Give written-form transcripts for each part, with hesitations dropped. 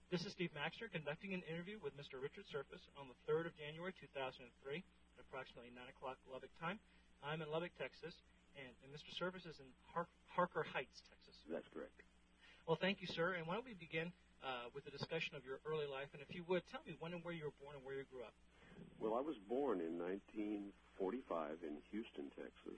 This is Steve Maxter conducting an interview with Mr. Richard Surface on the 3rd of January 2003 at approximately 9 o'clock Lubbock time. I'm in Lubbock, Texas, and Mr. Surface is in Harker Heights, Texas. That's correct. Well, thank you, sir. And why don't we begin with a discussion of your early life, and if you would, tell me when and where you were born and where you grew up. Well, I was born in 1945 in Houston, Texas.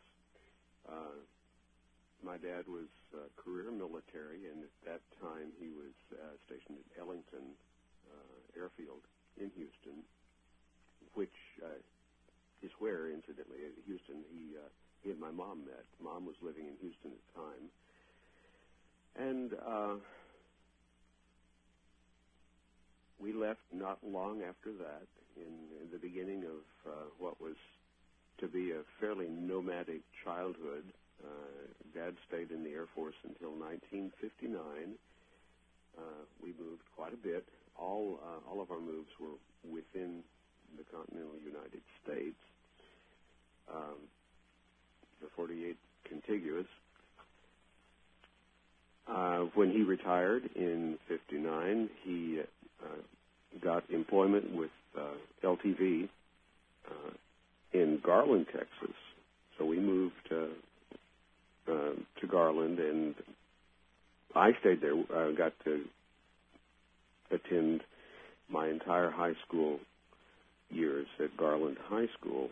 My dad was career military, and at that time he was stationed at Ellington Airfield in Houston, which is where, incidentally, at Houston, he and my mom met. Mom was living in Houston at the time. And we left not long after that, in the beginning of what was to be a fairly nomadic childhood. Dad stayed in the Air Force until 1959. We moved quite a bit. All of our moves were within the continental United States. The 48 contiguous. When he retired in 59, he got employment with LTV in Garland, Texas. So we moved to Garland, and I stayed there. I got to attend my entire high school years at Garland High School.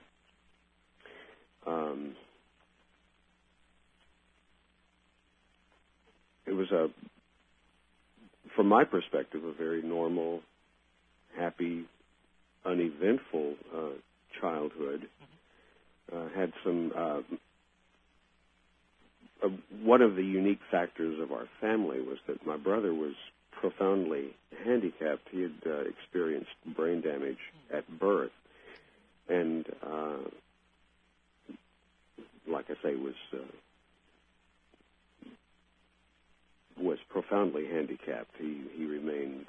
It was, from my perspective, a very normal, happy, uneventful childhood. Had some... one of the unique factors of our family was that my brother was profoundly handicapped. He had experienced brain damage at birth, and, like I say, was profoundly handicapped. He remained.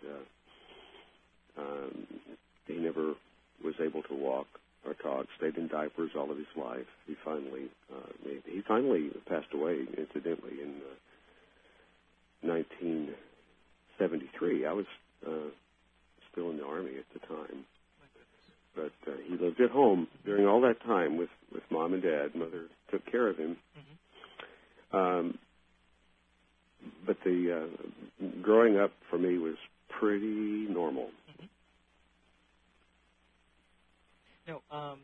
He never was able to walk or talk. Stayed in diapers all of his life. He finally passed away, incidentally, in 1973. I was still in the Army at the time. But he lived at home during all that time with Mom and Dad. Mother took care of him. But the growing up for me was pretty normal. Now,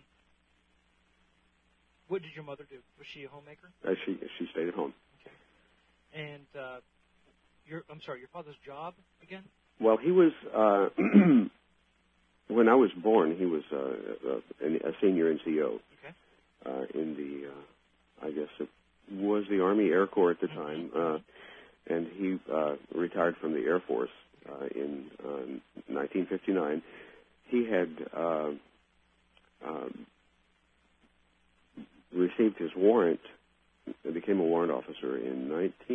what did your mother do? Was she a homemaker? She stayed at home. Okay. And your father's job again? Well, he was when I was born. He was a senior NCO. Okay. In the, I guess it was the Army Air Corps at the time, and he retired from the Air Force in 1959. He had received his warrant and became a warrant officer in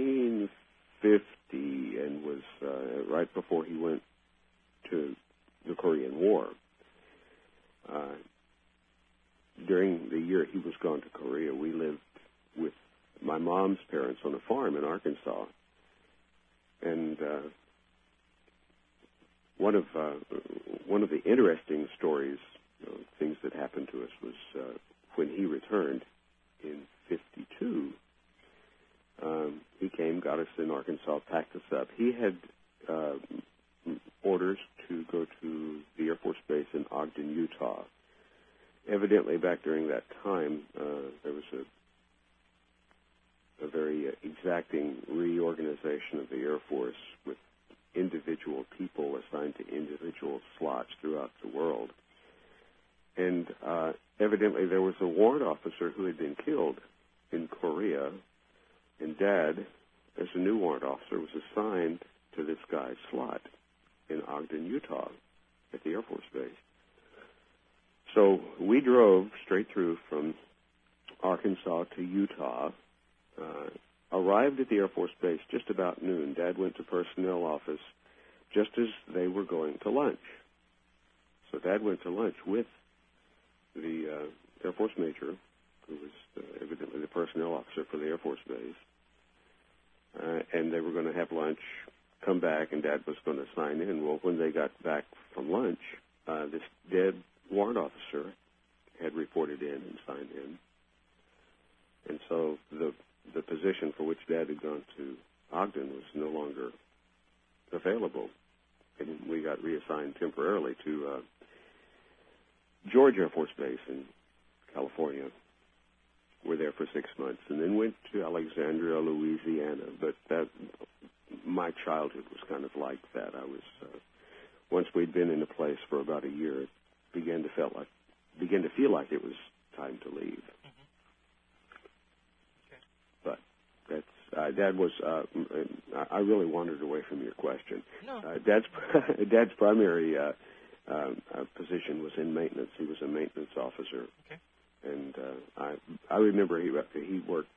1950, and was right before he went to the Korean War. During the year he was gone to Korea, we lived with my mom's parents on a farm in Arkansas. And one of the interesting stories, things that happened to us, was when he returned in '52. He came, got us in Arkansas, packed us up. He had orders to go to the Air Force Base in Ogden, Utah. Evidently, back during that time, there was a very exacting reorganization of the Air Force, with individual people assigned to individual slots throughout the world. And evidently there was a warrant officer who had been killed in Korea, and Dad, as a new warrant officer, was assigned to this guy's slot in Ogden, Utah, at the Air Force Base. So we drove straight through from Arkansas to Utah, arrived at the Air Force Base just about noon. Dad went to personnel office just as they were going to lunch. So Dad went to lunch with the Air Force Major, who was evidently the personnel officer for the Air Force Base, and they were going to have lunch, come back, and Dad was going to sign in. Well, when they got back from lunch, this dead warrant officer had reported in and signed in. And so the position for which Dad had gone to Ogden was no longer available. And we got reassigned temporarily to George Air Force Base in California. We're there for 6 months, and then went to Alexandria, Louisiana. But my childhood was kind of like that. I was once we'd been in a place for about a year, it began to feel like it was time to leave. Mm-hmm. Okay. But that's Dad was. I really wandered away from your question. No. Dad's primary position was in maintenance. He was a maintenance officer. Okay. And I remember he worked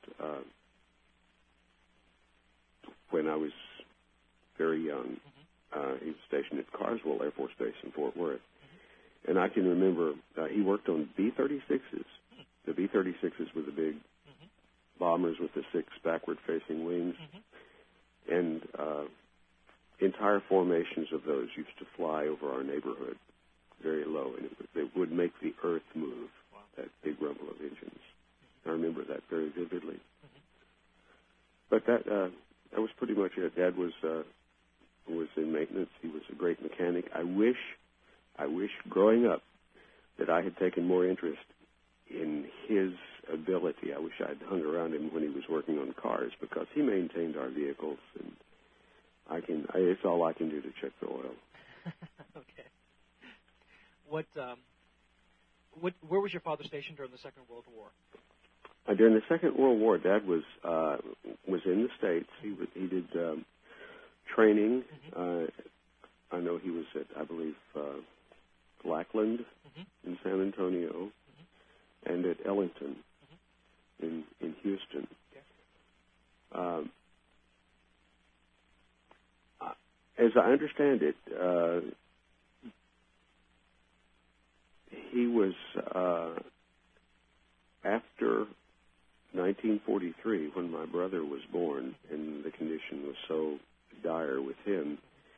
when I was very young. Mm-hmm. He was stationed at Carswell Air Force Base in Fort Worth. Mm-hmm. And I can remember he worked on B-36s. Mm-hmm. The B-36s were the big mm-hmm. bombers with the 6 backward-facing wings. Mm-hmm. And entire formations of those used to fly over our neighborhood very low, and it would make the earth move. That big rumble of engines. Mm-hmm. I remember that very vividly. Mm-hmm. But that was pretty much it. Dad was in maintenance. He was a great mechanic. I wish growing up that I had taken more interest in his ability. I wish I'd hung around him when he was working on cars, because he maintained our vehicles, and it's all I can do to check the oil. Okay. Where was your father stationed during the Second World War? During the Second World War, Dad was in the States. He did training. Mm-hmm. I know he was at, I believe, Lackland mm-hmm. in San Antonio, mm-hmm. and at Ellington mm-hmm. in Houston. Okay. As I understand it, he was, after 1943, when my brother was born, and the condition was so dire with him,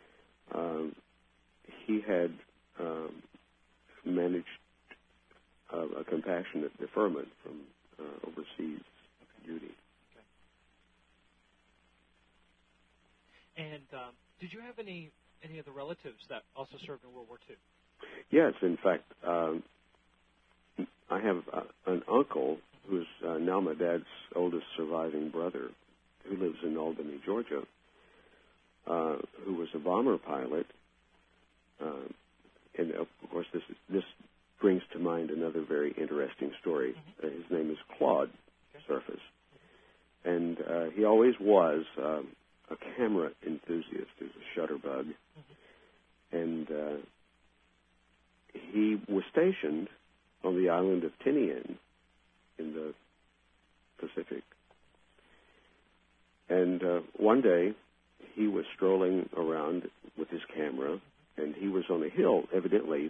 he had managed a compassionate deferment from overseas duty. Okay. And did you have any of the relatives that also served in World War II? Yes, in fact, I have an uncle who's now my dad's oldest surviving brother, who lives in Albany, Georgia, who was a bomber pilot. And of course, this brings to mind another very interesting story. Mm-hmm. His name is Claude Surface, and he always was a camera enthusiast. He was a shutterbug, mm-hmm. and he was stationed on the island of Tinian in the Pacific. And one day, he was strolling around with his camera, and he was on a hill, evidently,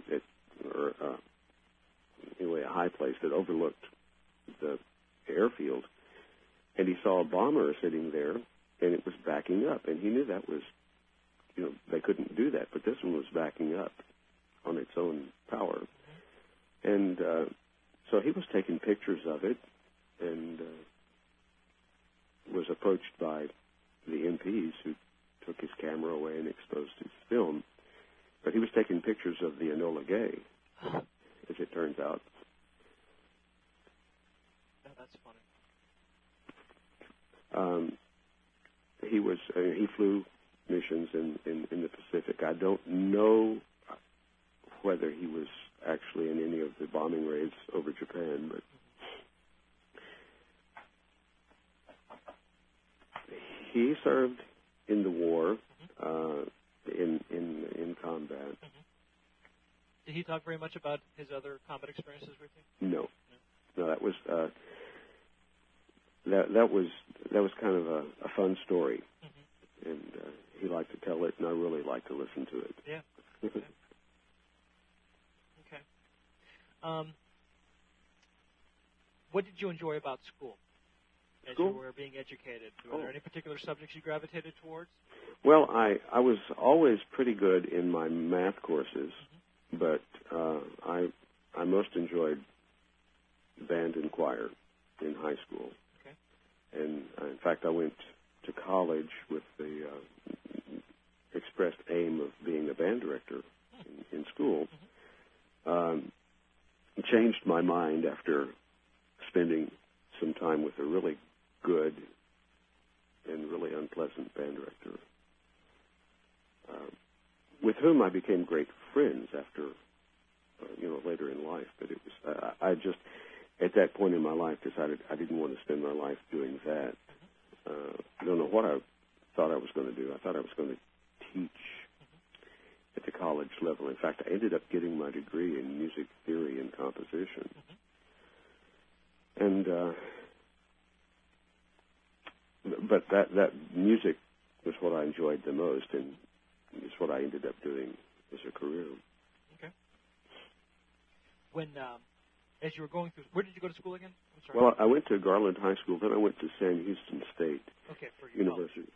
anyway, a high place that overlooked the airfield. And he saw a bomber sitting there, and it was backing up. And he knew that was, they couldn't do that, but this one was backing up on its own power. And so he was taking pictures of it, and was approached by the MPs, who took his camera away and exposed his film. But he was taking pictures of the Enola Gay, as it turns out. Oh, that's funny. He flew missions in the Pacific. I don't know whether he was actually in any of the bombing raids over Japan, but he served in the war, in combat. Mm-hmm. Did he talk very much about his other combat experiences with you? No. That was that was kind of a fun story, mm-hmm. and he liked to tell it, and I really liked to listen to it. Yeah. Okay. What did you enjoy about school school? you were being educated? Were there any particular subjects you gravitated towards? Well, I was always pretty good in my math courses, but I most enjoyed band and choir in high school. Okay. And in fact, I went to college with the expressed aim of being a band director in school. Changed my mind after spending some time with a really good and really unpleasant band director, with whom I became great friends after, later in life. But it was I just, at that point in my life, decided I didn't want to spend my life doing that. I don't know what I thought I was going to do. I thought I was going to teach at the college level. In fact, I ended up getting my degree in music theory and composition. And but that music was what I enjoyed the most, and it's what I ended up doing as a career. Okay. When as you were going through, where did you go to school again? I'm sorry. Well, I went to Garland High School, then I went to Sam Houston State for your University.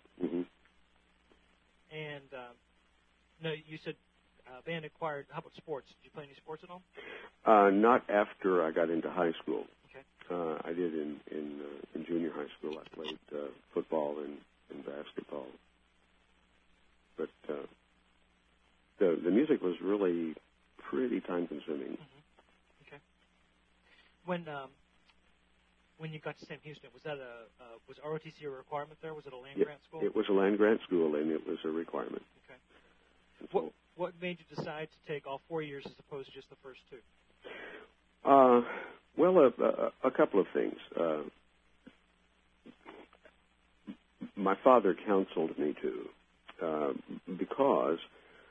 And no, you said band and choir. How about sports? Did you play any sports at all? Not after I got into high school. Okay. I did in junior high school. I played football and basketball. But the music was really pretty time-consuming. Okay. When you got to Sam Houston, was that was ROTC a requirement there? Was it a land-grant school? It was a land-grant school, and it was a requirement. Okay. What made you decide to take all 4 years as opposed to just the first 2? Well, a couple of things. My father counseled me to, because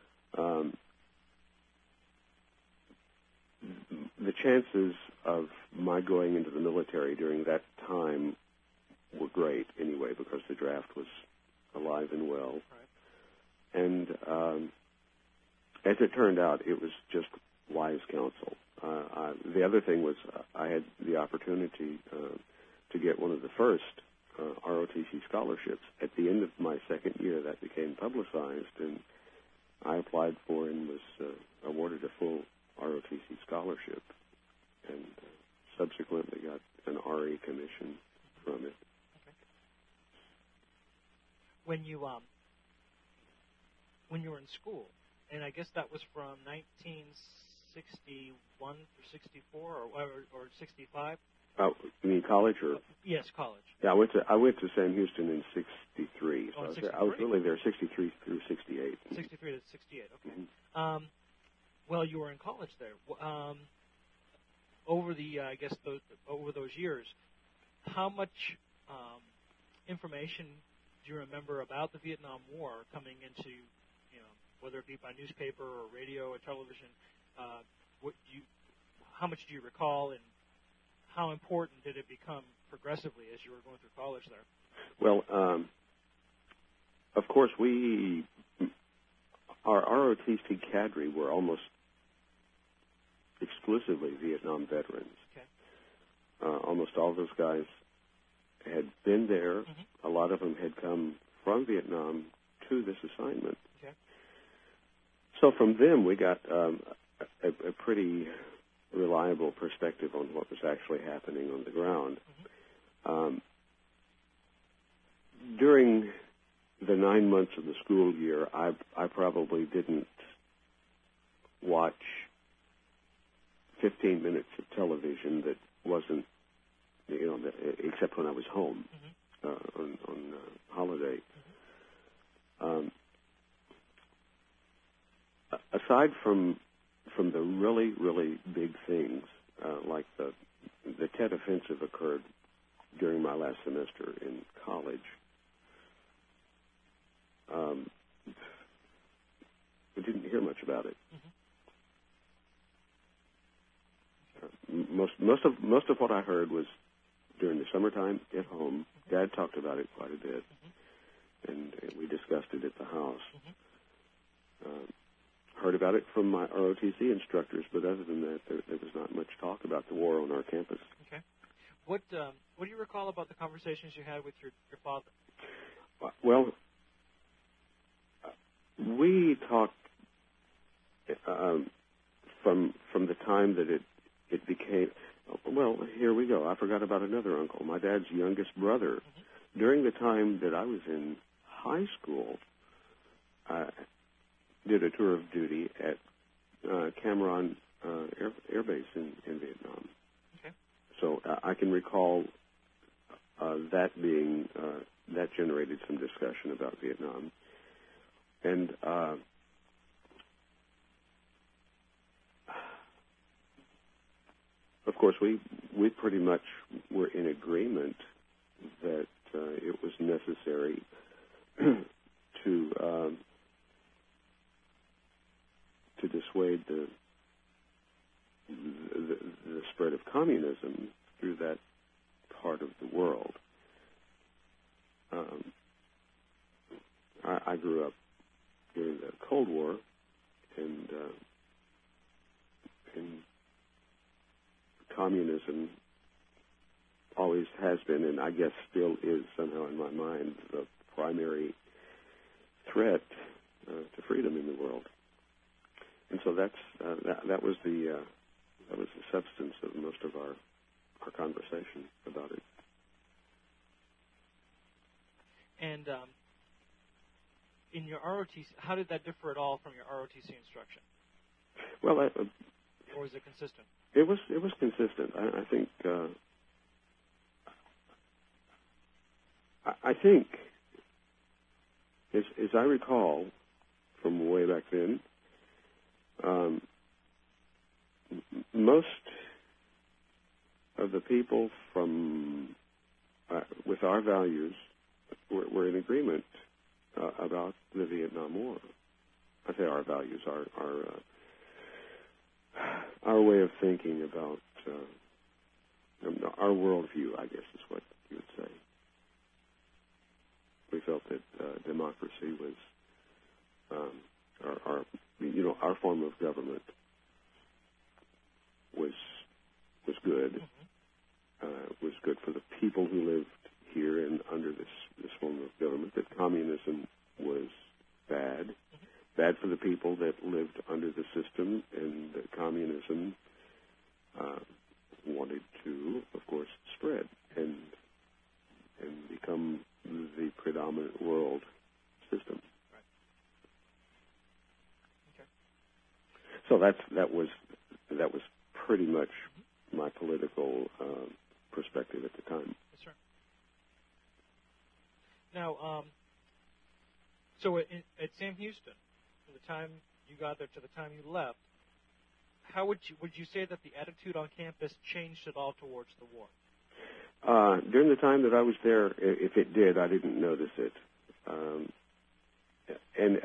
the chances of my going into the military during that time were great anyway, because the draft was alive and well. Right. And as it turned out, it was just wise counsel. The other thing was I had the opportunity to get one of the first ROTC scholarships. At the end of my second year, that became publicized, and I applied for and was awarded a full ROTC scholarship, and subsequently got an RE commission from it. Okay. When you were in school, and I guess that was from 1961 or 64 or 65. You mean college or? Yes, college. Yeah, I went to Sam Houston in '63. So I was really there '63 through '68. 63 to 68. Okay. Mm-hmm. Well, you were in college there. Over the over those years, how much information do you remember about the Vietnam War coming into, whether it be by newspaper or radio or television? How much do you recall, and how important did it become progressively as you were going through college there? Well, of course, our ROTC cadre were almost exclusively Vietnam veterans. Okay. Almost all those guys had been there. Mm-hmm. A lot of them had come from Vietnam to this assignment. Okay. So from them, we got a pretty reliable perspective on what was actually happening on the ground. Mm-hmm. During the 9 months of the school year, I probably didn't watch 15 minutes of television that wasn't, except when I was home. Mm-hmm. On holiday. Mm-hmm. Aside from the really, really big things, like the Tet Offensive occurred during my last semester in college, we didn't hear much about it. Mm-hmm. Most of what I heard was during the summertime at home. Mm-hmm. Dad talked about it quite a bit, Mm-hmm. and we discussed it at the house. Mm-hmm. Heard about it from my ROTC instructors, but other than that, there was not much talk about the war on our campus. Okay. What do you recall about the conversations you had with your father? Well, we talked from the time that it became. Well, here we go. I forgot about another uncle, my dad's youngest brother. Mm-hmm. During the time that I was in high school, I did a tour of duty at Cam Ranh Air Base in Vietnam. Okay. So I can recall that being that generated some discussion about Vietnam, and of course we pretty much were in agreement that it was necessary to dissuade the spread of communism through that part of the world. I grew up during the Cold War, and communism always has been, and I guess still is somehow in my mind, the primary threat to freedom in the world. And so that was the substance of most of our conversation about it. And in your ROTC, how did that differ at all from your ROTC instruction? Well, or was it consistent? It was consistent. I think I think, as I recall from way back then, most of the people from with our values were in agreement about the Vietnam War. I say our values, our way of thinking about our worldview, I guess is what you would say. We felt that democracy was our form of government was good. Mm-hmm. Was good for the people who lived here and under this form of government. That communism was bad. Mm-hmm. Bad for the people that lived under the system, and that communism wanted to, of course, spread and become the predominant world system. Right. Okay. So that was pretty much my political perspective at the time. That's right. Now, so at Sam Houston, from the time you got there to the time you left, how would you say that the attitude on campus changed at all towards the war? During the time that I was there, if it did, I didn't notice it. And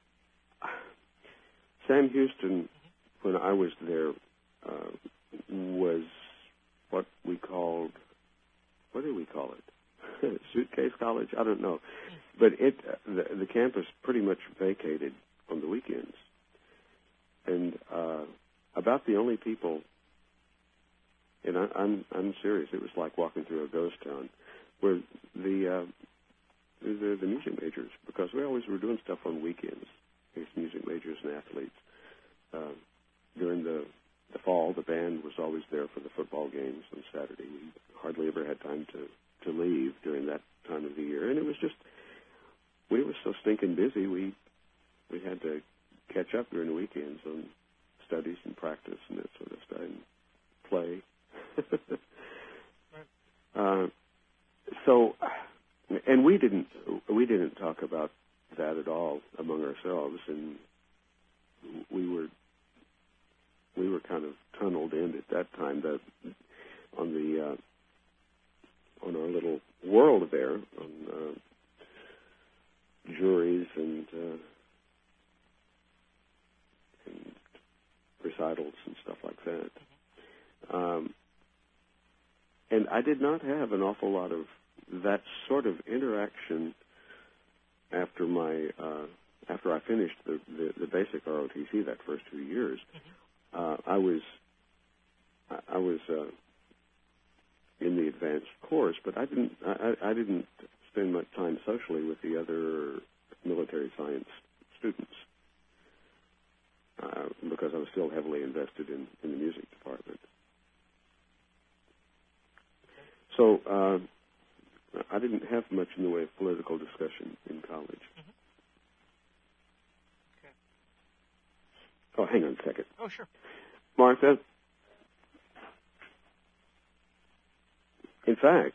Sam Houston, when I was there, was what do we call it? Suitcase college? I don't know. But the campus pretty much vacated on the weekends. And about the only people, and I'm serious, it was like walking through a ghost town, were the music majors, because we always were doing stuff on weekends. These music majors and athletes. During the fall, the band was always there for the football games on Saturday. We hardly ever had time to leave during that time of the year, and it was just, we were so stinking busy. We had to catch up during the weekends on studies and practice and that sort of stuff, and play. Right. So, and we didn't talk about that at all among ourselves, and we were kind of tunneled in at that time. On our little world there, on juries and recitals and stuff like that. And I did not have an awful lot of that sort of interaction after I finished the basic ROTC that first 2 years. I was in the advanced course, but I didn't spend much time socially with the other military science students because I was still heavily invested in the music department. So I didn't have much in the way of political discussion in college. Mm-hmm. Okay. Oh, hang on a second. Oh, sure. Martha, in fact,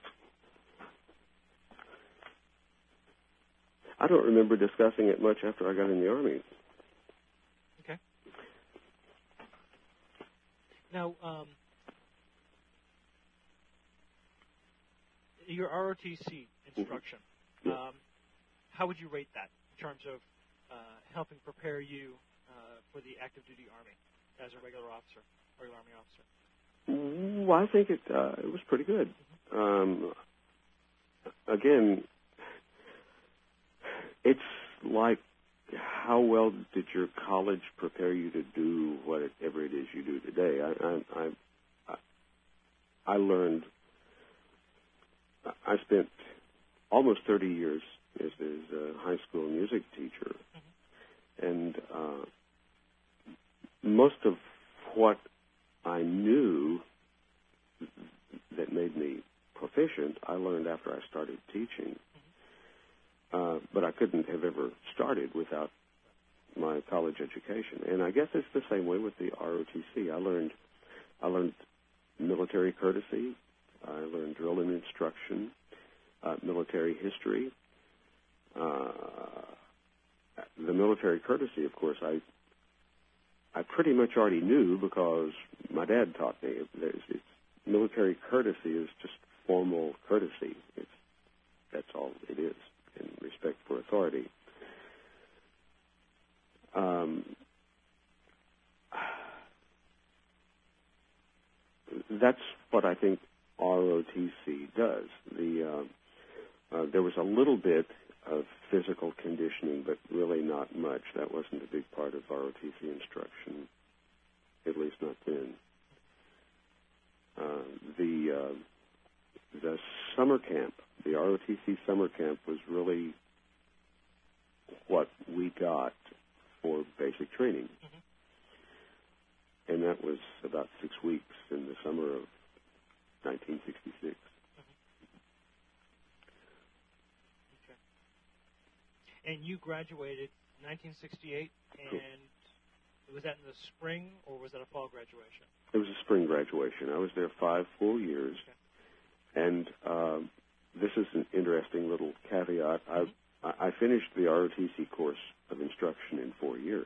I don't remember discussing it much after I got in the Army. Okay. Now, your ROTC instruction, how would you rate that in terms of helping prepare you for the active duty Army as a regular Army officer? Well, I think it was pretty good. Again, it's like how well did your college prepare you to do whatever it is you do today? I learned. I spent almost 30 years as a high school music teacher, and most of what I knew that made me proficient, I learned after I started teaching. But I couldn't have ever started without my college education. And I guess it's the same way with the ROTC. I learned military courtesy. I learned drill and instruction, military history. The military courtesy, of course, I pretty much already knew because my dad taught me. Military courtesy is just formal courtesy. That's all it is, in respect for authority. That's what I think ROTC does. There was a little bit of physical conditioning, but really not much. That wasn't a big part of ROTC instruction, at least not then. The summer camp, the ROTC summer camp, was really what we got for basic training. And that was about 6 weeks in the summer of 1966. Okay. And you graduated in 1968, and was that in the spring, or was that a fall graduation? It was a spring graduation. I was there 5 full years. Okay. And this is an interesting little caveat. I finished the ROTC course of instruction in 4 years.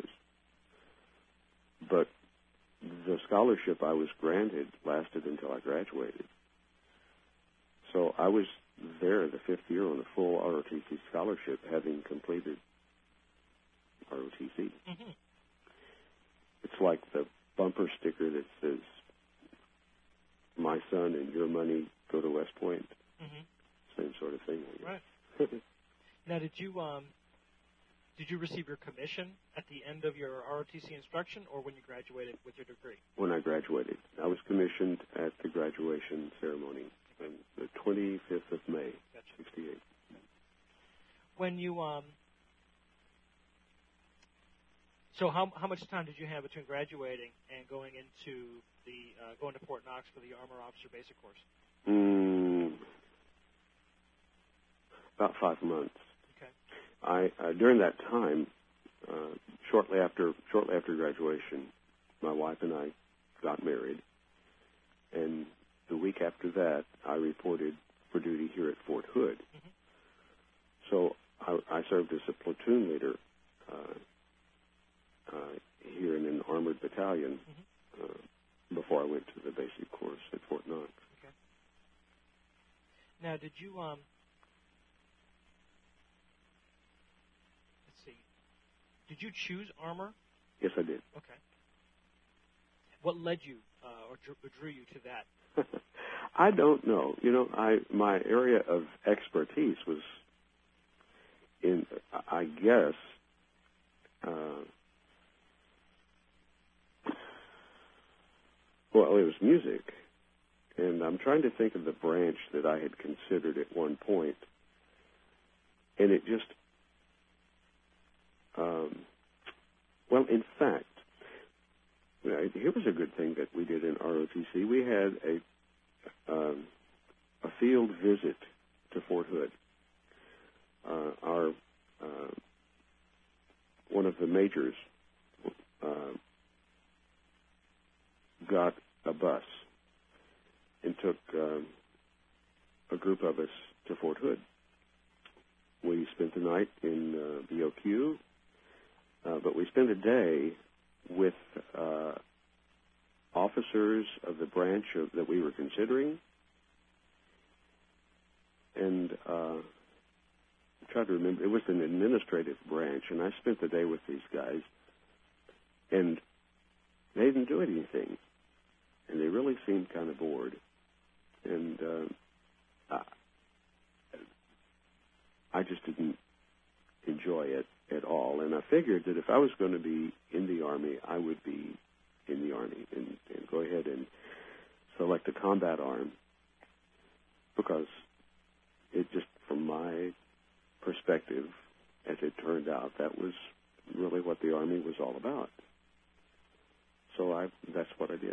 But the scholarship I was granted lasted until I graduated. So I was there the 5th year on a full ROTC scholarship, having completed ROTC. It's like the bumper sticker that says, "My son and your money go to West Point." Same sort of thing. Right. Now, did you receive your commission at the end of your ROTC instruction, or when you graduated with your degree? When I graduated. I was commissioned at the graduation ceremony on the 25th of May, 68. When you, so how much time did you have between graduating and going into going to Fort Knox for the Armor Officer Basic Course? About 5 months. Okay. During that time, shortly after graduation, my wife and I got married, and the week after that, I reported for duty here at Fort Hood. So I served as a platoon leader here in an armored battalion before I went to the basic course at Fort Knox. Okay. Now, did you Did you choose armor? Yes, I did. Okay. What led you or drew you to that? I don't know. My area of expertise was in, I guess, well, it was music. And I'm trying to think of the branch that I had considered at one point, and it just, well, in fact, here was a good thing that we did in ROTC. We had a field visit to Fort Hood. Our one of the majors got a bus and took a group of us to Fort Hood. We spent the night in BOQ, but we spent a day with officers of the branch that we were considering, and I try to remember, it was an administrative branch, and I spent the day with these guys, and they didn't do anything, and they really seemed kind of bored, and I just didn't enjoy it at all, and I figured that if I was going to be in the Army, I would be in the Army and go ahead and select a combat arm, because it just, from my perspective, as it turned out, that was really what the Army was all about. So that's what I did.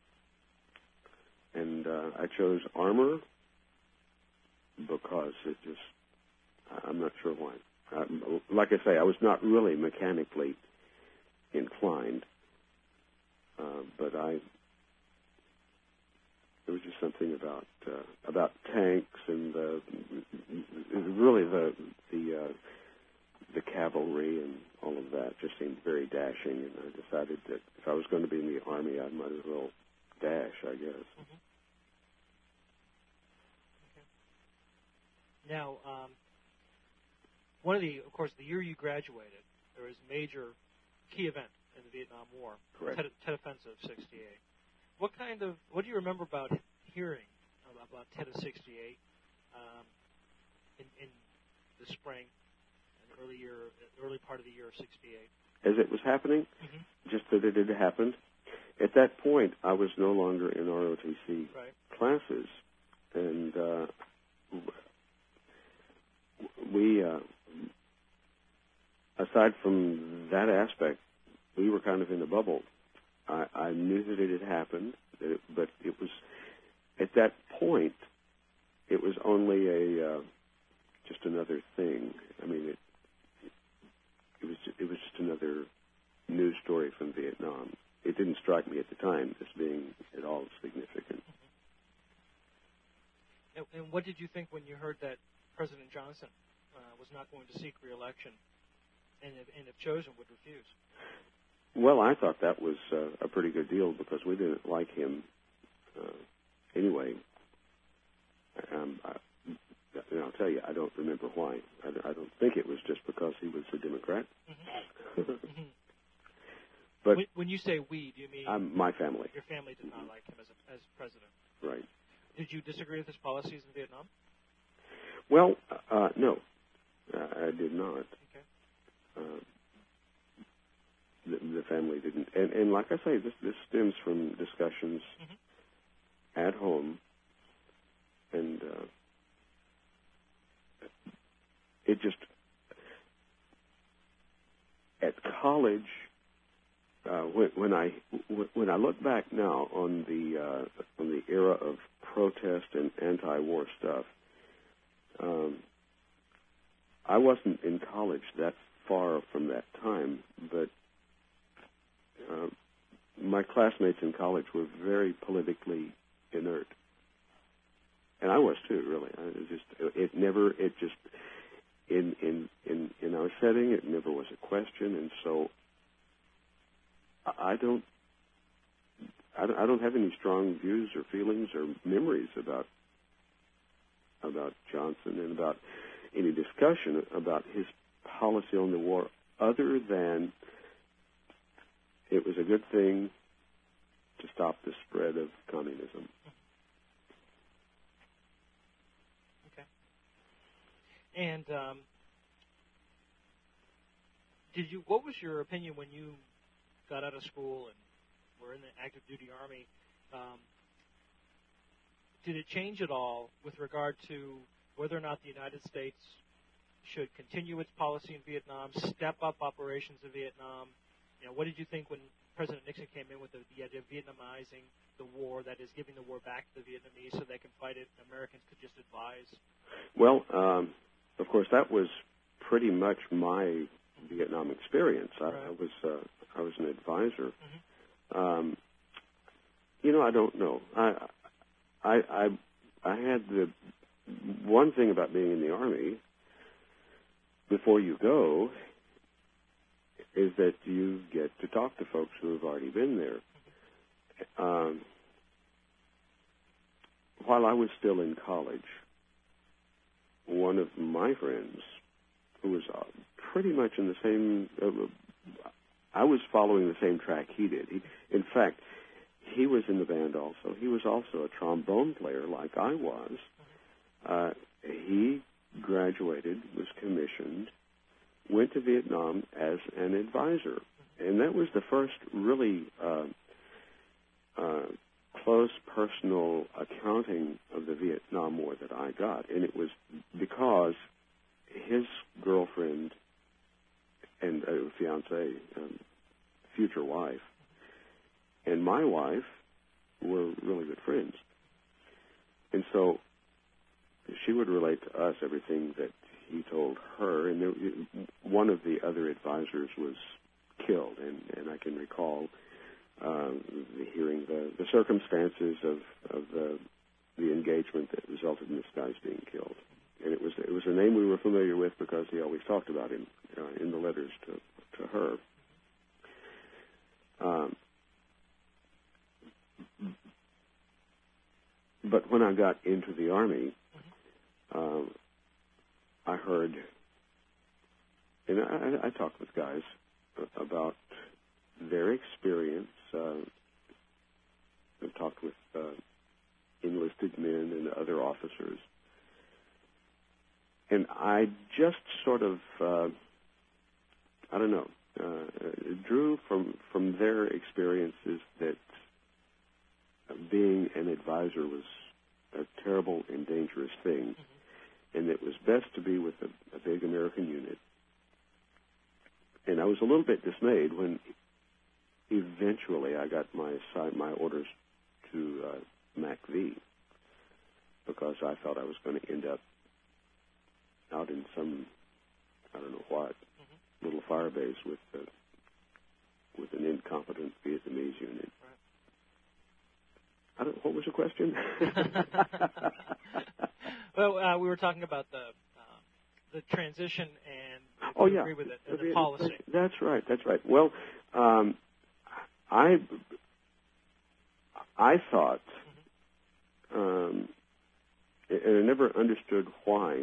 And I chose armor because it just, I'm not sure why. Like I say, I was not really mechanically inclined, but there was just something about tanks and really the cavalry and all of that just seemed very dashing, and I decided that if I was going to be in the Army, I might as well dash, I guess. Mm-hmm. Okay. Now, of course, the year you graduated, there was a major key event in the Vietnam War, Correct. Tet Offensive of '68. What do you remember about hearing about Tet of '68 in the spring and early part of the year of '68? As it was happening, mm-hmm. just that it had happened. At that point, I was no longer in ROTC classes, and we, aside from that aspect, we were kind of in a bubble. I knew that it had happened, but it was, at that point, it was only just another thing. I mean, it was just another news story from Vietnam. It didn't strike me at the time as being at all significant. Mm-hmm. And what did you think when you heard that President Johnson was not going to seek re-election, and if chosen, would refuse? Well, I thought that was a pretty good deal because we didn't like him anyway. I'll tell you, I don't remember why. I don't think it was just because he was a Democrat. Mm-hmm. Mm-hmm. But when you say we, do you mean my family? Your family did not like him as president. Right. Did you disagree with his policies in Vietnam? Well, no, I did not. Okay. The family didn't, and like I say, this stems from discussions mm-hmm. at home, and it just at college. When I look back now on the era of protest and anti-war stuff, I wasn't in college that far from that time, but my classmates in college were very politically inert, and I was too. Really, in our setting, it never was a question, and so I don't have any strong views or feelings or memories about Johnson and about any discussion about his policy on the war, other than it was a good thing to stop the spread of communism. Okay. And what was your opinion when you got out of school and were in the active duty Army? did it change at all with regard to whether or not the United States should continue its policy in Vietnam, step up operations in Vietnam? What did you think when President Nixon came in with the idea of Vietnamizing the war, that is, giving the war back to the Vietnamese so they can fight it and Americans could just advise? Well, of course, that was pretty much my Vietnam experience. Right. I was an advisor. Mm-hmm. I don't know. I had the one thing about being in the Army. Before you go, is that you get to talk to folks who have already been there. While I was still in college, one of my friends, who was pretty much in the same, I was following the same track he did. In fact, he was in the band also. He was also a trombone player like I was. He graduated, was commissioned, went to Vietnam as an advisor. And that was the first really close personal accounting of the Vietnam War that I got. And it was because his girlfriend and fiancée, future wife, and my wife were really good friends. And so she would relate to us everything that he told her. And one of the other advisors was killed, and I can recall hearing the circumstances of the engagement that resulted in this guy's being killed. And it was a name we were familiar with because he always talked about him in the letters to her. But when I got into the Army, I heard, and I talked with guys about their experience. I've talked with enlisted men and other officers. And I just sort of, drew from their experiences that being an advisor was a terrible and dangerous thing, and it was best to be with a big American unit. And I was a little bit dismayed when eventually I got my orders to MACV, because I thought I was going to end up out in some, I don't know what, little fire base with an incompetent Vietnamese unit. Right. What was the question? Well, we were talking about the transition and agree with it, and the policy. That's right. Well, I thought, and I never understood why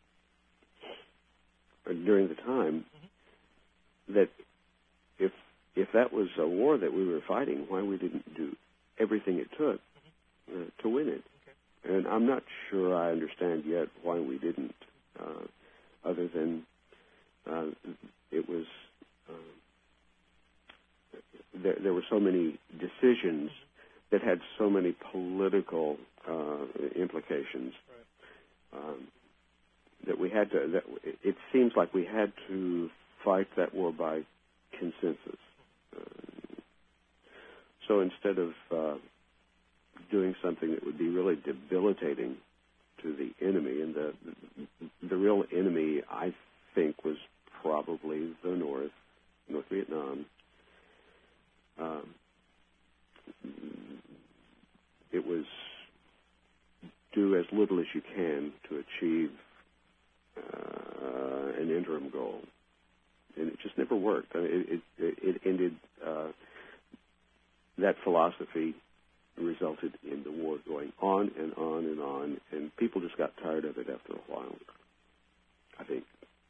during the time, that if that was a war that we were fighting, why we didn't do everything it took to win it. Okay. And I'm not sure I understand yet why we didn't, other than it was there were so many decisions that had so many political implications. Right. That we had to. It seems like we had to fight that war by consensus. So instead of doing something that would be really debilitating to the enemy, and the real enemy, I think, was probably the North Vietnam. It was do as little as you can to achieve an interim goal, and it just never worked. It ended. That philosophy resulted in the war going on and on and on, and people just got tired of it after a while, I think.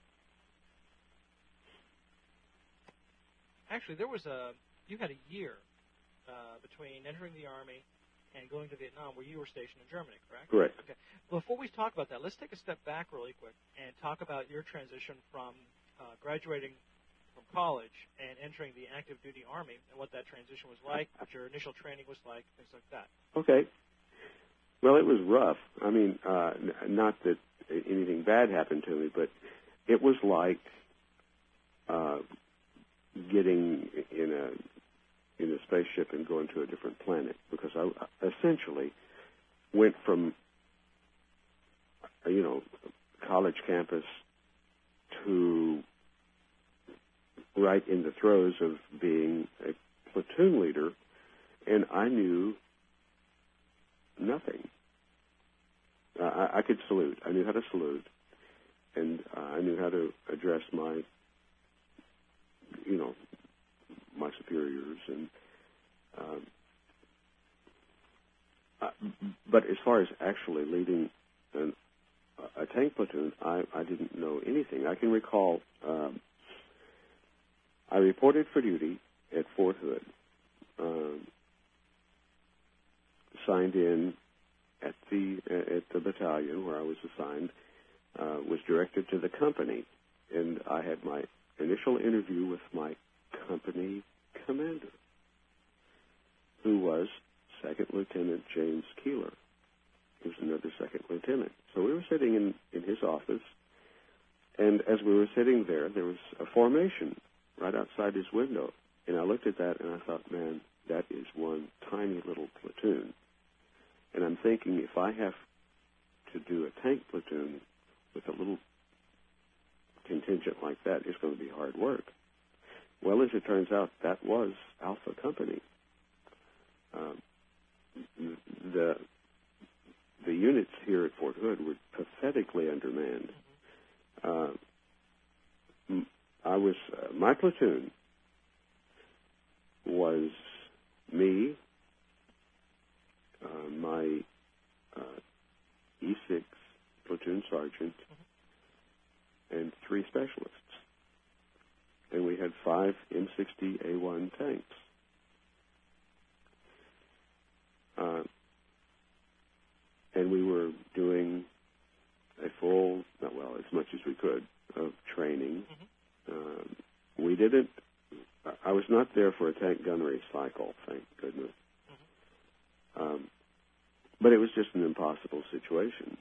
Actually, you had a year between entering the Army and going to Vietnam where you were stationed in Germany, correct? Correct. Okay. Before we talk about that, let's take a step back really quick and talk about your transition from graduating from college and entering the active duty Army, and what that transition was like, what your initial training was like, things like that. Okay. Well, it was rough. I mean, not that anything bad happened to me, but it was like getting in a spaceship and going to a different planet, because I essentially went from college campus to right in the throes of being a platoon leader, and I knew nothing. I could salute. I knew how to salute, and I knew how to address my superiors, and but as far as actually leading a tank platoon, I didn't know anything. I can recall I reported for duty at Fort Hood, signed in at the battalion where I was assigned, was directed to the company, and I had my initial interview with my company commander, who was Second Lieutenant James Keeler. He was another second lieutenant. So we were sitting in his office, and as we were sitting there was a formation right outside his window. And I looked at that, and I thought, man, that is one tiny little platoon. And I'm thinking, if I have to do a tank platoon with a little contingent like that, it's going to be hard work. Well, as it turns out, that was Alpha Company. The units here at Fort Hood were pathetically undermanned. My platoon was me, my E6 platoon sergeant, and 3 specialists. And we had 5 M60A1 tanks. And we were doing a full, as much as we could, of training. We didn't, I was not there for a tank gunnery cycle, thank goodness. But it was just an impossible situation.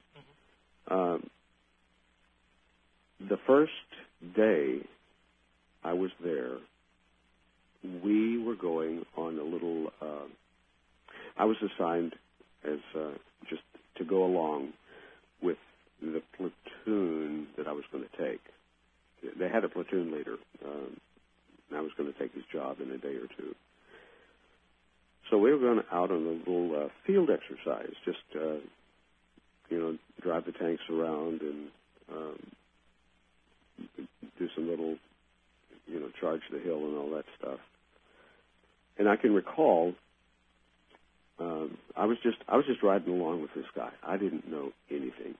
The first day I was there, we were going on a little, I was assigned as just to go along with the platoon that I was going to take. They had a platoon leader, and I was going to take his job in a day or two. So we were going out on a little field exercise, just, drive the tanks around and do some little, charge the hill and all that stuff. And I can recall I was just riding along with this guy. I didn't know anything.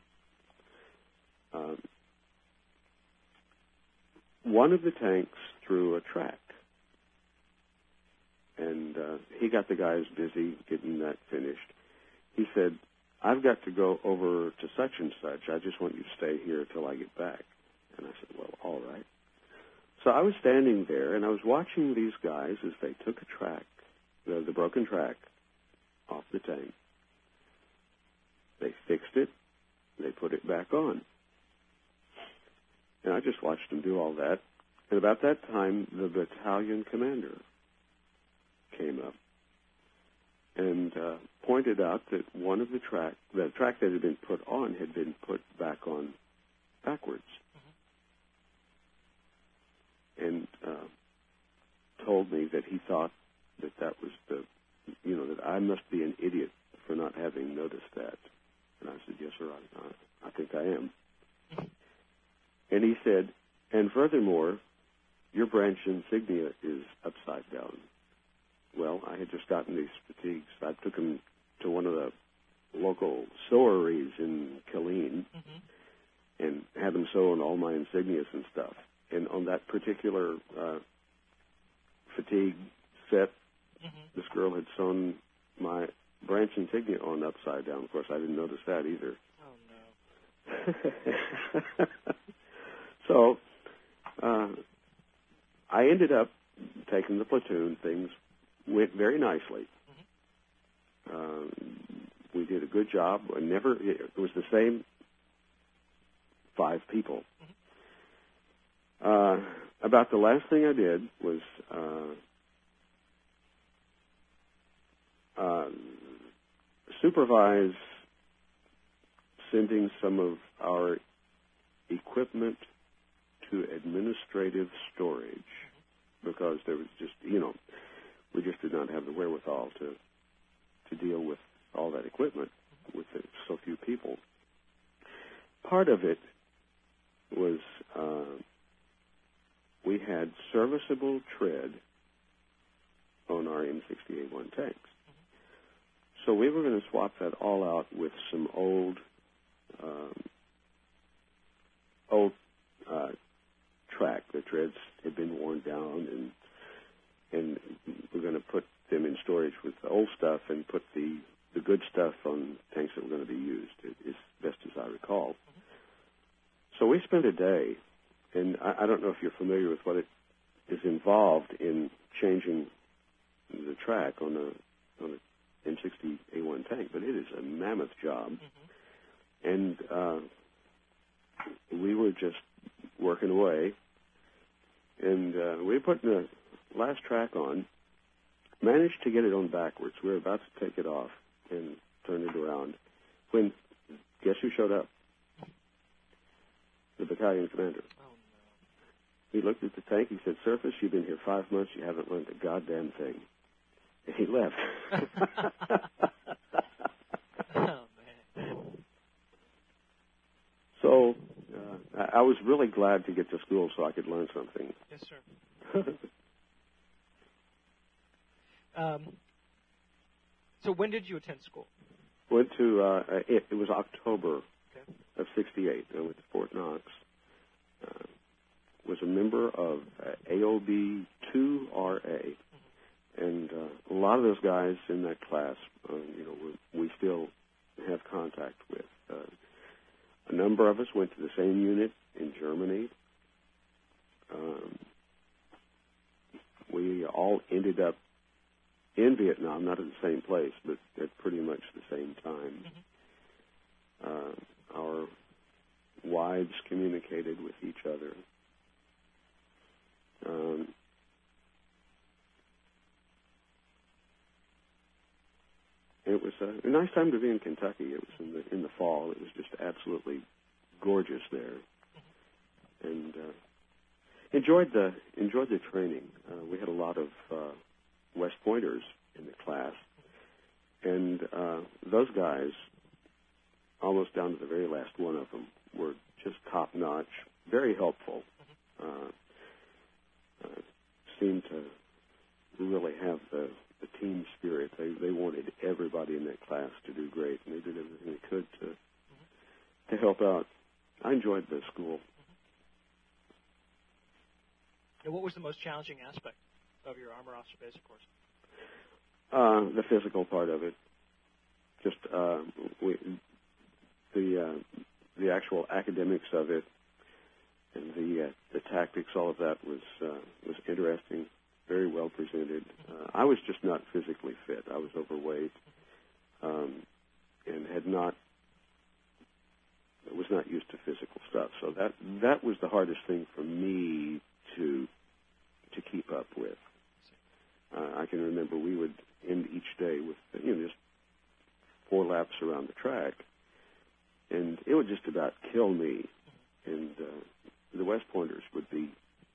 One of the tanks threw a track, and he got the guys busy getting that finished. He said, "I've got to go over to such and such. I just want you to stay here till I get back." And I said, "Well, all right." So I was standing there, and I was watching these guys as they took a track, the broken track, off the tank. They fixed it. They put it back on. And I just watched them do all that. And about that time, the battalion commander came up and pointed out that one of the track that had been put on had been put back on backwards. And told me that he thought that was that I must be an idiot for not having noticed that. And I said, "Yes, sir, I think I am." And he said, "And furthermore, your branch insignia is upside down." Well, I had just gotten these fatigues. I took them to one of the local seweries in Killeen and had them sew on all my insignias and stuff. And on that particular fatigue set, this girl had sewn my branch insignia on upside down. Of course, I didn't notice that either. Oh, no. So I ended up taking the platoon. Things went very nicely. We we did a good job. It was the same 5 people. About the last thing I did was supervise sending some of our equipment to administrative storage, because there was just, we just did not have the wherewithal to deal with all that equipment with so few people. Part of it was we had serviceable tread on our M60A1 tanks. So we were going to swap that all out with some old track. The treads had been worn down, and we're going to put them in storage with the old stuff and put the good stuff on tanks that were going to be used, as best as I recall. So we spent a day, and I don't know if you're familiar with what it is involved in changing the track on an M60A1 tank, but it is a mammoth job. And we were just working away, and we put the last track on, managed to get it on backwards. We were about to take it off and turn it around when, guess who showed up? The battalion commander. Oh, no. He looked at the tank. He said, "Surface, you've been here 5 months. You haven't learned a goddamn thing." And he left. Oh, man. So I was really glad to get to school so I could learn something. Yes, sir. So when did you attend school? Went to, it was October Okay. of 68. I went to Fort Knox. Was a member of AOB 2RA. And a lot of those guys in that class, we still have contact with. A number of us went to the same unit in Germany. We all ended up in Vietnam, not at the same place, but at pretty much the same time. Our wives communicated with each other. It was a nice time to be in Kentucky. It was in the fall. It was just absolutely gorgeous there, and enjoyed the training. We had a lot of West Pointers in the class, and those guys, almost down to the very last one of them, were just top notch, very helpful. Seemed to really have the team spirit. They wanted everybody in that class to do great, and they did everything they could to help out. I enjoyed the school. And what was the most challenging aspect of your Armor Officer Basic course? The physical part of it. Just the actual academics of it, and the tactics, all of that was interesting. Very well presented. I was just not physically fit. I was overweight, and was not used to physical stuff. So that was the hardest thing for me to keep up with. I can remember we would end each day with just 4 laps around the track, and it would just about kill me. And the West Pointers would be,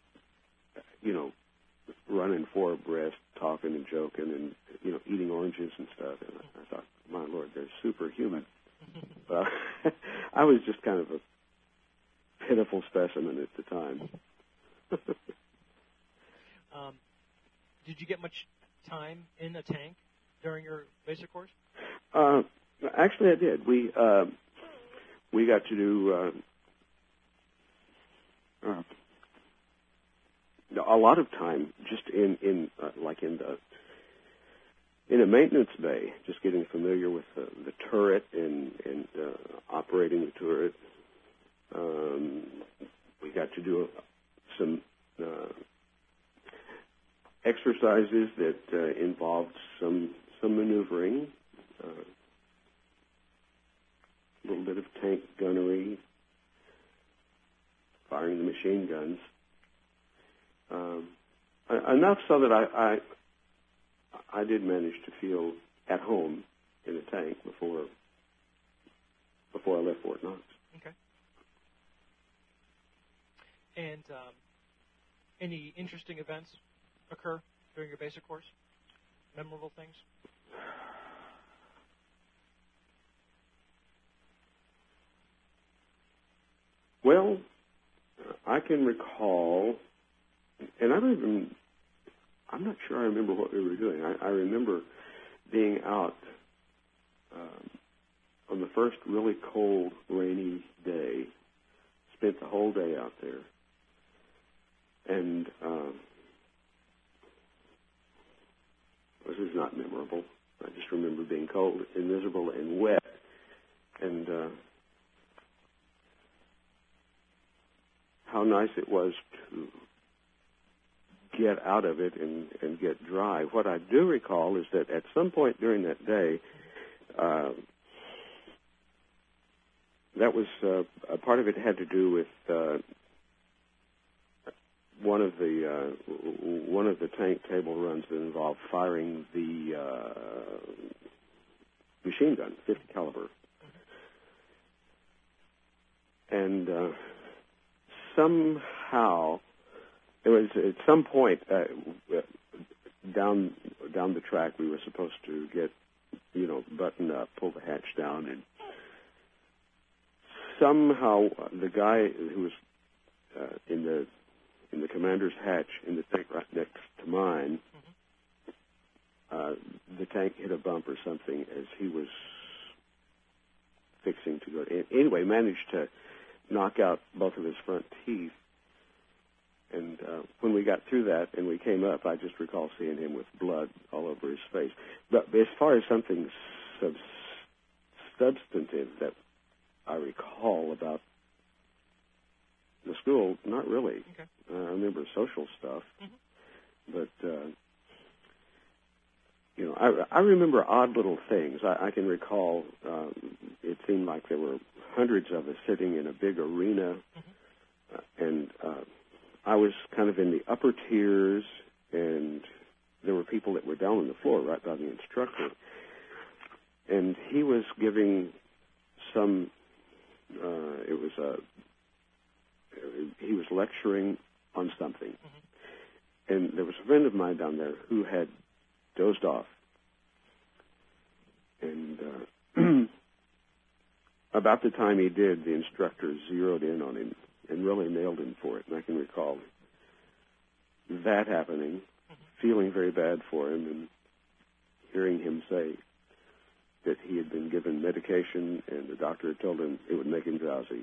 running 4 abreast, talking and joking, and eating oranges and stuff. And I thought, my Lord, they're superhuman. But I was just kind of a pitiful specimen at the time. Did you get much time in a tank during your basic course? Actually, I did. We got to do a lot of time just in a maintenance bay, just getting familiar with the turret and operating the turret. We got to do some exercises that involved some maneuvering. a little bit of tank gunnery, firing the machine guns. Enough so that I did manage to feel at home in a tank before I left Fort Knox. Okay. And any interesting events occur during your basic course? Memorable things? Well, I can recall, and I'm not sure I remember what we were doing. I remember being out on the first really cold, rainy day, spent the whole day out there. And this is not memorable. I just remember being cold and miserable and wet. And how nice it was to get out of it and get dry. What I do recall is that at some point during that day, that was a part of it had to do with one of the tank table runs that involved firing the machine gun, 50 caliber, and somehow it was at some point down the track we were supposed to get, button up, pull the hatch down, and somehow the guy who was in the commander's hatch in the tank right next to mine, the tank hit a bump or something as he was fixing to go. Anyway, managed to knock out both of his front teeth. And when we got through that and we came up, I just recall seeing him with blood all over his face. But as far as something substantive that I recall about the school, not really. Okay. I remember social stuff, but I remember odd little things. I can recall it seemed like there were hundreds of us sitting in a big arena, and I was kind of in the upper tiers, and there were people that were down on the floor right by the instructor, and he was giving some. He was lecturing on something, and there was a friend of mine down there who had dozed off, and about the time he did, the instructor zeroed in on him and really nailed him for it. And I can recall that happening, feeling very bad for him, and hearing him say that he had been given medication and the doctor had told him it would make him drowsy.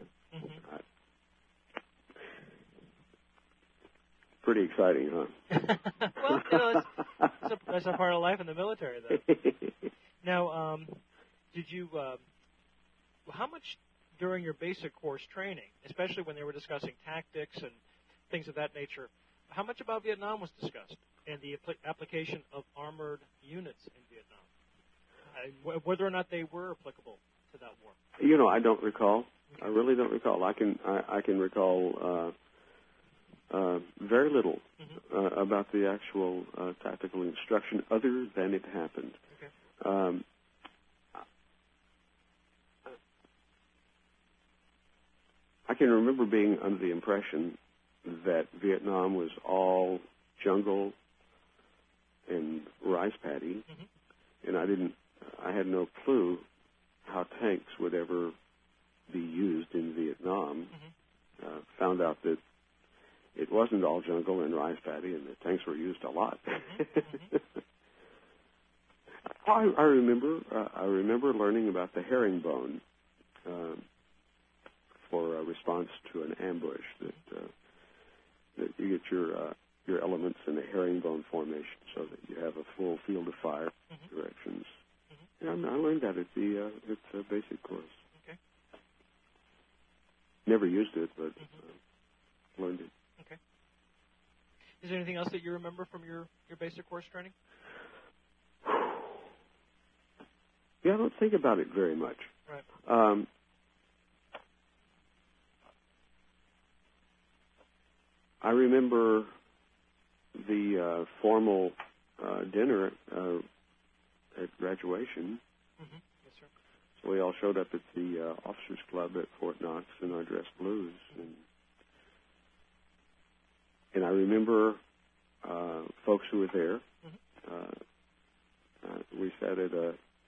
Pretty exciting, huh? Well, that's a part of life in the military, though. Now, did you, how much during your basic course training, especially when they were discussing tactics and things of that nature, how much about Vietnam was discussed and the application of armored units in Vietnam? Whether or not they were applicable to that war? I don't recall. I really don't recall. I can recall very little about the actual tactical instruction, other than it happened. Okay. I can remember being under the impression that Vietnam was all jungle and rice paddy, and I had no clue how tanks would ever be used in Vietnam. Found out that it wasn't all jungle and rice paddy, and the tanks were used a lot. I remember learning about the herringbone for a response to an ambush. That you get your elements in a herringbone formation, so that you have a full field of fire directions. Yeah, I learned that at the basic course. Okay. Never used it, but learned it. Okay. Is there anything else that you remember from your basic course training? Yeah, I don't think about it very much. Right. I remember the formal dinner at graduation. Mm-hmm. Yes, sir. So we all showed up at the Officers Club at Fort Knox in our dress blues, and I remember folks who were there. We sat at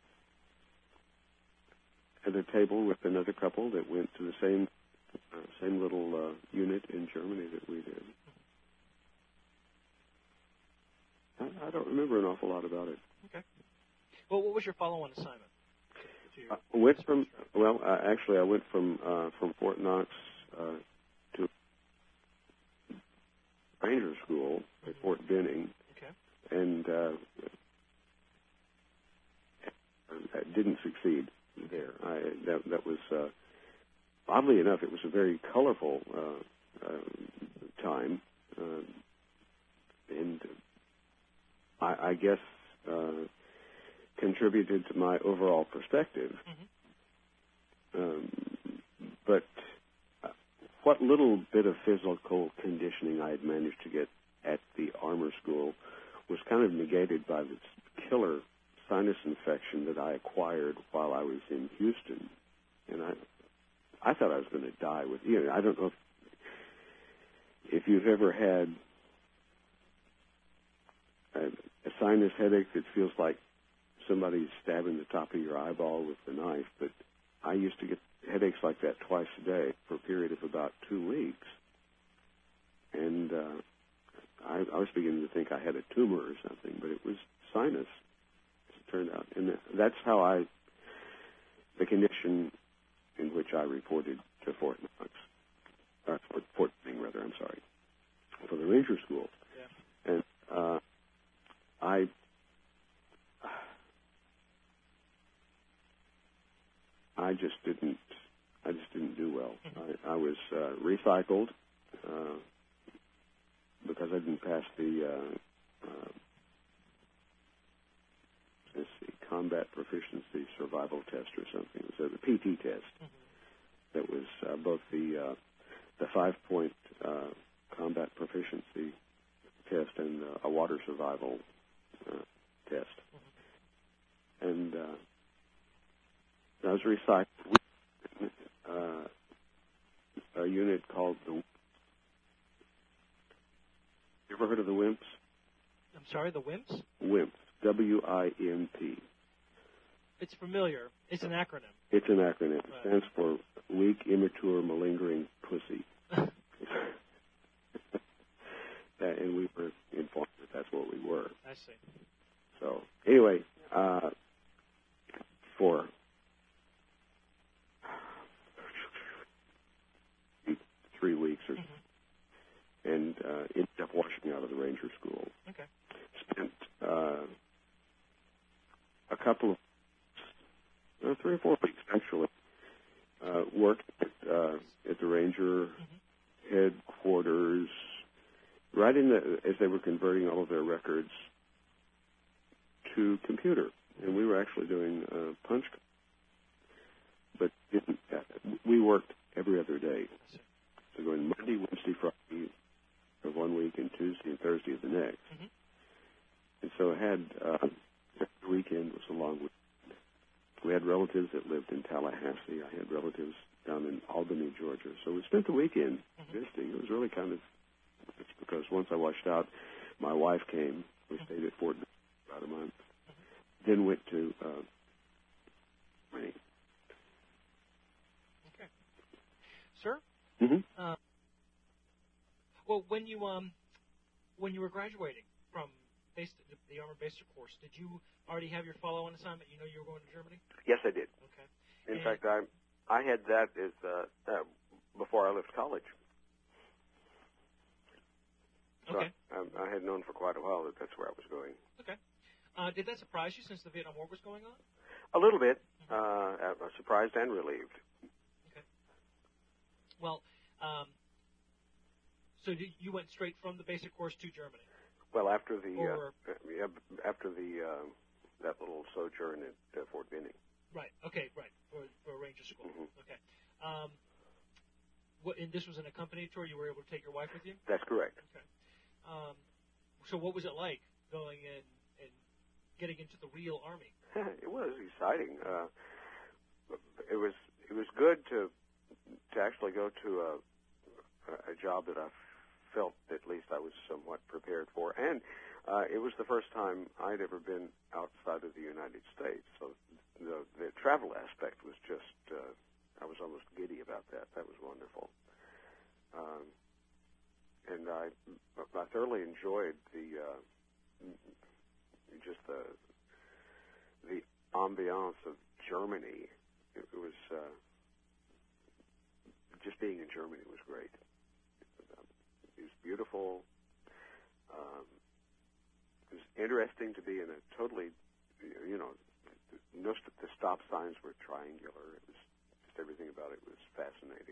a table with another couple that went to the same little unit in Germany that we did. I don't remember an awful lot about it. Okay. Well, what was your follow-on assignment? Actually, I went from Fort Knox to Ranger School at Fort Benning. Okay. And I didn't succeed there. That was oddly enough, it was a very colorful time, and I guess contributed to my overall perspective. But what little bit of physical conditioning I had managed to get at the armor school was kind of negated by this killer sinus infection that I acquired while I was in Houston, and I thought I was going to die with. I don't know if you've ever had a sinus headache that feels like somebody's stabbing the top of your eyeball with a knife, but I used to get headaches like that twice a day for a period of about 2 weeks, and I was beginning to think I had a tumor or something, but it was sinus, as it turned out, and that's how the condition in which I reported to Fort Knox, Fort Benning, rather, I'm sorry, for the Ranger School. Yeah. And I just didn't do well. I was recycled because I didn't pass the combat proficiency survival test or something. It was a PT test. That was both the 5-point combat proficiency test and a water survival test. And I was recycled with a unit called the. You ever heard of the WIMPs? I'm sorry, the WIMPs? WIMP, WIMP. It's familiar. It's an acronym. It's an acronym. Right. It stands for Weak, Immature, Malingering Pussy. And we were informed that that's what we were. I see. So, anyway, for 3 weeks or so, and ended up washing out of the Ranger School. Okay. Spent a couple of 3 or 4 weeks actually worked at the Ranger headquarters, right as they were converting all of their records to computer, and we were actually doing punch, but we worked every other day. So going Monday, Wednesday, Friday of 1 week, and Tuesday and Thursday of the next. And so I had every weekend was a long weekend. We had relatives that lived in Tallahassee. I had relatives down in Albany, Georgia. So we spent the weekend visiting. It was really kind of, because once I washed out, my wife came. We stayed at Fort Knox for about a month. Then went to Maine. Okay. Sir? Well, when you were graduating from the Armored Basic course, did you already have your follow-on assignment? You know you were going to Germany? Yes, I did. Okay. In fact, I had that as before I left college. So okay. I had known for quite a while that that's where I was going. Okay. Did that surprise you since the Vietnam War was going on? A little bit. Surprised and relieved. Okay. Well, so you went straight from the basic course to Germany? Well, after that little sojourn at Fort Benning. Right. Okay. Right. For Ranger School. Mm-hmm. Okay. And this was an accompanied tour. You were able to take your wife with you. That's correct. Okay. So what was it like going in and getting into the real Army? It was exciting. It was good to actually go to a job that I felt at least I was somewhat prepared for, and it was the first time I'd ever been outside of the United States. So the travel aspect was just I was almost giddy about that. That was wonderful, and I thoroughly enjoyed the ambiance of Germany. It was just being in Germany was great. It was beautiful. It was interesting to be in a totally, the stop signs were triangular. It was just everything about it was fascinating.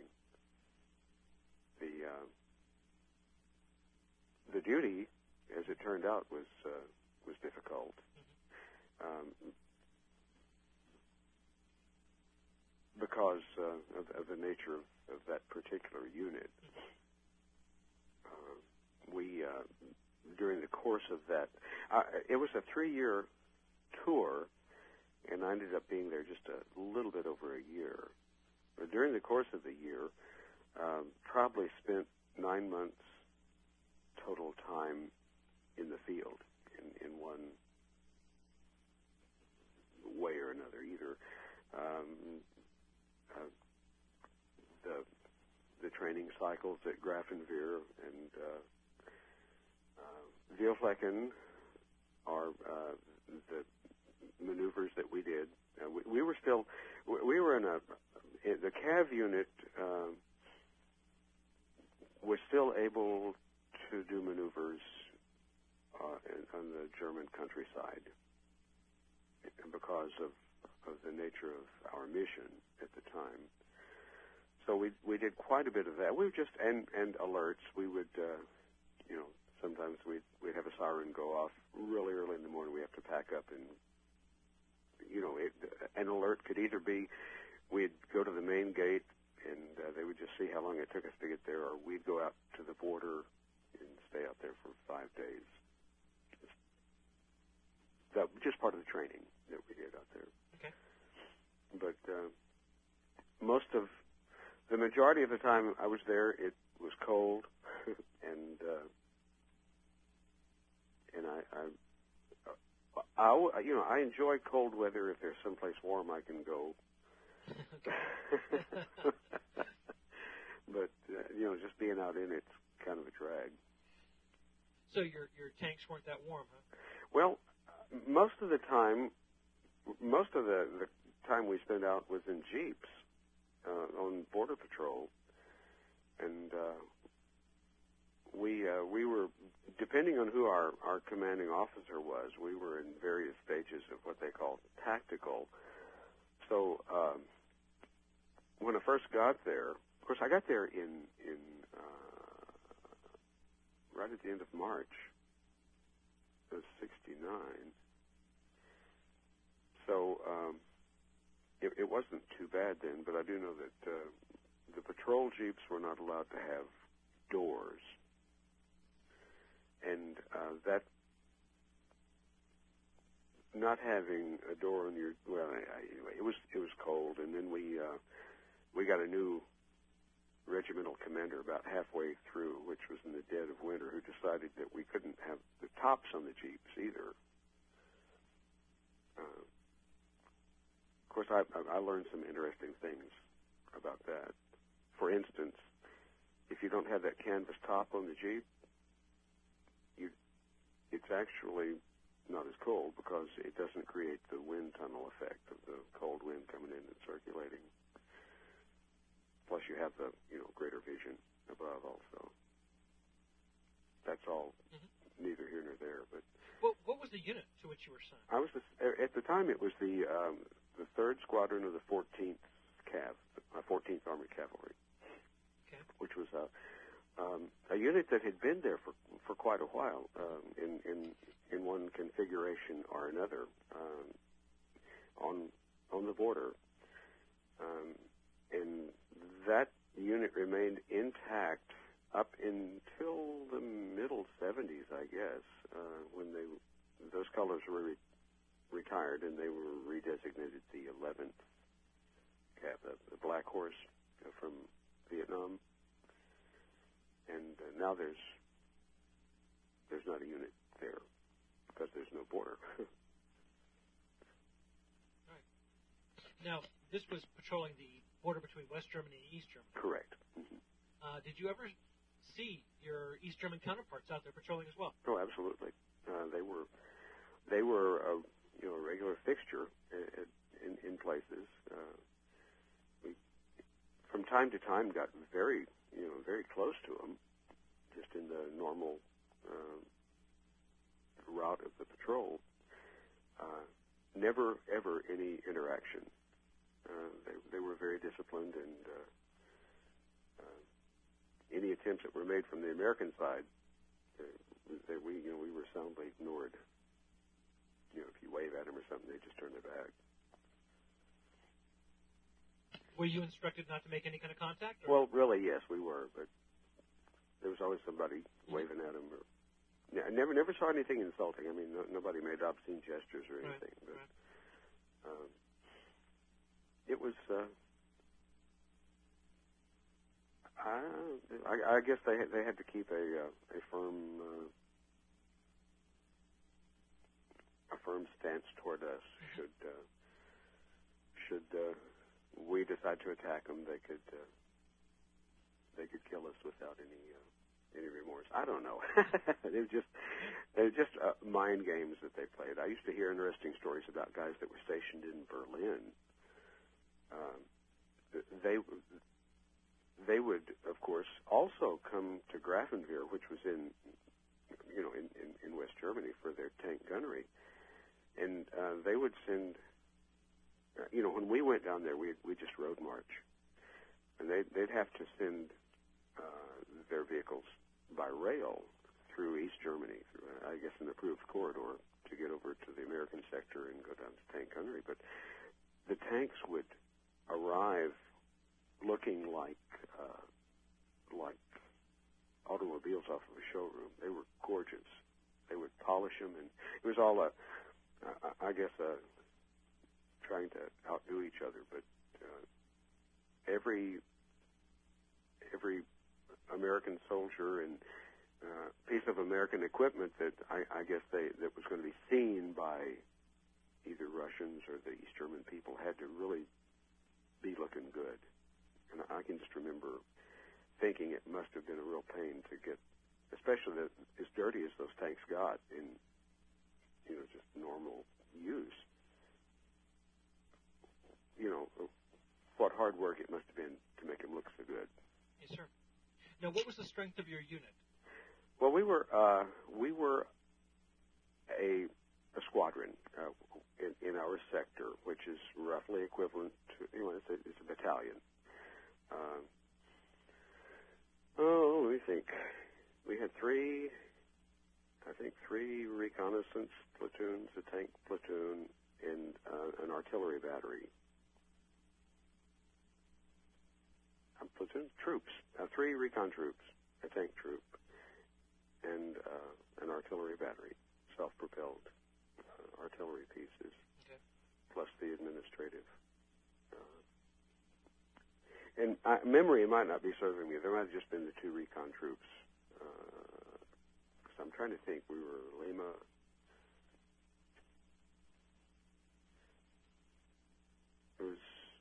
The duty, as it turned out, was difficult. Because of the nature of that particular unit. We, during the course of that, it was a 3-year tour, and I ended up being there just a little bit over a year. But during the course of the year, probably spent 9 months total time in the field in one way or another, either the training cycles at Grafenwehr and Vielflecken are the maneuvers that we did. We were in the Cav unit was still able to do maneuvers on the German countryside because of the nature of our mission at the time. So we did quite a bit of that. We were just and alerts. We would sometimes we'd have a siren go off really early in the morning. We have to pack up, and an alert could either be we'd go to the main gate and they would just see how long it took us to get there, or we'd go out to the border and stay out there for 5 days. Just part of the training that we did out there. Okay. But the majority of the time I was there, it was cold, and I enjoy cold weather if there's someplace warm I can go. But just being out in it's kind of a drag. So your tanks weren't that warm, huh? Well, most of the time we spent out was in jeeps on border patrol, and we were, depending on who our commanding officer was, we were in various stages of what they call tactical. So when I first got there, of course, I got there in right at the end of March of '69. So it wasn't too bad then, but I do know that the patrol jeeps were not allowed to have doors, and that not having a door on your anyway, it was cold, and then we got a new regimental commander about halfway through, which was in the dead of winter, who decided that we couldn't have the tops on the jeeps either. Of course, I learned some interesting things about that. For instance, if you don't have that canvas top on the Jeep, it's actually not as cold because it doesn't create the wind tunnel effect of the cold wind coming in and circulating. Plus, you have the greater vision above also. That's all neither here nor there. But what was the unit to which you were assigned? I was at the time it was the 3rd Squadron of the 14th Cav, 14th Armored Cavalry, which was a unit that had been there for quite a while in one configuration or another. On on the border, and that unit remained intact up until the middle 70s, I guess, when those colors were retired and they were redesignated the 11th Cav, the Black Horse from Vietnam. And now there's not a unit there because there's no border. Right. Now, this was patrolling the border between West Germany and East Germany. Correct. Mm-hmm. Did you ever see your East German counterparts out there patrolling as well? Oh, absolutely. They were a regular fixture in places. We, from time to time, got very close to them, just in the normal route of the patrol. Never ever any interaction. They were very disciplined, and any attempts that were made from the American side, we were soundly ignored. If you wave at them or something, they just turn their back. Were you instructed not to make any kind of contact? Or? Well, really, yes, we were, but there was always somebody waving at them. I never saw anything insulting. I mean, nobody made obscene gestures or anything. Right. But it was. I guess they had to keep a firm stance toward us. Should we decide to attack them, they could kill us without any remorse. I don't know. It was just mind games that they played. I used to hear interesting stories about guys that were stationed in Berlin. They would, of course, also come to Grafenwehr, which was in West Germany, for their tank gunnery, and they would send. When we went down there, we just road march, and they'd have to send their vehicles by rail through East Germany, through I guess an approved corridor, to get over to the American sector and go down to tank gunnery. But the tanks would arrive looking like automobiles off of a showroom. They were gorgeous. They would polish them, and it was all trying to outdo each other. But every American soldier and piece of American equipment that I guess that was going to be seen by either Russians or the East German people had to really be looking good. And I can just remember thinking it must have been a real pain to get, especially as dirty as those tanks got in, just normal use. What hard work it must have been to make them look so good. Yes, sir. Now, what was the strength of your unit? Well, we were a squadron in our sector, which is roughly equivalent to it's a battalion. Let me think. We had three reconnaissance platoons, a tank platoon, and an artillery battery. Platoon troops, 3 recon troops, a tank troop, and an artillery battery, self-propelled artillery pieces, okay, plus the administrative. And memory might not be serving me. There might have just been the 2 recon troops. Because I'm trying to think. We were Lima. It was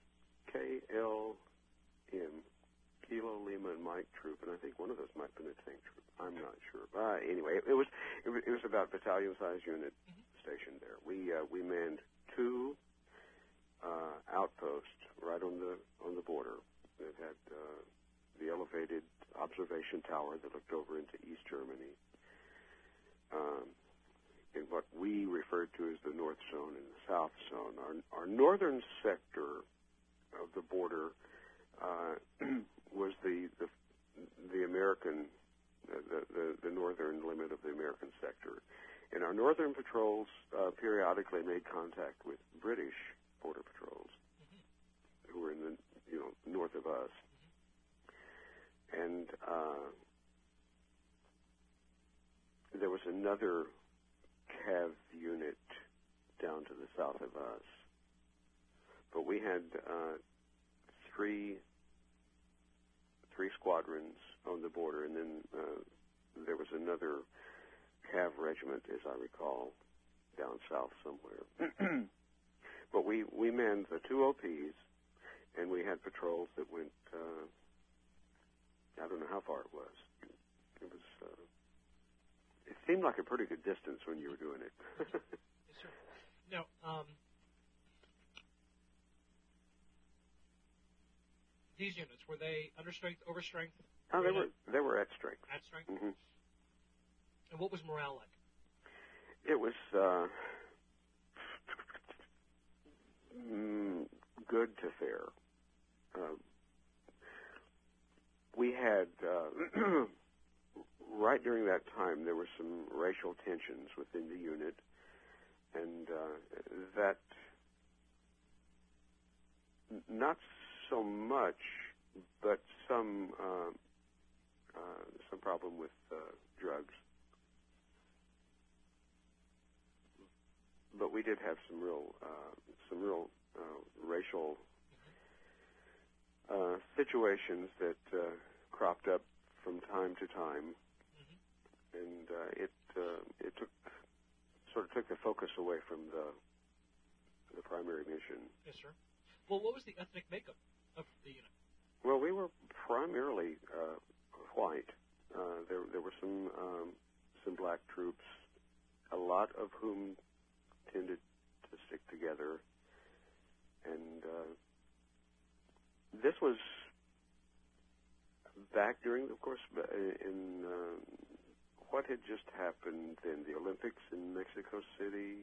KLM, Kilo Lima and Mike troop, and I think one of those might have been a tank troop. I'm not sure. Anyway, it was about battalion-sized unit stationed there. We manned 2 outposts right on the border that had the elevated observation tower that looked over into East Germany, in what we referred to as the North Zone and the South Zone. Our northern sector of the border was the American, the northern limit of the American sector. And our northern patrols periodically made contact with British border patrols who were in the north of us, and there was another Cav unit down to the south of us, but we had three squadrons on the border, and then there was another Cav regiment, as I recall, down south somewhere. But we manned the two OPs, and we had patrols that went, I don't know how far it was. It seemed like a pretty good distance when you were doing it. Yes, sir. Now, these units, were they under strength, over strength? Oh, they were at strength. At strength? Mm-hmm. And what was morale like? It was good to fair. We had, right during that time, there were some racial tensions within the unit, and that, not so much, but some problem with drugs. But we did have some real racial situations that cropped up from time to time, and it took the focus away from the primary mission. Yes, sir. Well, what was the ethnic makeup of the unit? Well, we were primarily white. There were some black troops, a lot of whom tended to stick together, and this was back during, of course, in what had just happened in the Olympics in Mexico City.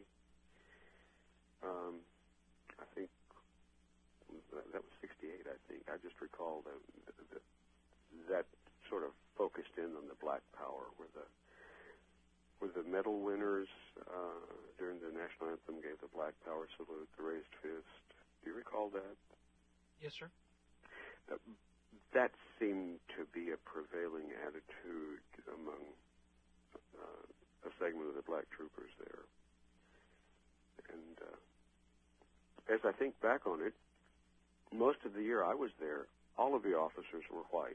I think that was '68. I think I just recall that sort of focused in on the Black Power, where the medal winners during the national anthem gave the Black Power salute, the raised fist. Do you recall that? Yes, sir. That seemed to be a prevailing attitude among a segment of the black troopers there. And as I think back on it, most of the year I was there, all of the officers were white.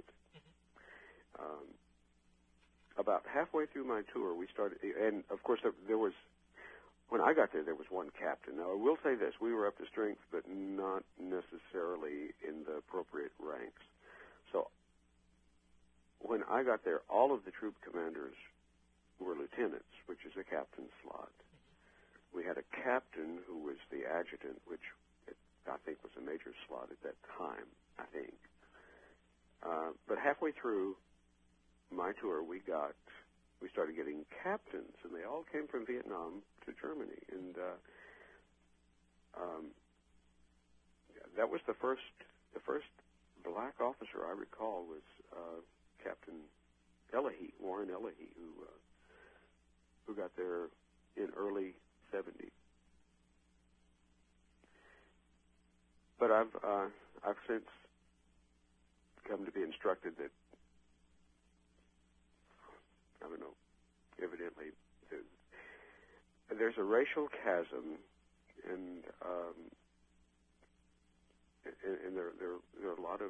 About halfway through my tour, we started, and of course there was, when I got there was one captain. Now I will say this, we were up to strength, but not necessarily in the appropriate ranks. So when I got there, all of the troop commanders were lieutenants, which is a captain's slot. We had a captain who was the adjutant, which I think was a major slot at that time, I think. But halfway through my tour, we started getting captains, and they all came from Vietnam to Germany, and that was the first black officer I recall was Captain Elahy, Warren Elahy, who got there in early '70s. But I've since come to be instructed that, I don't know, evidently there's a racial chasm, and there are a lot of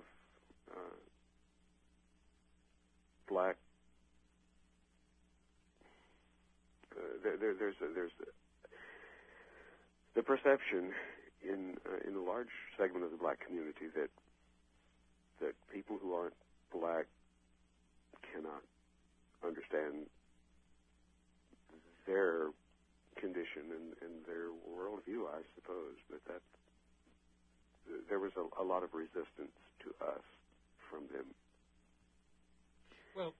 black. There's the perception in a large segment of the black community that people who aren't black cannot understand their condition and their worldview, I suppose. But that there was a lot of resistance to us from them. Well,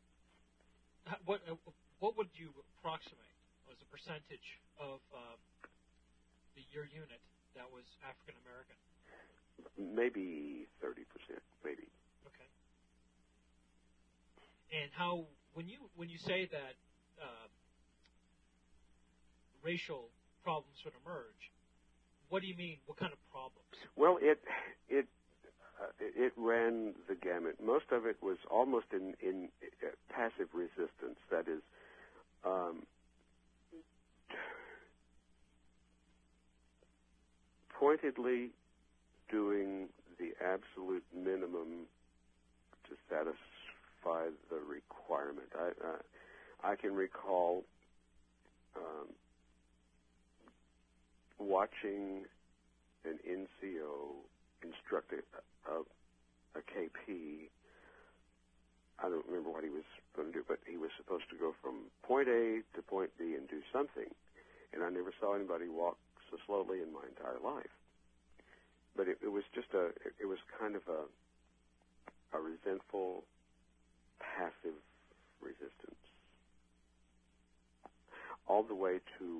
what would you approximate as a percentage of your unit that was African American? Maybe 30%, maybe. Okay. And how, when you say that racial problems would emerge, what do you mean? What kind of problems? Well, it ran the gamut. Most of it was almost in passive resistance. That is, pointedly doing the absolute minimum to satisfy the requirement. I can recall watching an NCO instruct a KP. I don't remember what he was going to do, but he was supposed to go from point A to point B and do something. And I never saw anybody walk so slowly in my entire life. But it was just it was kind of a resentful, passive resistance. All the way to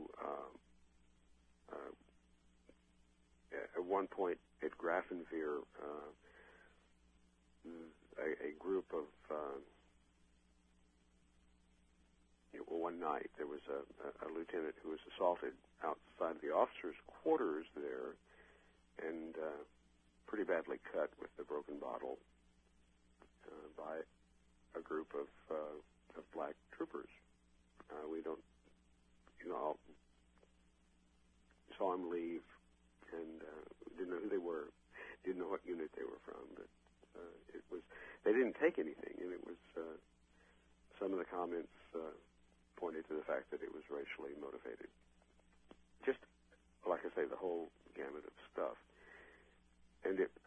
at one point at Grafenwehr, a group of one night there was a lieutenant who was assaulted outside the officers' quarters there, and pretty badly cut with a broken bottle by a group of black troopers. We don't, all saw him leave, and didn't know who they were, didn't know what unit they were from, but it was, they didn't take anything, and it was, some of the comments pointed to the fact that it was racially motivated. Just, like I say, the whole gamut of stuff. And it,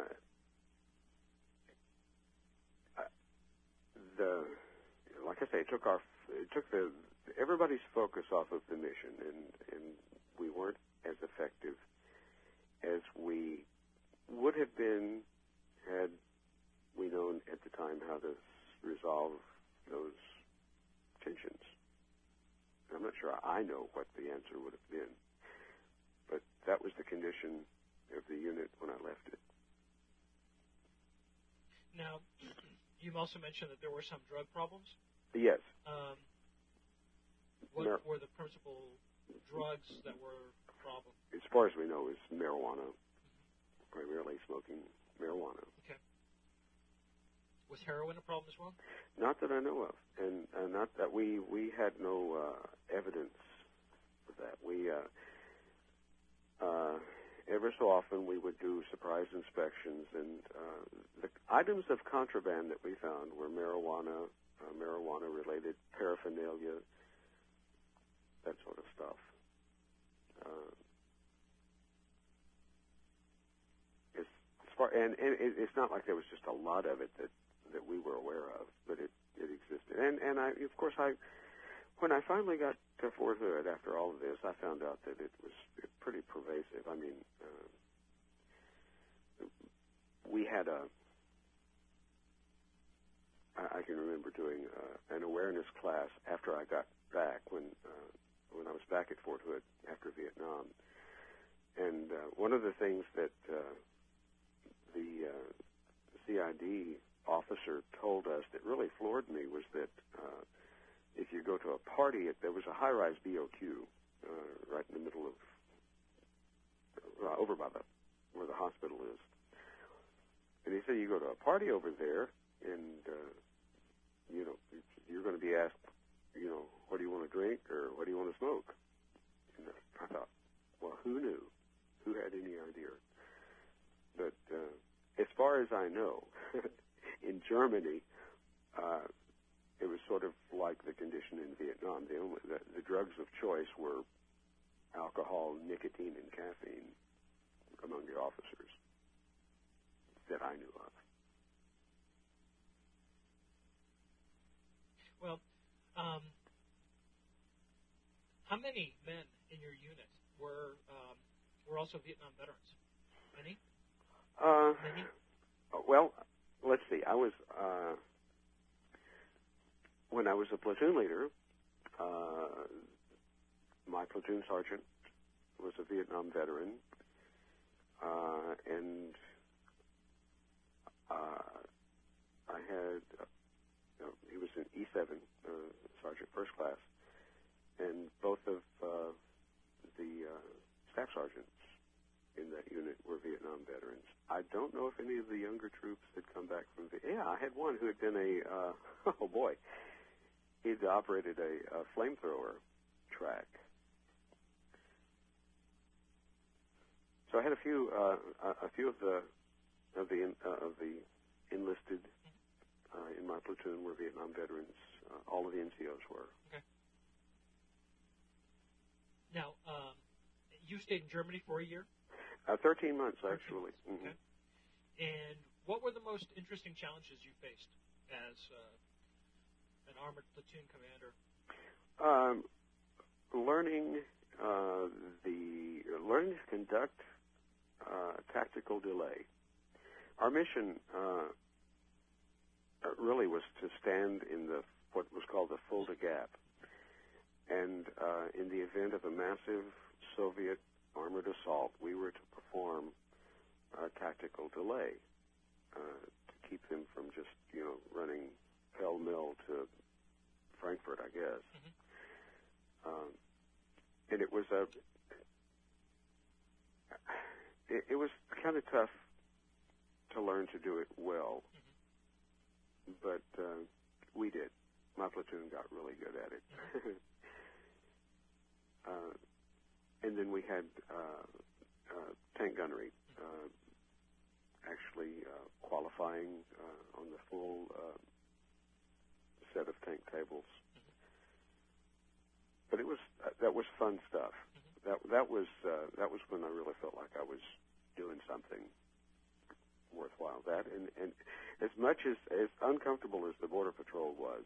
like I say, it took everybody's focus off of the mission, and we weren't as effective as we would have been had we known at the time how to resolve those tensions. I'm not sure I know what the answer would have been, but that was the condition of the unit when I left it. Now, you also mentioned that there were some drug problems. Yes. What were the principal drugs that were a problem? As far as we know, is marijuana, primarily smoking marijuana. Okay. Was heroin a problem as well? Not that I know of, and not that we had no evidence of that. We ever so often we would do surprise inspections, and the items of contraband that we found were marijuana, marijuana-related paraphernalia, that sort of stuff. It's not like there was just a lot of it that we were aware of, but it existed. And when I finally got to Fort Hood after all of this, I found out that it was pretty pervasive. I mean, we had I can remember doing an awareness class after I got back when I was back at Fort Hood after Vietnam. And one of the things that the CID officer told us that really floored me was that if you go to a party, there was a high-rise BOQ right in the middle of, over by where the hospital is. And he said, you go to a party over there, and you're going to be asked, what do you want to drink or what do you want to smoke? And I thought, well, who knew? Who had any idea? But as far as I know, in Germany, it was sort of like the condition in Vietnam. The drugs of choice were alcohol, nicotine, and caffeine among the officers that I knew of. Well, how many men in your unit were also Vietnam veterans? Many? Many? Well, let's see. I was when I was a platoon leader. My platoon sergeant was a Vietnam veteran, and I had he was an E7 sergeant, first class, and both of the staff sergeants I don't know if any of the younger troops had come back from Yeah, I had one who had been oh boy, he'd operated a flamethrower track. So I had a few of the enlisted in my platoon were Vietnam veterans. All of the NCOs were. Okay. Now, you stayed in Germany for a year? 13 months, actually. Mm-hmm. Okay. And what were the most interesting challenges you faced as an armored platoon commander? Learning to conduct tactical delay. Our mission really was to stand in what was called the Fulda Gap, and in the event of a massive Soviet armored assault, we were to perform tactical delay to keep them from just running pell-mell to Frankfurt, I guess. Mm-hmm. And it was it was kind of tough to learn to do it well, mm-hmm. but we did. My platoon got really good at it. And then we had tank gunnery, actually qualifying on the full set of tank tables. Mm-hmm. But that was fun stuff. Mm-hmm. That was when I really felt like I was doing something worthwhile. That and as much as uncomfortable as the Border Patrol was,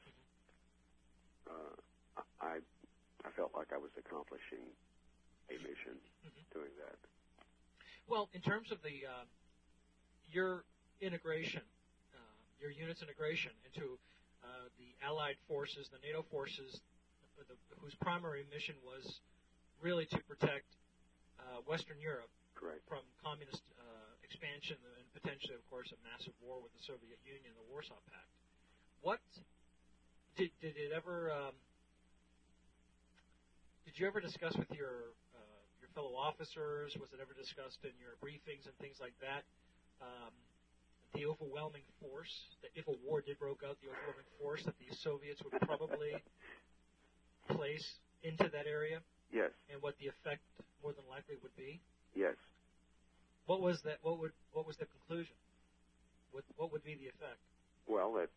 I felt like I was accomplishing a mission doing that. Well, in terms of your integration, your unit's integration into the Allied forces, the NATO forces, whose primary mission was really to protect Western Europe Correct. from communist expansion and potentially, of course, a massive war with the Soviet Union, the Warsaw Pact. What did it ever? Did you ever discuss with your fellow officers? Was it ever discussed in your briefings and things like that? The overwhelming force, that if a war did break out, the overwhelming force that the Soviets would probably place into that area? Yes. And what the effect more than likely would be? Yes. What was that? What was the conclusion? What would be the effect? Well, that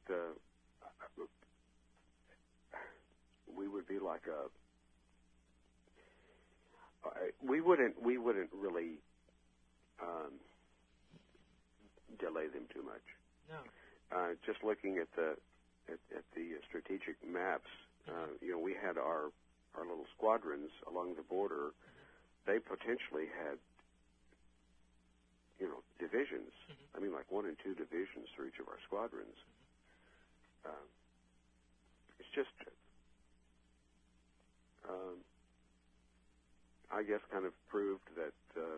we would be like we wouldn't really delay them too much. No. Just looking at the strategic maps, we had our little squadrons along the border. They potentially had divisions. Mm-hmm. I mean, like 1 and 2 divisions for each of our squadrons. Mm-hmm. It's just, I guess, kind of proved that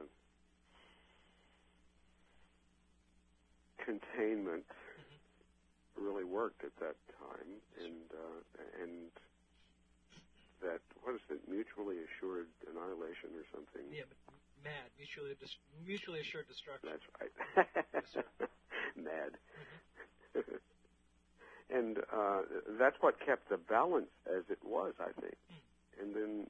containment really worked at that time, and that, what is it, mutually assured annihilation or something? Yeah, MAD, mutually assured destruction. That's right. Yes, sir. MAD. Mm-hmm. And that's what kept the balance as it was, I think. And then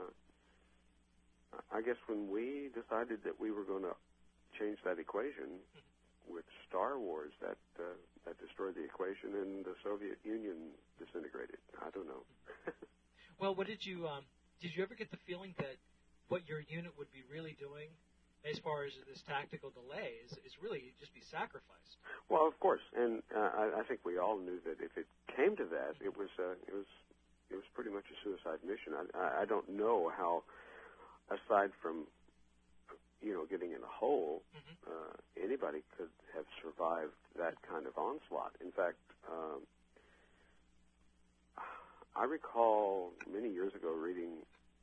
I guess when we decided that we were going to change that equation with Star Wars, that destroyed the equation, and the Soviet Union disintegrated. I don't know. Well, what did you ever get the feeling that what your unit would be really doing, as far as this tactical delay, is really just be sacrificed? Well, of course, and I think we all knew that if it came to that, it was pretty much a suicide mission. I don't know how, aside from getting in a hole, anybody could have survived that kind of onslaught. In fact, I recall many years ago reading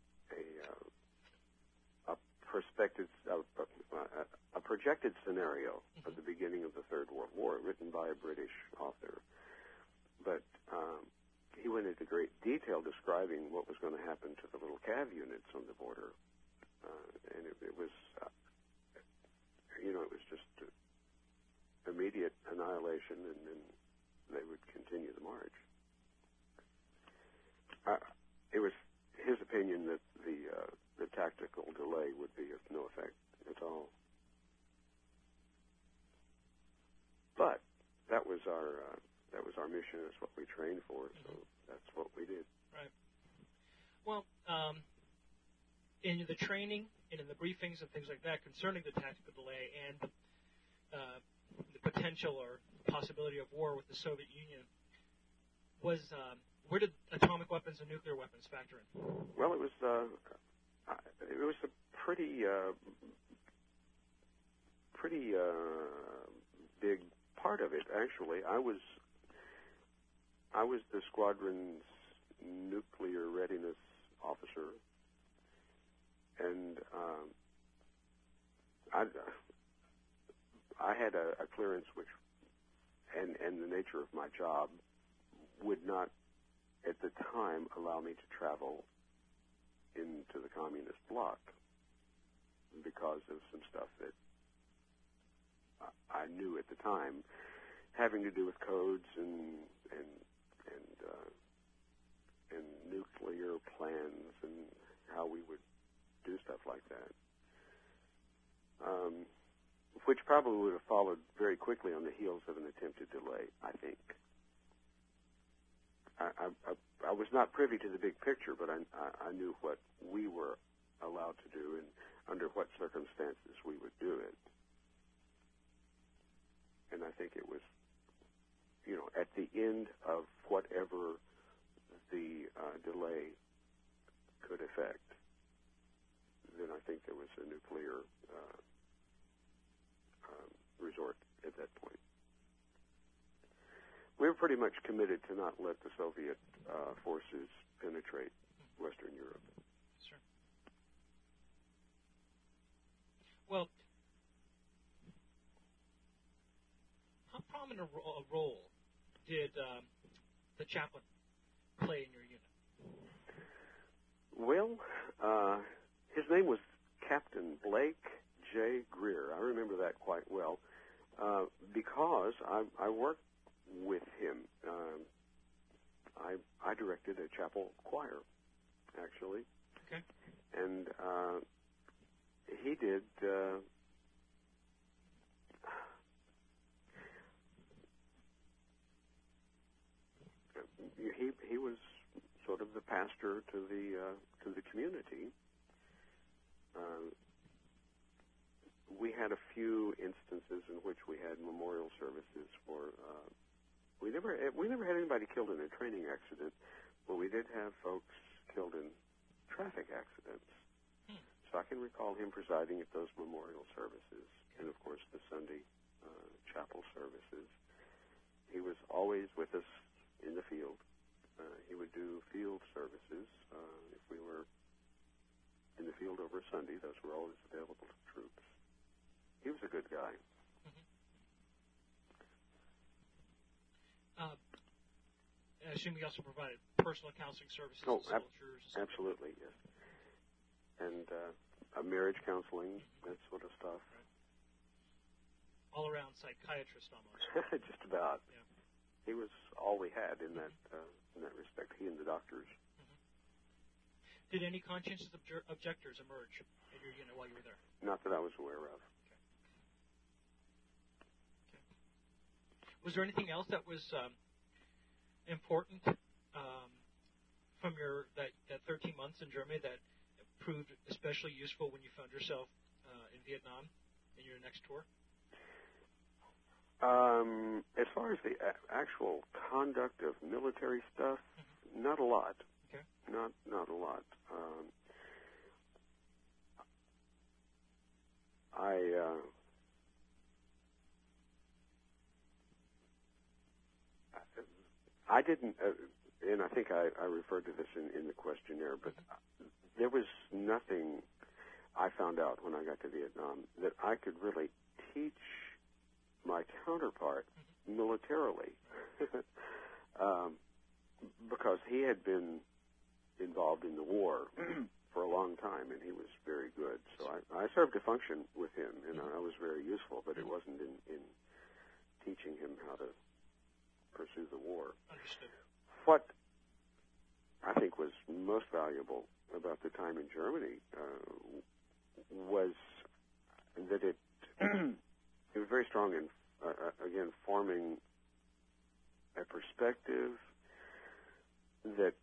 a projected scenario of the beginning of the Third World War, written by a British author. But he went into great detail describing what was going to happen to the little Cav units on the border, and it was, it was just immediate annihilation, and then they would continue the march. It was his opinion that the tactical delay would be of no effect at all. But that was our mission. That's what we trained for. So that's what we did. Right. Well, in the training and in the briefings and things like that concerning the tactical delay and the potential or possibility of war with the Soviet Union, where did atomic weapons and nuclear weapons factor in? Well, it was a pretty big part of it, actually. I was the squadron's nuclear readiness officer, and I had a clearance which, and the nature of my job would not, at the time, allow me to travel into the communist bloc because of some stuff that I knew at the time, having to do with codes and nuclear plans and how we would do stuff like that, which probably would have followed very quickly on the heels of an attempted delay, I think. I was not privy to the big picture, but I knew what we were allowed to do and under what circumstances we would do it. And I think it was, at the end of whatever the delay could affect, then I think there was a nuclear resort at that point. We were pretty much committed to not let the Soviet forces penetrate Western Europe. Sure. Well, how prominent a role did the chaplain play in your unit? Well, his name was Captain Blake J. Greer. I remember that quite well because I worked with him. I directed a chapel choir, actually. Okay. And he did. He was sort of the pastor to the community. We had a few instances in which we had memorial services for. We never had anybody killed in a training accident, but we did have folks killed in traffic accidents. So I can recall him presiding at those memorial services, and of course the Sunday chapel services. He was always with us in the field. He would do field services if we were in the field over Sunday. Those were always available to troops. He was a good guy. I assume he also provided personal counseling services to soldiers. Absolutely, yes. And marriage counseling, that sort of stuff. Right. All around psychiatrist almost. Just about. Yeah. He was all we had in that respect. He and the doctors. Did any conscientious objectors emerge in your unit while you were there? Not that I was aware of. Okay. Was there anything else that was important from that 13 months in Germany that proved especially useful when you found yourself in Vietnam in your next tour? As far as the actual conduct of military stuff, not a lot. Okay. Not a lot. I didn't, and I think I referred to this in the questionnaire, but there was nothing I found out when I got to Vietnam that I could really teach my counterpart militarily, because he had been involved in the war for a long time, and he was very good. So I served a function with him, and I was very useful, but it wasn't in teaching him how to pursue the war. Understood. What I think was most valuable about the time in Germany was that it was very strong in, again, forming a perspective that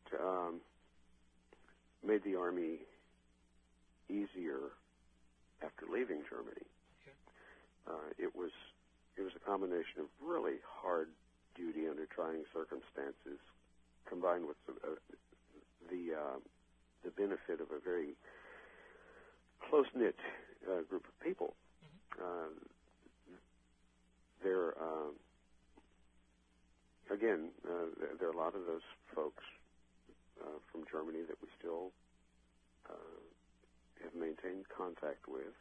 made the Army easier after leaving Germany. Okay. It was a combination of really hard duty under trying circumstances, combined with the benefit of a very close-knit group of people. There are a lot of those folks from Germany that we still have maintained contact with.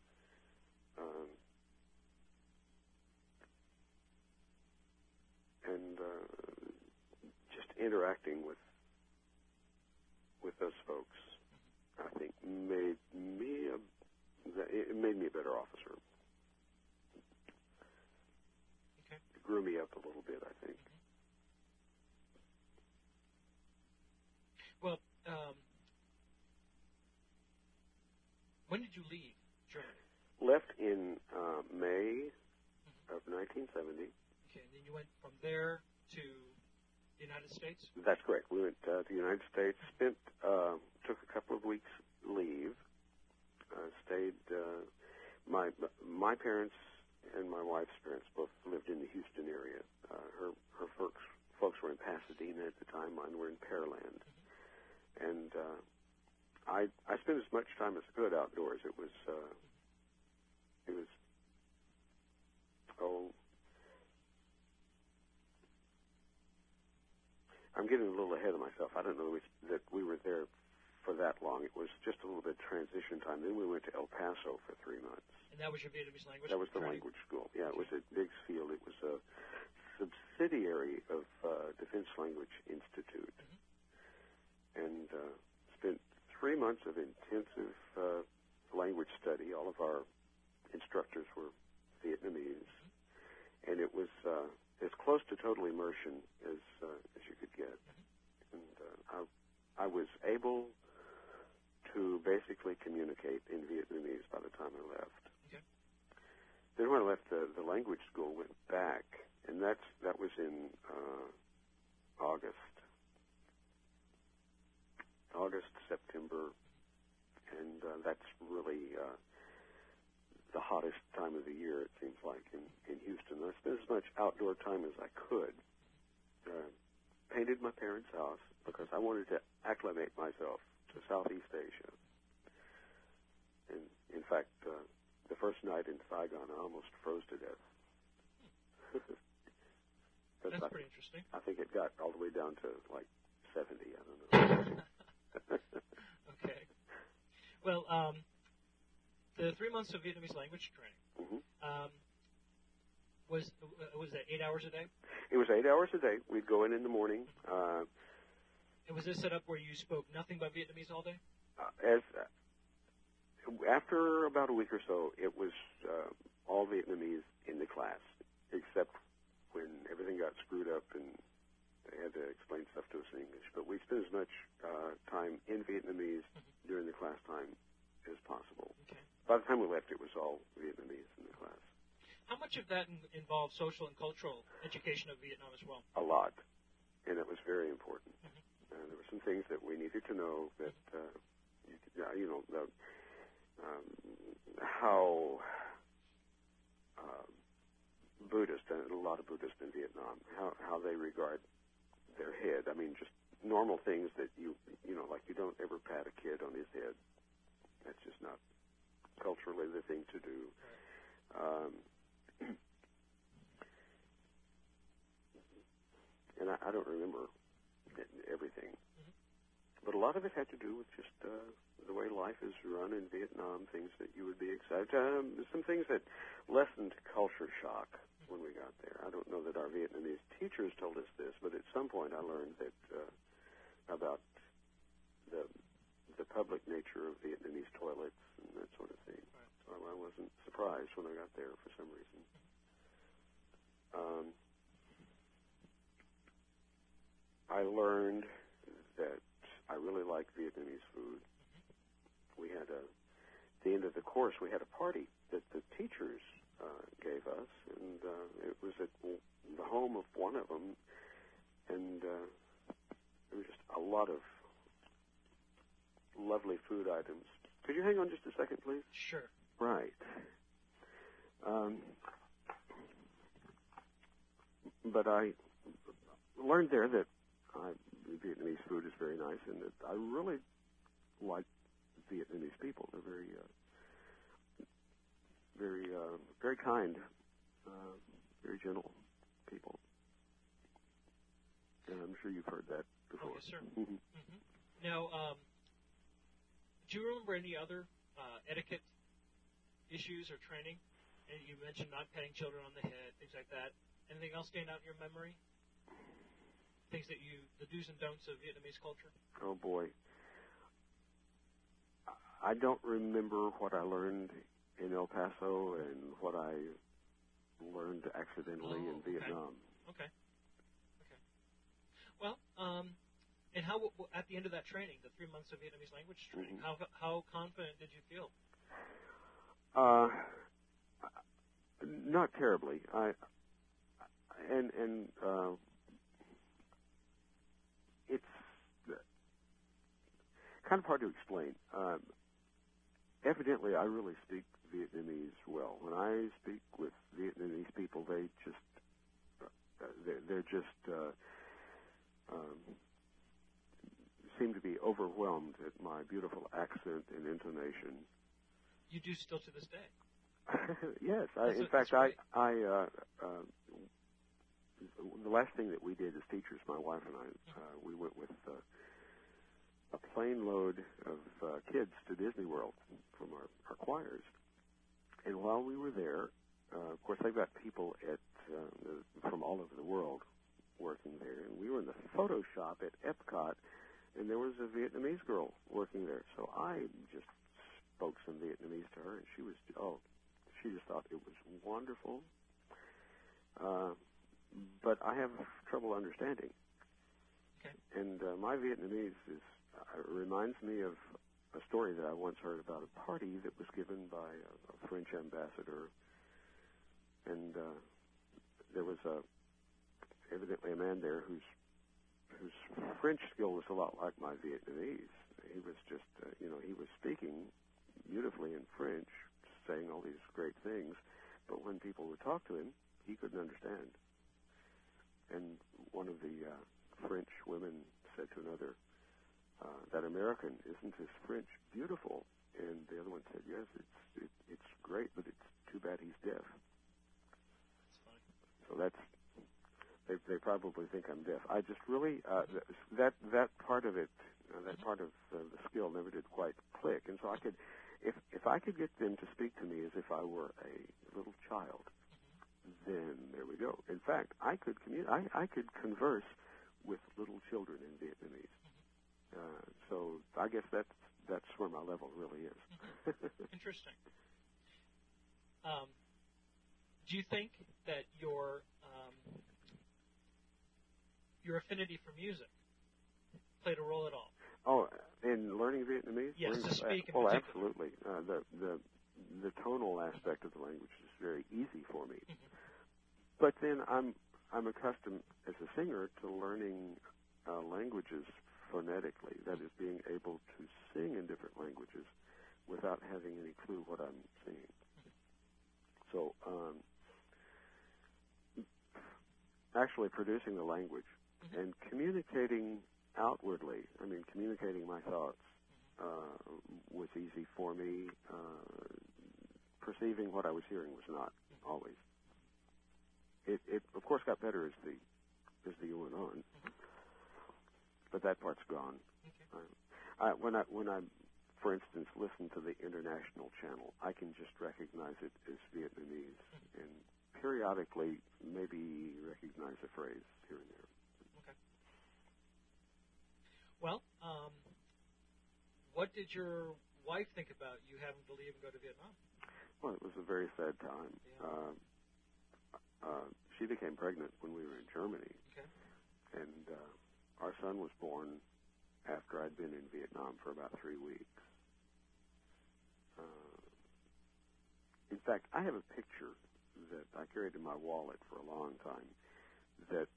And just interacting with those folks, I think, made me a better officer. Okay. It grew me up a little bit, I think. Well, when did you leave Germany? Left in May of 1970. Okay, and then you went from there to the United States? That's correct. We went to the United States, took a couple of weeks leave, stayed. My parents and my wife's parents both lived in the Houston area. Her folks were in Pasadena at the time. Mine were in Pearland. And I spent as much time as I could outdoors. It was I'm getting a little ahead of myself. I don't know that we were there for that long. It was just a little bit transition time. Then we went to El Paso for 3 months. And that was your Vietnamese language? That was the language school. Yeah, it was at Biggsfield. It was a subsidiary of Defense Language Institute. And spent 3 months of intensive language study. All of our instructors were Vietnamese. And it was as close to total immersion as you could get. And I was able to basically communicate in Vietnamese by the time I left. Okay. Then when I left the language school, went back, and that was in August, September, and that's really the hottest time of the year, it seems like, in Houston. I spent as much outdoor time as I could. Painted my parents' house because I wanted to acclimate myself to Southeast Asia. And, in fact, the first night in Saigon, I almost froze to death. That's pretty interesting. I think it got all the way down to, 70, I don't know. Okay. Well, the 3 months of Vietnamese language training, was that 8 hours a day? It was 8 hours a day. We'd go in the morning. And was this set up where you spoke nothing but Vietnamese all day? After about a week or so, it was all Vietnamese in the class, except when everything got screwed up and they had to explain stuff to us in English. But we spent as much time in Vietnamese during the class time as possible. Okay. By the time we left, it was all Vietnamese in the class. How much of that involved social and cultural education of Vietnam as well? A lot, and it was very important. There were some things that we needed to know that, how Buddhist, and a lot of Buddhists in Vietnam, how they regard their head. I mean, just normal things that like you don't ever pat a kid on his head. That's just not culturally the thing to do. And I don't remember everything. But a lot of it had to do with just the way life is run in Vietnam, things that you would be excited. Some things that lessened culture shock when we got there. I don't know that our Vietnamese teachers told us this, but at some point I learned that about the public nature of Vietnamese toilets and that sort of thing. Right. So I wasn't surprised when I got there for some reason. I learned that I really like Vietnamese food. We had at the end of the course, we had a party that the teachers gave us, and it was at the home of one of them, and there was just a lot of lovely food items. Could you hang on just a second, please? Sure. Right. But I learned there that Vietnamese food is very nice, and that I really like Vietnamese people. They're very kind, very gentle people. And I'm sure you've heard that before. Oh, yes, sir. Now, do you remember any other etiquette issues or training? And you mentioned not patting children on the head, things like that. Anything else stand out in your memory? Things that the do's and don'ts of Vietnamese culture? Oh, boy. I don't remember what I learned in El Paso and what I learned accidentally in Vietnam. Okay. Well, and how at the end of that training, the 3 months of Vietnamese language training, how confident did you feel? Not terribly. It's kind of hard to explain. Evidently, I really speak Vietnamese well. When I speak with Vietnamese people, they're just seem to be overwhelmed at my beautiful accent and intonation. You do still to this day? Yes. In fact, the last thing that we did as teachers, my wife and I, we went with a plane load of kids to Disney World from our choirs. And while we were there, of course, they've got people from all over the world working there. And we were in the photo shop at Epcot, and there was a Vietnamese girl working there. So I just spoke some Vietnamese to her, and she just thought it was wonderful. But I have trouble understanding. Okay. And my Vietnamese reminds me of a story that I once heard about a party that was given by a French ambassador. And there was evidently a man there whose French skill was a lot like my Vietnamese. He was just, he was speaking beautifully in French, saying all these great things, but when people would talk to him, he couldn't understand. And one of the French women said to another, that American, isn't his French beautiful? And the other one said, yes, it's great, but it's too bad he's deaf. That's funny. So they probably think I'm deaf. I just really, that part of it, that part of the skill never did quite click. And so I could, if I could get them to speak to me as if I were a little child, then there we go. In fact, I could converse with little children in Vietnamese. So I guess that's where my level really is. Interesting. Do you think that your affinity for music played a role at all? Oh, in learning Vietnamese? Yes, to speak. Oh, absolutely. The tonal aspect of the language is very easy for me. But then I'm accustomed as a singer to learning languages phonetically. That is, being able to sing in different languages without having any clue what I'm singing. So, actually producing the language and communicating outwardly, communicating my thoughts was easy for me. Perceiving what I was hearing was not always. It of course got better as the year went on, but that part's gone. Okay. When I, for instance, listen to the international channel, I can just recognize it as Vietnamese, and periodically maybe recognize a phrase here and there. Okay. Well, what did your wife think about you having to leave and go to Vietnam? Well, it was a very sad time. Yeah. she became pregnant when we were in Germany. Okay. And our son was born after I'd been in Vietnam for about 3 weeks. In fact, I have a picture that I carried in my wallet for a long time that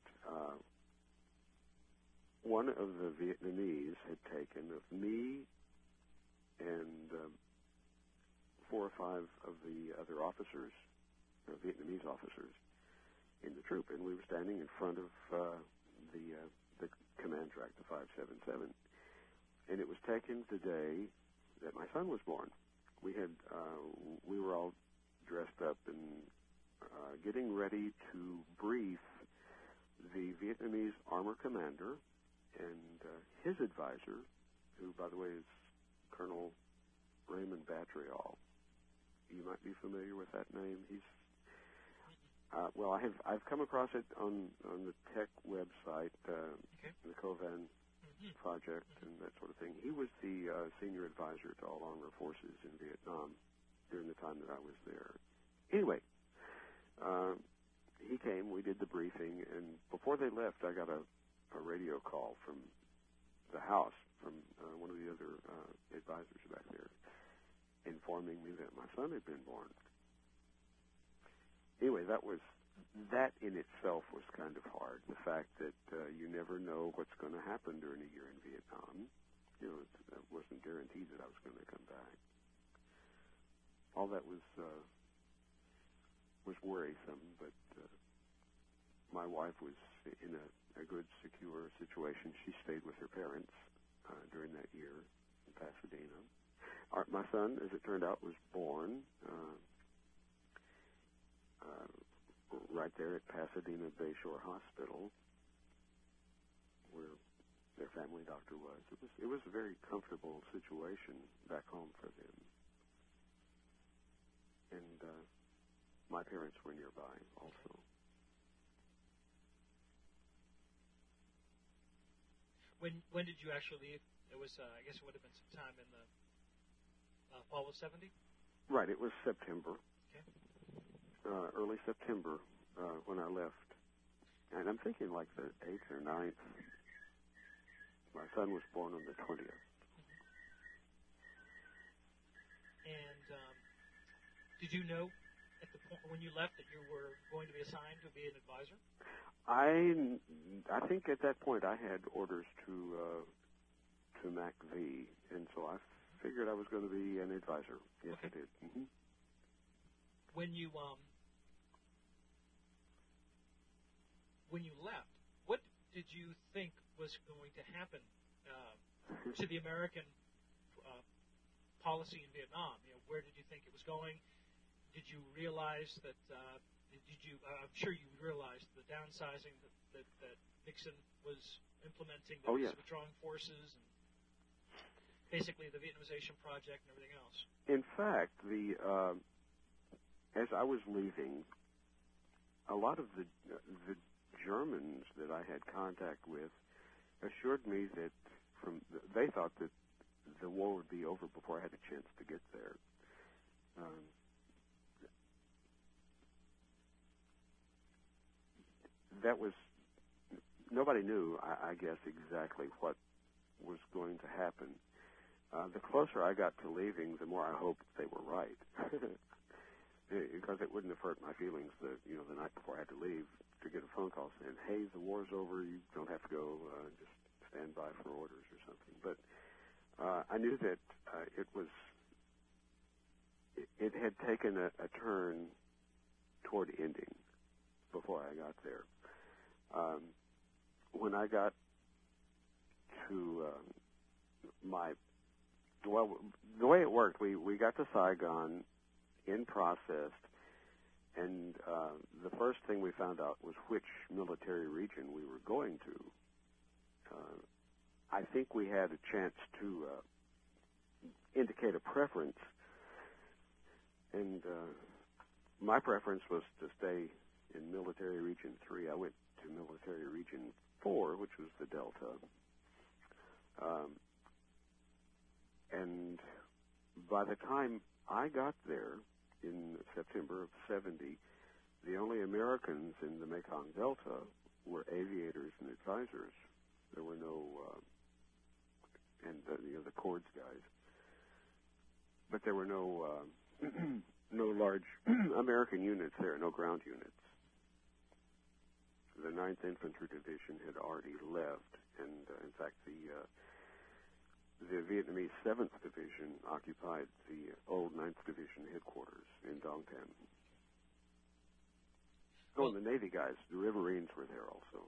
one of the Vietnamese had taken of me and 4 or 5 of the other officers, Vietnamese officers, in the troop, and we were standing in front of the command track, the 577, and it was taken the day that my son was born. We were all dressed up and getting ready to brief the Vietnamese armor commander and his advisor, who, by the way, is Colonel Raymond Batriol. You might be familiar with that name. He's well, I've come across it on the tech website, the Covan project and that sort of thing. He was the senior advisor to all armor forces in Vietnam during the time that I was there. Anyway, he came, we did the briefing, and before they left, I got a radio call from the house, from one of the other advisors back there, informing me that my son had been born. Anyway, that in itself was kind of hard. The fact that you never know what's going to happen during a year in Vietnam. You know, it wasn't guaranteed that I was going to come back. All that was worrisome, but my wife was in a good, secure situation. She stayed with her parents during that year in Pasadena. My son, as it turned out, was born right there at Pasadena Bayshore Hospital, where their family doctor was. It was a very comfortable situation back home for them. And my parents were nearby also. When did you actually leave? It was, I guess it would have been some time in the fall of 70? Right, it was September. Okay. Early September when I left. And I'm thinking like the 8th or 9th. My son was born on the 20th. And did you know at the point when you left that you were going to be assigned to be an advisor? I think at that point I had orders to MAC-V, and so I figured I was going to be an advisor. Yes, okay. I did. Mm-hmm. When you left, what did you think was going to happen to the American policy in Vietnam? You know, where did you think it was going? Did you realize that? I'm sure you realized the downsizing that Nixon was implementing, that he was withdrawing forces, and basically the Vietnamization project and everything else. In fact, as I was leaving, a lot of the Germans that I had contact with assured me that they thought that the war would be over before I had a chance to get there. Nobody knew, I guess, exactly what was going to happen. The closer I got to leaving, the more I hoped they were right. Because it wouldn't have hurt my feelings that, the night before I had to leave, to get a phone call saying, hey, the war's over, you don't have to go, just stand by for orders or something. But I knew that it had taken a turn toward ending before I got there. When I got to the way it worked, we got to Saigon in process, and the first thing we found out was which military region we were going to. I think we had a chance to indicate a preference, and my preference was to stay in Military Region 3. I went to Military Region 4, which was the Delta. And by the time I got there in September of 70, the only Americans in the Mekong Delta were aviators and advisors. There were no, the Cords guys, but there were no no large American units there, no ground units. The 9th Infantry Division had already left, and in fact, the Vietnamese 7th Division occupied the old 9th Division headquarters in Dong Tam. Oh, and the Navy guys, the Riverines were there also.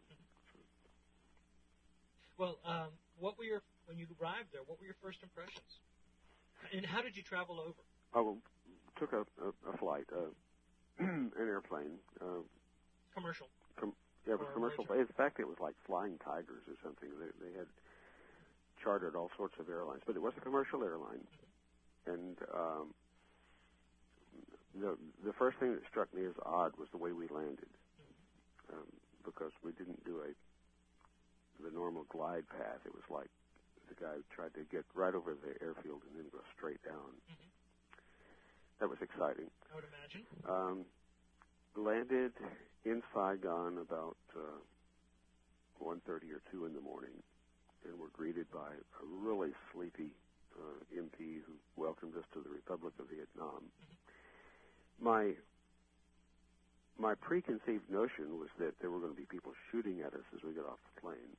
Well, when you arrived there, what were your first impressions? And how did you travel over? I took a flight, an airplane. Commercial. Yeah, it was commercial. In fact, it was like Flying Tigers or something. They had chartered all sorts of airlines, but it was a commercial airline. And the first thing that struck me as odd was the way we landed, because we didn't do the normal glide path. It was like the guy tried to get right over the airfield and then go straight down. Mm-hmm. That was exciting. I would imagine. Landed in Saigon about 1:30 or 2 in the morning, and were greeted by a really sleepy MP who welcomed us to the Republic of Vietnam. Mm-hmm. My preconceived notion was that there were going to be people shooting at us as we got off the plane,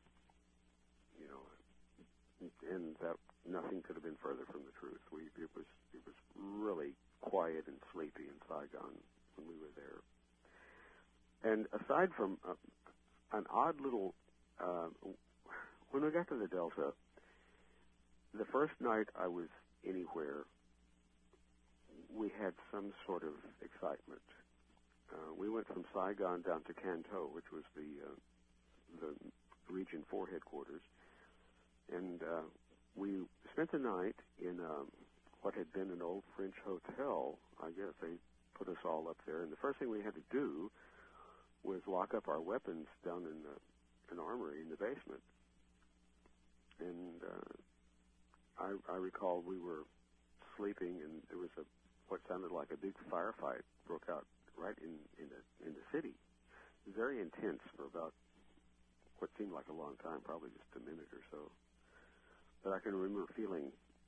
and that nothing could have been further from the truth. It was really quiet and sleepy in Saigon when we were there. And aside from an odd little, when we got to the Delta, the first night I was anywhere, we had some sort of excitement. We went from Saigon down to Can Tho, which was the Region 4 headquarters, and we spent the night in what had been an old French hotel. I guess they put us all up there, and the first thing we had to do was lock up our weapons down in an armory in the basement. And I recall we were sleeping, and there was what sounded like a big firefight broke out right in the city. Very intense for about what seemed like a long time, probably just a minute or so. But I can remember feeling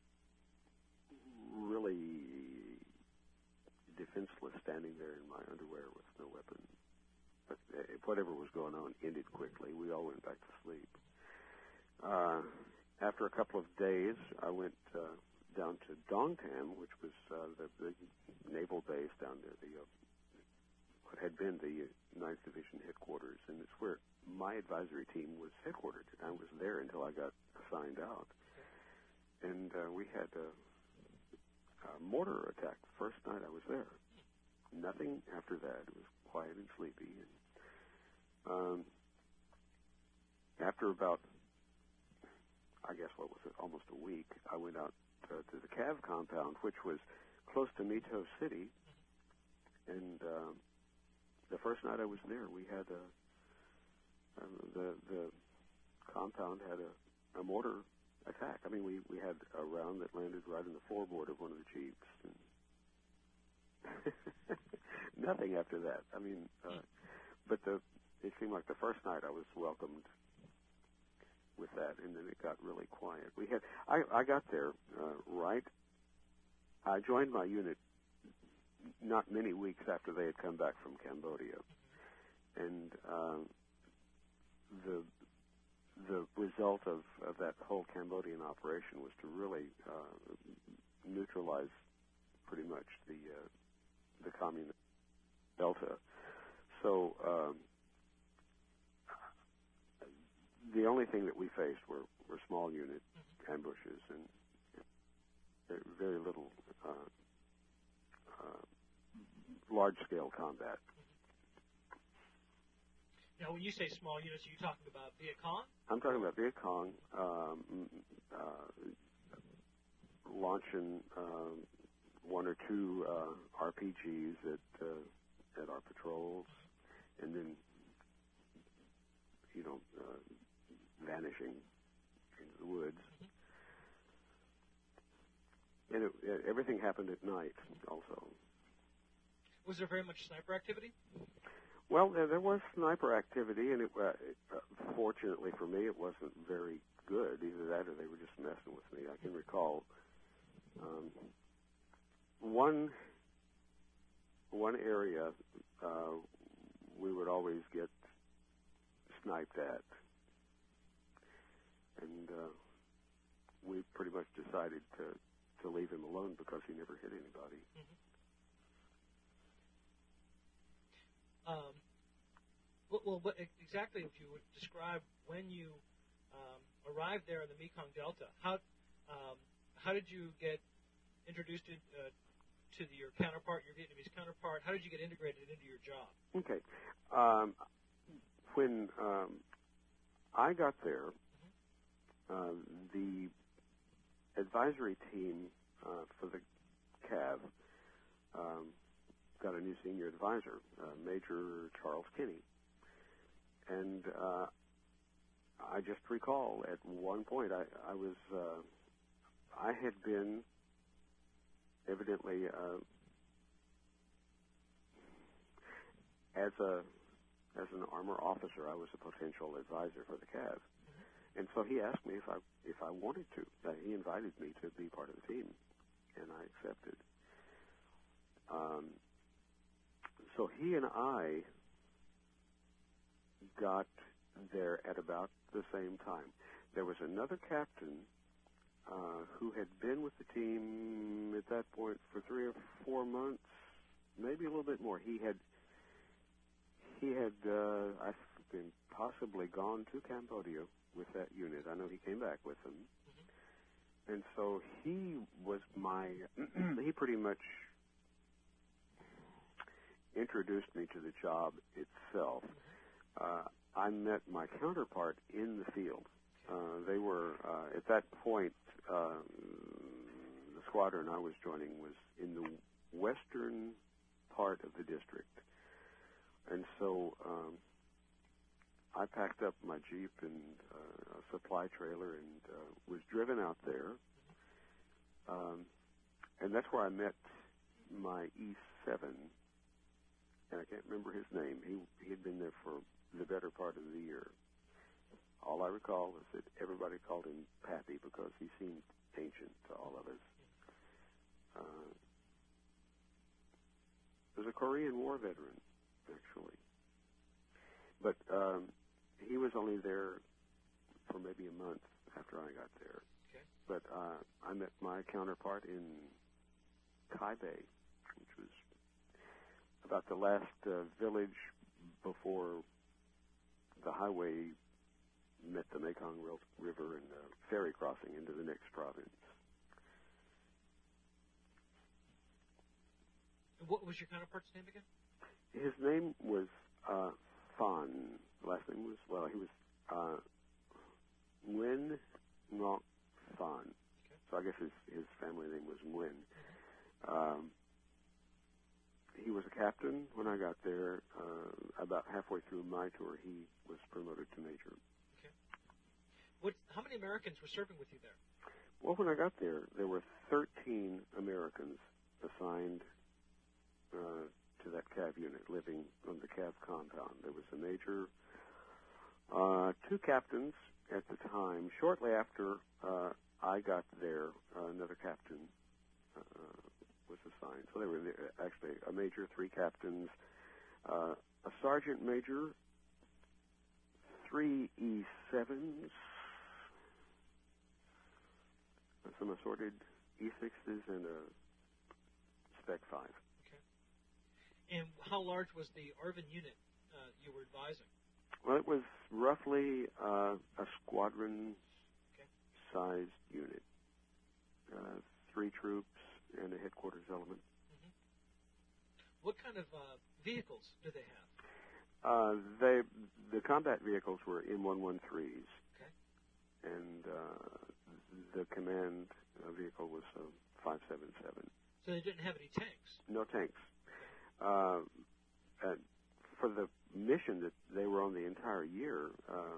really defenseless standing there in my underwear with no weapon. But whatever was going on ended quickly. We all went back to sleep. After a couple of days, I went down to Dong Tam, which was the naval base down there, what had been the 9th Division headquarters, and it's where my advisory team was headquartered. I was there until I got assigned out. And we had a mortar attack the first night I was there. Nothing after that. It was quiet and sleepy. And after about, I guess, almost a week, I went out to the Cav compound, which was close to My Tho City. And the first night I was there, we had the compound had a mortar attack. I mean, we had a round that landed right in the floorboard of one of the Jeeps. And nothing after that. I mean, but it seemed like the first night I was welcomed with that, and then it got really quiet. I got there right. I joined my unit not many weeks after they had come back from Cambodia, and the result of that whole Cambodian operation was to really neutralize pretty much the communist Delta. So the only thing that we faced were small unit ambushes and very little large-scale combat. Now, when you say small units, are you talking about Viet Cong? I'm talking about Viet Cong launching one or two RPGs at our patrols, and then vanishing into the woods. Mm-hmm. And everything happened at night also. Was there very much sniper activity? Well, there was sniper activity, and fortunately for me, it wasn't very good. Either that or they were just messing with me. I can recall one area we would always get sniped at, and we pretty much decided to leave him alone because he never hit anybody. Mm-hmm. What exactly, if you would describe when you arrived there in the Mekong Delta, how did you get introduced to your counterpart, your Vietnamese counterpart? How did you get integrated into your job? Okay. When I got there, the advisory team for the CAV got a new senior advisor, Major Charles Kinney. And I just recall at one point I had been evidently as an armor officer, I was a potential advisor for the CAV. And so he asked me if I wanted to. He invited me to be part of the team, and I accepted. So he and I got there at about the same time. There was another captain who had been with the team at that point for 3 or 4 months, maybe a little bit more. He had I think possibly gone to Cambodia with that unit. I know he came back with them. Mm-hmm. And so he was he pretty much introduced me to the job itself. I met my counterpart in the field. They were, at that point, the squadron I was joining was in the western part of the district. And so I packed up my Jeep and a supply trailer and was driven out there. And that's where I met my E7, and I can't remember his name. He had been there for the better part of the year. All I recall was that everybody called him Pappy because he seemed ancient to all of us. He was a Korean War veteran, actually. But he was only there for maybe a month after I got there. Okay. But I met my counterpart in Kai Bay, which was about the last village before the highway met the Mekong River and ferry crossing into the next province. What was your counterpart's name again? His name was Phan. The last name was, he was Nguyen Ngoc Phan. Okay. So I guess his family name was Nguyen. He was a captain when I got there. About halfway through my tour, he was promoted to major. Okay. How many Americans were serving with you there? Well, when I got there, there were 13 Americans assigned to that CAV unit living on the CAV compound. There was a major, 2 captains at the time. Shortly after I got there, another captain was assigned. So there were actually a major, 3 captains, a sergeant major, 3 E7s, some assorted E6s, and a Spec 5. Okay. And how large was the ARVN unit you were advising? Well, it was roughly a squadron-sized unit. 3 troops and a headquarters element. Mm-hmm. What kind of vehicles do they have? The combat vehicles were M113s. Okay. And the command vehicle was a 577. So they didn't have any tanks? No tanks. For the mission that they were on the entire year,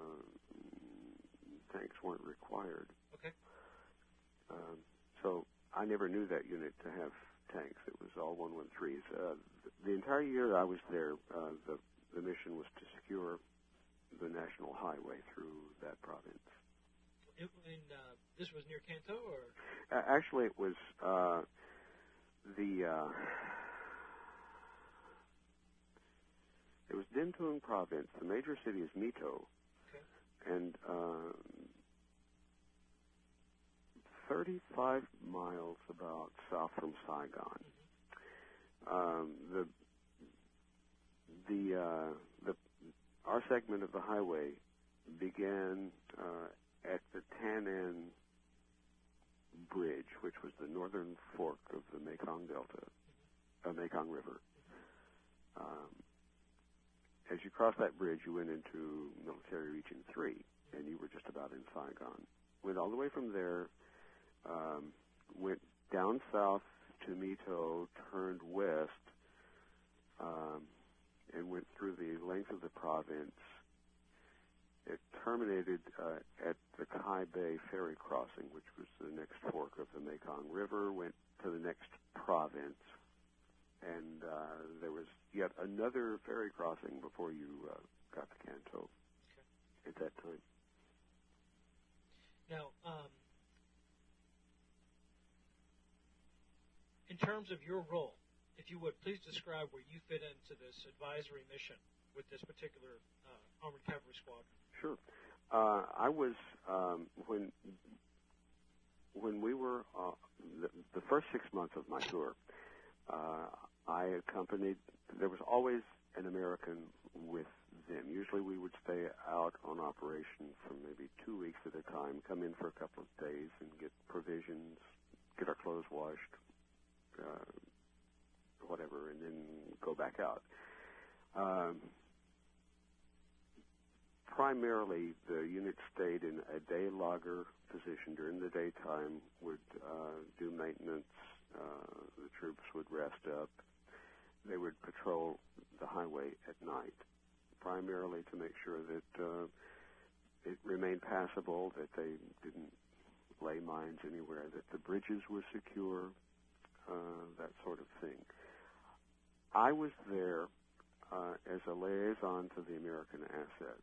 tanks weren't required. Okay. So I never knew that unit to have tanks. It was all 113s. The entire year I was there, the mission was to secure the national highway through that province. This was near Kanto, or? Actually, it was it was Dintung province. The major city is Mito, okay. And 35 miles about south from Saigon. Our segment of the highway began at the Tan Bridge, which was the northern fork of the Mekong Mekong River. As you crossed that bridge, you went into Military Region 3, and you were just about in Saigon. Went all the way from there, went down south to Mito, turned west, and went through the length of the province. It terminated at the Kai Bay ferry crossing, which was the next fork of the Mekong River, went to the next province, and there was yet another ferry crossing before you got to Kanto at that time. Now, in terms of your role, if you would, please describe where you fit into this advisory mission with this particular Armored Cavalry Squadron. Sure. I was, when we were, the first 6 months of my tour, I accompanied, there was always an American with them. Usually we would stay out on operation for maybe 2 weeks at a time, come in for a couple of days and get provisions, get our clothes washed, whatever, and then go back out. Primarily, the unit stayed in a day logger position during the daytime, would do maintenance, the troops would rest up. They would patrol the highway at night, primarily to make sure that it remained passable, that they didn't lay mines anywhere, that the bridges were secure, that sort of thing. I was there as a liaison to the American assets.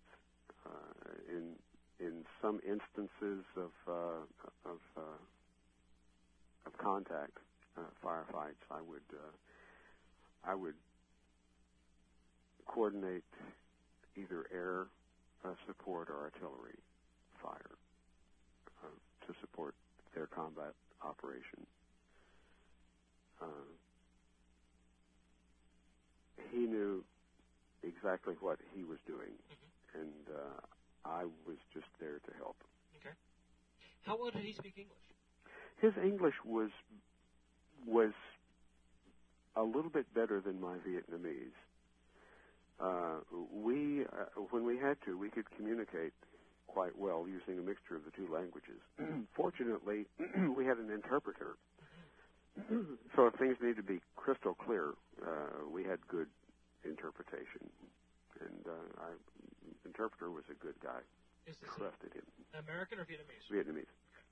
In some instances of contact, firefights, I would coordinate either air support or artillery fire to support their combat operation. He knew exactly what he was doing, and I was just there to help. Okay. How well did he speak English? His English was a little bit better than my Vietnamese. When we had to, we could communicate quite well using a mixture of the two languages. Fortunately, we had an interpreter. So if things needed to be crystal clear, we had good interpretation. And our interpreter was a good guy. Is this trusted him. American or Vietnamese? Vietnamese.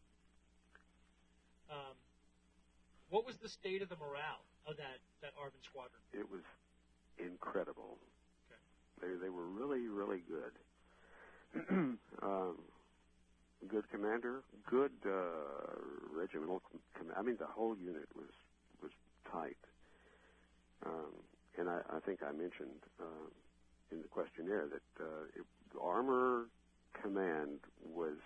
Okay. What was the state of the morale of that ARVN squadron? It was incredible. Okay. They were really, really good. Good commander, good regimental command. I mean, the whole unit was tight. And I think I mentioned in the questionnaire that Armor Command was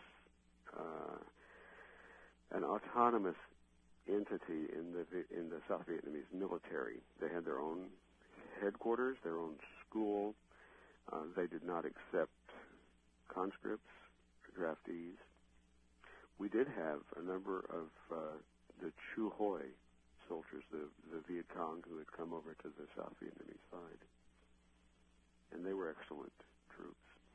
an autonomous entity in the South Vietnamese military. They had their own headquarters, their own school. They did not accept conscripts, draftees. We did have a number of the Chu Hoi soldiers, the Viet Cong, who had come over to the South Vietnamese side. And they were excellent troops.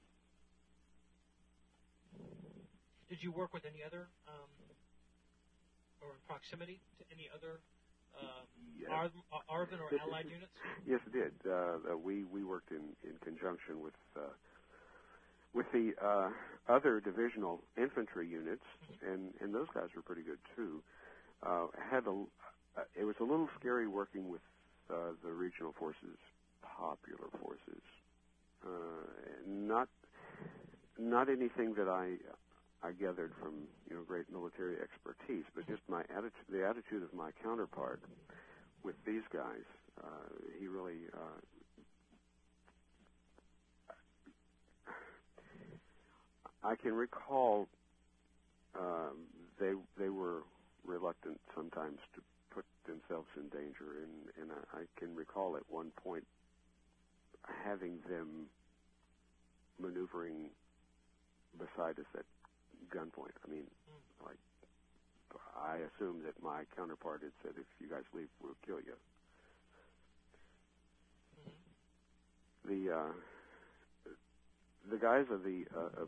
Did you work with any other, or in proximity to any other Yes. ARVN or Allied units? Yes, it did. We worked in conjunction with the other divisional infantry units, and those guys were pretty good too. Had it was a little scary working with the regional forces, popular forces. Not anything that I gathered from great military expertise, but just the attitude of my counterpart with these guys. He really. I can recall they were reluctant sometimes to put themselves in danger, and I can recall at one point having them maneuvering beside us at gunpoint. I mean, like, I assume that my counterpart had said, "If you guys leave, we'll kill you." The guys of the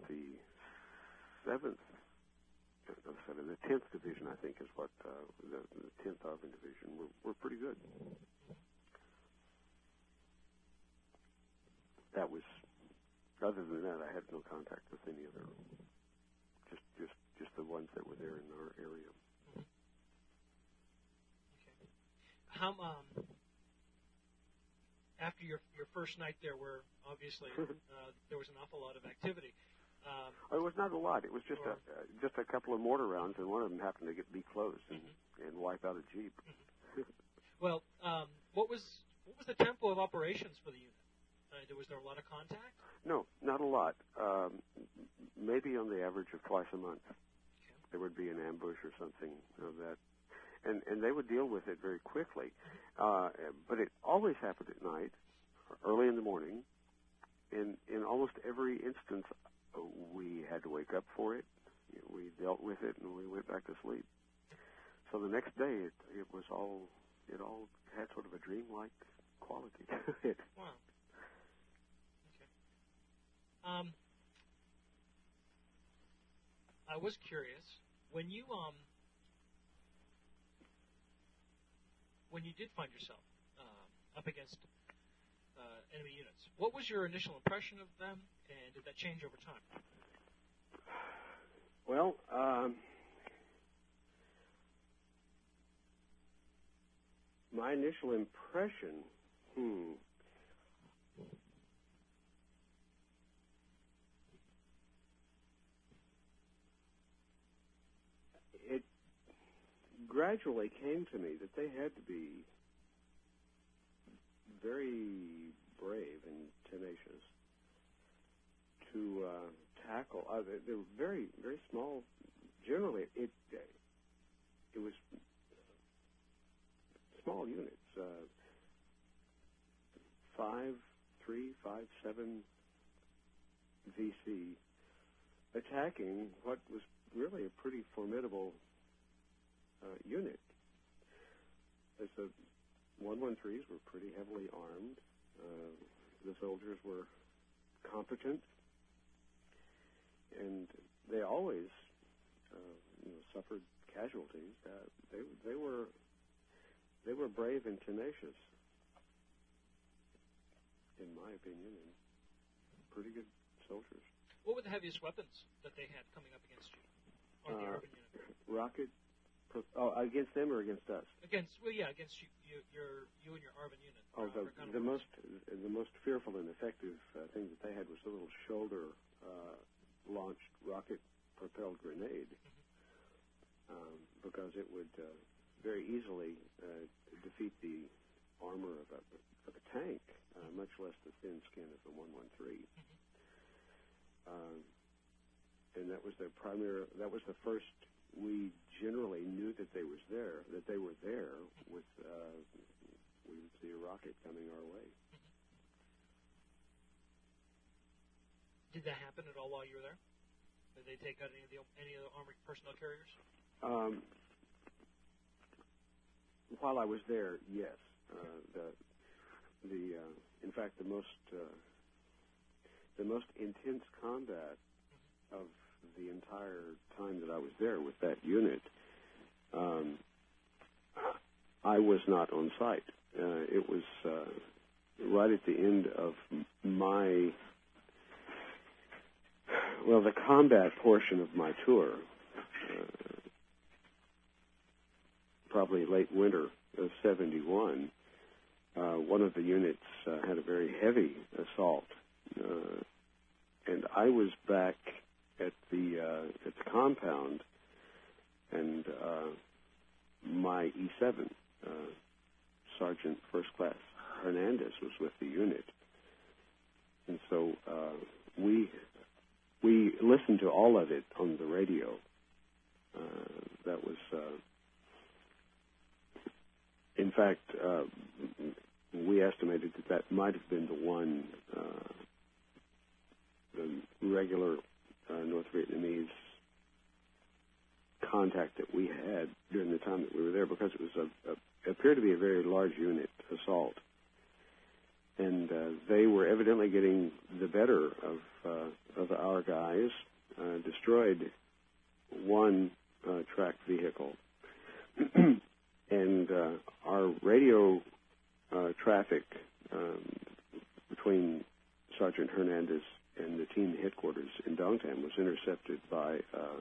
10th Division, I think, is what the 10th Arvin Division were pretty good. That was, other than that, I had no contact with any other, just the ones that were there in our area. Okay. How after your first night there, where obviously there was an awful lot of activity. It was not a lot. It was just a couple of mortar rounds, and one of them happened to be closed and wipe out a Jeep. Well, what was the tempo of operations for the unit? Was there a lot of contact? No, not a lot. Maybe on the average of twice a month. Okay. There would be an ambush or something of that. And they would deal with it very quickly. But it always happened at night, early in the morning. In almost every instance, we had to wake up for it. We dealt with it, and we went back to sleep. So the next day, it all had sort of a dreamlike quality to it. Wow. Okay. I was curious, when you did find yourself up against enemy units, what was your initial impression of them, and did that change over time? Well, my initial impression, it gradually came to me that they had to be very brave and tenacious to tackle. They were very, very small. Generally, it was small units, 5'3", 5'7" VC, attacking what was really a pretty formidable unit. As the 113s were pretty heavily armed. The soldiers were competent, and they always suffered casualties. They were brave and tenacious, in my opinion, and pretty good soldiers. What were the heaviest weapons that they had coming up against you, or the urban unit? Rocket. Against them or against us? Against you and your Arvin unit. The most fearful and effective thing that they had was a little shoulder launched rocket propelled grenade, because it would very easily defeat the armor of a tank, much less the thin skin of the 113. And that was the first we generally knew that they were there with we would see a rocket coming our way. Did that happen at all while you were there? Did they take out any of the armored personnel carriers? While I was there, yes. In fact, the most intense combat of the entire time that I was there with that unit, I was not on site. It was right at the end of the combat portion of my tour. probably late winter of 71, one of the units had a very heavy assault, and I was back at the compound, and my E7, Sergeant First Class Hernandez, was with the unit, and so we listened to all of it on the radio. That was, in fact, we estimated that might have been the one, the regular North Vietnamese contact that we had during the time that we were there, because it was appeared to be a very large unit assault, and they were evidently getting the better of our guys. Destroyed one tracked vehicle, and our radio traffic between Sergeant Hernandez and the team headquarters in Dongtan was intercepted by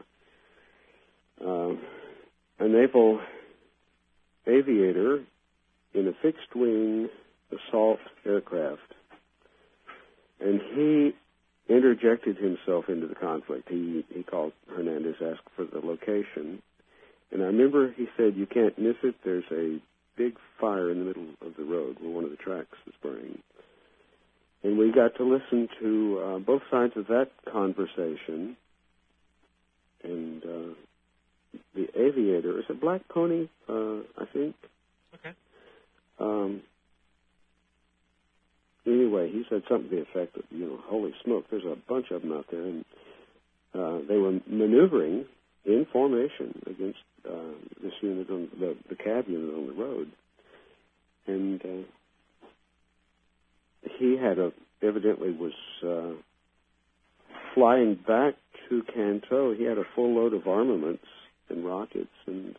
a naval aviator in a fixed-wing assault aircraft, and he interjected himself into the conflict. He called Hernandez, asked for the location, and I remember he said, "You can't miss it. There's a big fire in the middle of the road where one of the tracks is burning." And we got to listen to both sides of that conversation, and the aviator, is it Black Pony, I think? Okay. Anyway, he said something to the effect of, holy smoke, there's a bunch of them out there, and they were maneuvering in formation against this unit, on the cab unit on the road. And he had evidently was flying back to Canto. He had a full load of armaments and rockets, and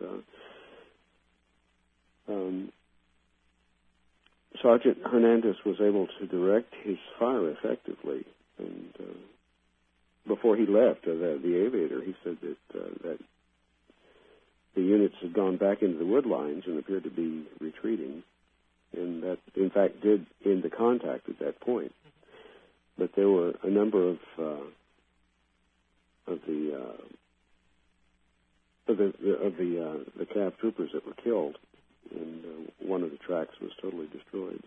Sergeant Hernandez was able to direct his fire effectively. And before he left, the aviator, he said that the units had gone back into the wood lines and appeared to be retreating, and that, in fact, did end the contact at that point. But there were a number of the CAV troopers that were killed, and one of the tracks was totally destroyed.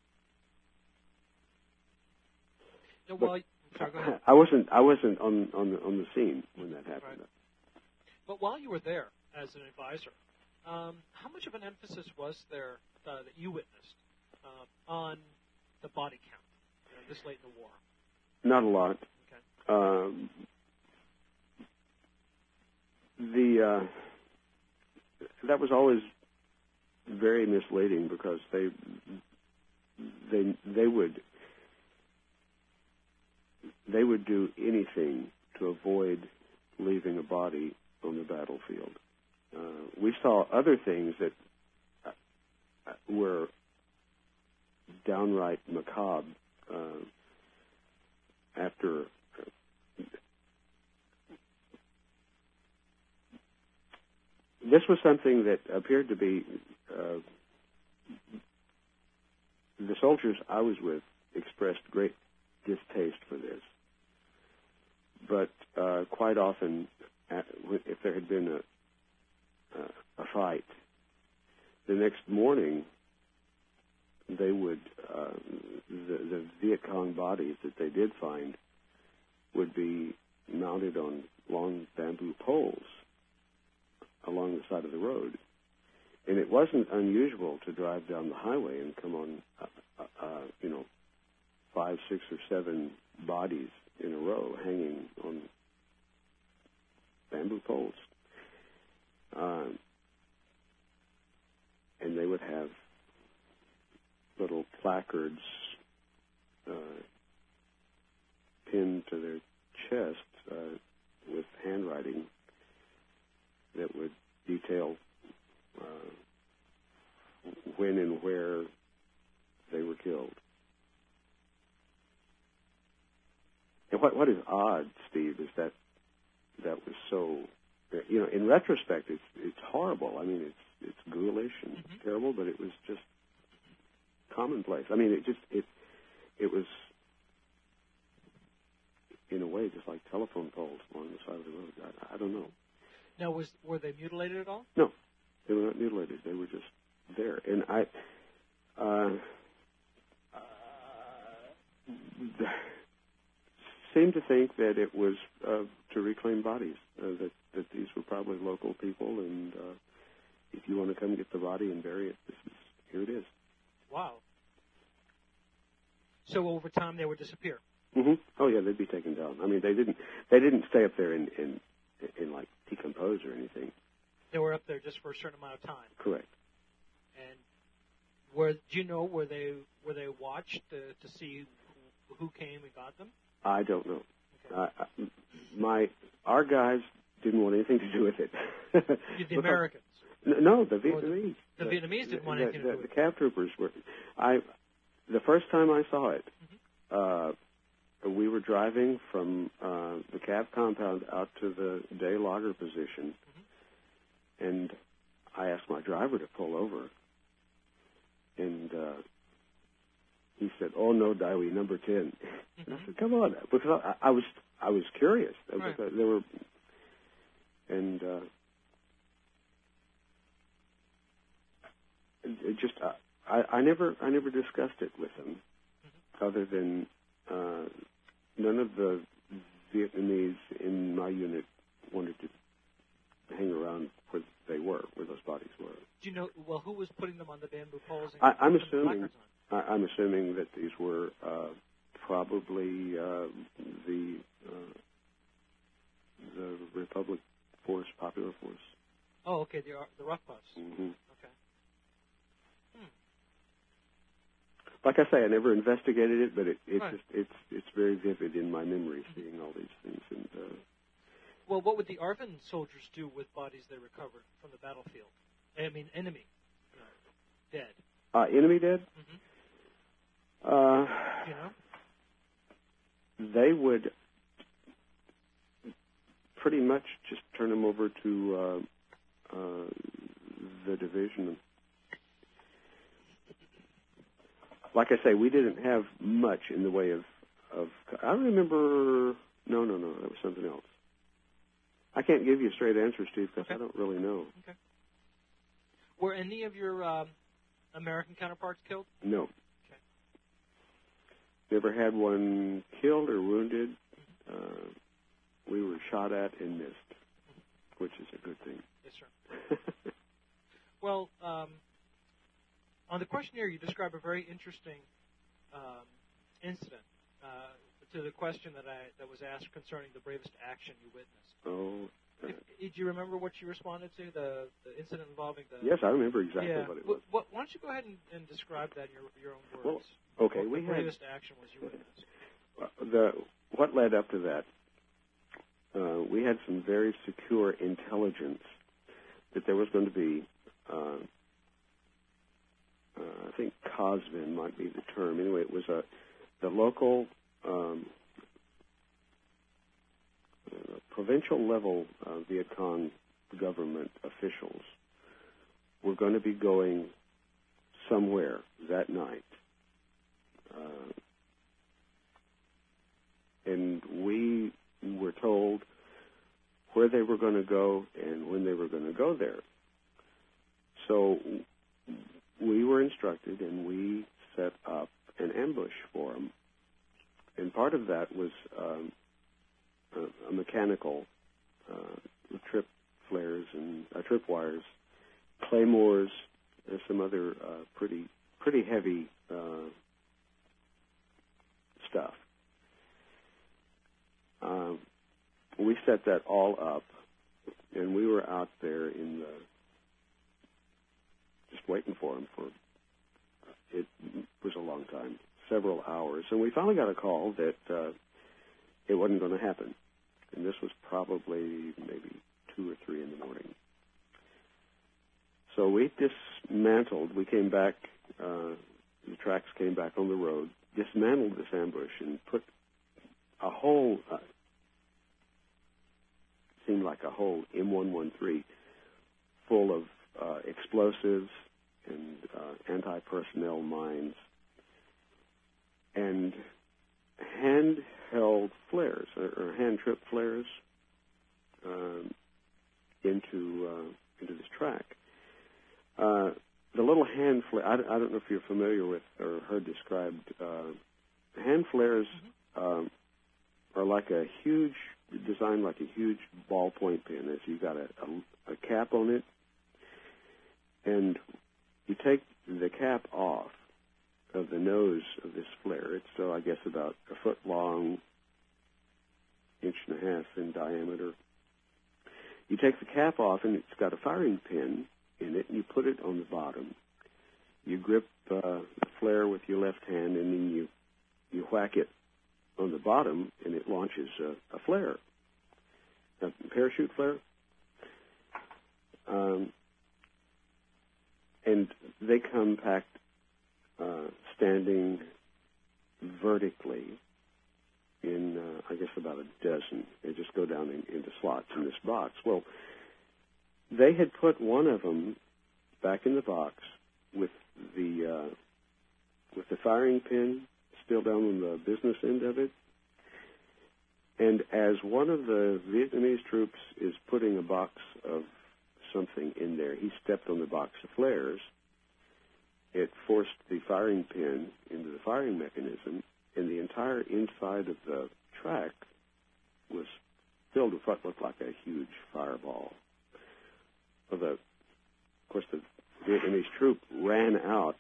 Now, go ahead. I wasn't on the scene when that happened. Right. But while you were there as an advisor, how much of an emphasis was there that you witnessed on the body count this late in the war? Not a lot. Okay. That was always very misleading, because they would do anything to avoid leaving a body on the battlefield. We saw other things that were downright macabre. After this was something that appeared to be the soldiers I was with expressed great distaste for this, but quite often, if there had been a fight, the next morning they would the Viet Cong bodies that they did find would be mounted on long bamboo poles along the side of the road. And it wasn't unusual to drive down the highway and come on, 5, 6, or 7 bodies in a row hanging on bamboo poles. And they would have little placards pinned to their chest with handwriting that would detail when and where they were killed. And what is odd, Steve, is that was so. In retrospect, it's horrible. I mean, it's grueling. deal, but it was just commonplace. I mean, it was in a way just like telephone poles along the side of the road. I don't know. Now, were they mutilated at all? No, they were not mutilated. They were just there, and I seem to think that it was to reclaim bodies. That these were probably local people, and if you want to come get the body and bury it, here it is. Wow. So over time they would disappear. Mm-hmm. Oh yeah, they'd be taken down. I mean, they didn't stay up there and like decompose or anything. They were up there just for a certain amount of time. Correct. And were they watched to see who came and got them? I don't know. Okay. Our guys didn't want anything to do with it. The Americans? No, the Vietnamese. The Vietnamese didn't want anything to do with it. The CAV troopers were. The first time I saw it, we were driving from the CAV compound out to the day logger position, and I asked my driver to pull over, and he said, "Oh no, Daiwi, number 10." And I said, "Come on," because I was curious. Right. There were, and it just I never discussed it with them, other than none of the Vietnamese in my unit wanted to hang around where those bodies were. Do you know? Well, who was putting them on the bamboo poles? And I'm putting the placards on? I'm assuming that these were probably the Republic Force, Popular Force. Oh, okay, the Rough Puffs. Mm-hmm. Okay. Like I say, I never investigated it, but Right. it's very vivid in my memory, seeing all these things. And well, what would the ARVN soldiers do with bodies they recovered from the battlefield? I mean, enemy dead. Enemy dead? You know? They would pretty much just turn them over to the division. Like I say, we didn't have much in the way of I remember. No, that was something else. I can't give you a straight answer, Steve, because I don't really know. Okay. Were any of your American counterparts killed? No. Okay. Never had one killed or wounded. We were shot at and missed, which is a good thing. Yes, sir. Well, on the questionnaire, you describe a very interesting incident to the question that was asked concerning the bravest action you witnessed. Oh. Do you remember what you responded to, the incident involving the... Yes, I remember exactly what it was. Why don't you go ahead and describe that in your own words? Well, okay, what the bravest action was you witnessed? What led up to that, we had some very secure intelligence that there was going to be, I think COSVIN might be the term. Anyway, it was the local provincial level Viet Cong government officials were going to be going somewhere that night. And we were told where they were going to go and when they were going to go there. So we were instructed, and we set up an ambush for them. And part of that was a mechanical trip flares and trip wires, claymores, and some other pretty heavy stuff. We set that all up, and we were out there just waiting for them for, it was a long time, several hours. And we finally got a call that it wasn't going to happen. And this was probably maybe 2 or 3 in the morning. So we dismantled, we came back, the tracks came back on the road, dismantled this ambush and put a whole, seemed like a whole M113 full of explosives and anti-personnel mines, and handheld flares or hand-tripped flares into this track. The little hand flare, I don't know if you're familiar with or heard described, hand flares are like designed like a huge ballpoint pen. As you've got a cap on it, and you take the cap off of the nose of this flare. It's, I guess, about a foot long, inch and a half in diameter. You take the cap off, and it's got a firing pin in it, and you put it on the bottom. You grip the flare with your left hand, and then you whack it on the bottom, and it launches a flare, a parachute flare. And they come packed, standing vertically in, I guess, about a dozen. They just go down into slots in this box. Well, they had put one of them back in the box with the firing pin still down on the business end of it. And as one of the Vietnamese troops is putting a box of something in there, he stepped on the box of flares. It forced the firing pin into the firing mechanism, and the entire inside of the track was filled with what looked like a huge fireball. Well, of course, the Vietnamese troop ran out,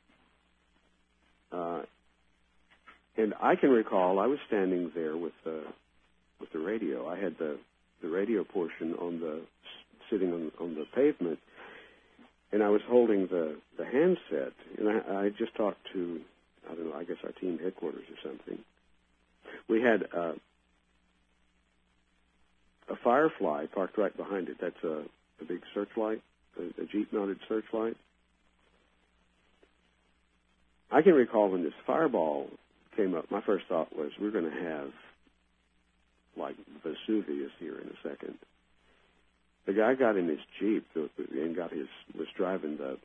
and I can recall I was standing there with the radio. I had the radio portion sitting on the pavement, and I was holding the handset, and I just talked to, I don't know, I guess our team headquarters or something. We had a Firefly parked right behind it. That's a big searchlight, a Jeep-mounted searchlight. I can recall when this fireball came up, my first thought was, we're going to have, like, Vesuvius here in a second. The guy got in his Jeep and was driving the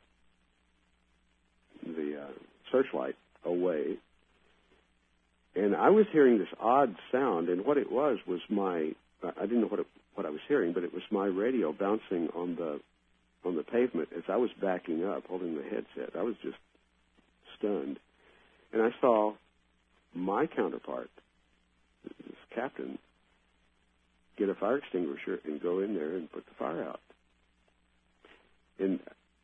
searchlight away, and I was hearing this odd sound, and what it was I didn't know what I was hearing, but it was my radio bouncing on the pavement as I was backing up, holding the headset. I was just stunned, and I saw my counterpart, this captain, get a fire extinguisher and go in there and put the fire out. And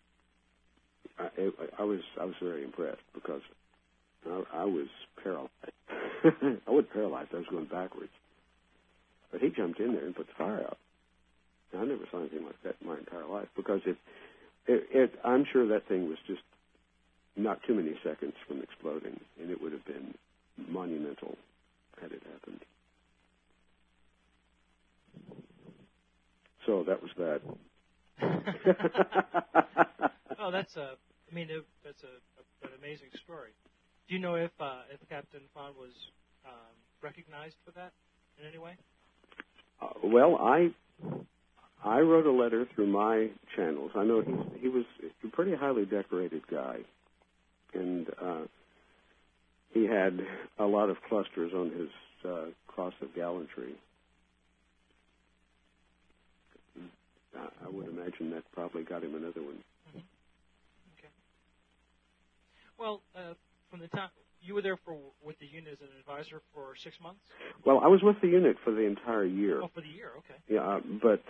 I was very impressed because I was paralyzed. I wasn't paralyzed. I was going backwards. But he jumped in there and put the fire out. Now, I never saw anything like that in my entire life because I'm sure that thing was just not too many seconds from exploding, and it would have been monumental had it happened. So that was that. Oh, that's an amazing story. Do you know if Captain Phan was recognized for that in any way? Well, I wrote a letter through my channels. I know he was a pretty highly decorated guy, and he had a lot of clusters on his Cross of Gallantry. I would imagine that probably got him another one. Mm-hmm. Okay. Well, from the time you were there with the unit as an advisor for 6 months? Well, I was with the unit for the entire year. Oh, for the year, okay. Yeah, but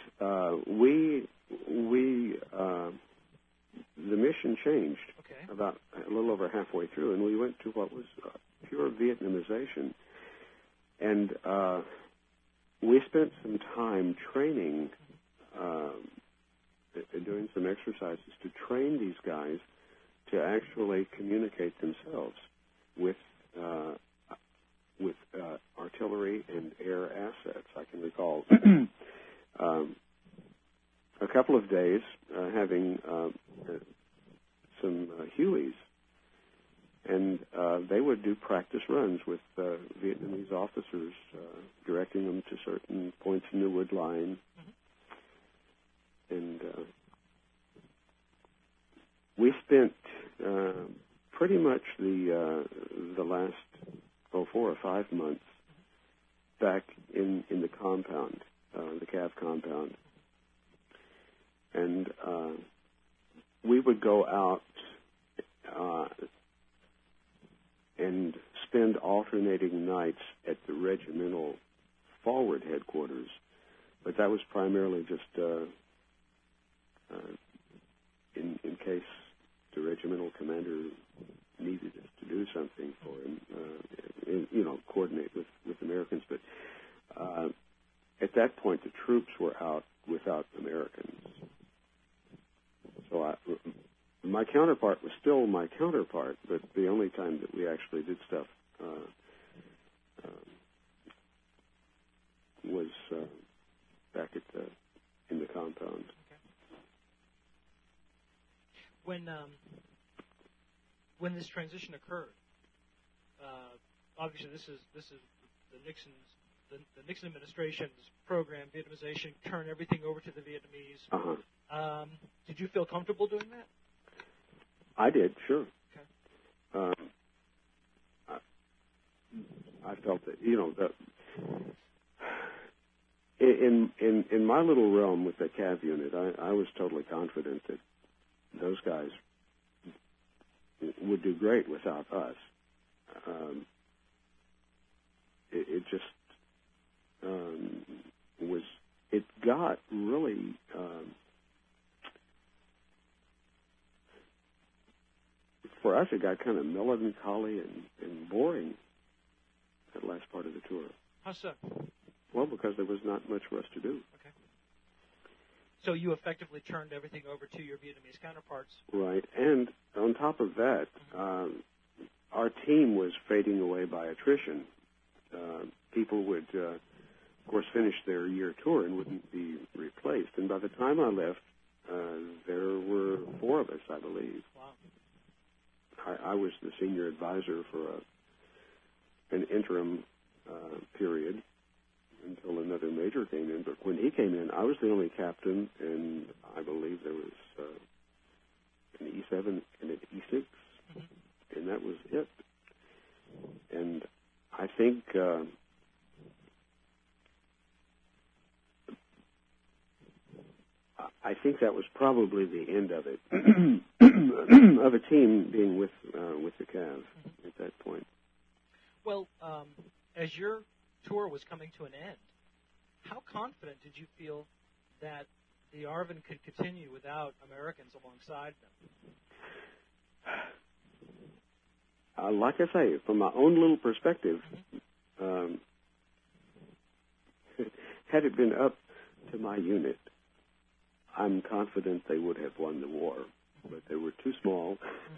the mission changed about a little over halfway through, and we went to what was pure Vietnamization. And we spent some time training, doing some exercises to train these guys to actually communicate themselves with artillery and air assets. I can recall a couple of days having some Hueys, and they would do practice runs with Vietnamese officers, directing them to certain points in the wood line. Mm-hmm. And we spent pretty much the last 4 or 5 months back in the compound, the CAV compound, and we would go out and spend alternating nights at the regimental forward headquarters, but that was primarily just in case the regimental commander needed us to do something for him, coordinate with Americans. But at that point, the troops were out without Americans. So my counterpart was still my counterpart, but the only time that we actually did stuff was back in the compound. Okay. When this transition occurred, obviously this is the Nixon administration's program, Vietnamization, turn everything over to the Vietnamese. Uh-huh. Did you feel comfortable doing that? I did, sure. Okay. I felt that, that in my little realm with the CAV unit, I was totally confident that those guys would do great without us. It just was. It got really. For us, it got kind of melancholy and boring that last part of the tour. How so? Well, because there was not much for us to do. Okay. So you effectively turned everything over to your Vietnamese counterparts. Right. And on top of that, our team was fading away by attrition. People would, of course, finish their year tour and wouldn't be replaced. And by the time I left, there were 4 of us, I believe. Wow. I was the senior advisor for an interim period until another major came in. But when he came in, I was the only captain, and I believe there was an E7 and an E6, and that was it. And I think that was probably the end of it, of a team being with the CAV at that point. Well, as your tour was coming to an end, how confident did you feel that the ARVN could continue without Americans alongside them? Like I say, from my own little perspective, had it been up to my unit, I'm confident they would have won the war, but they were too small.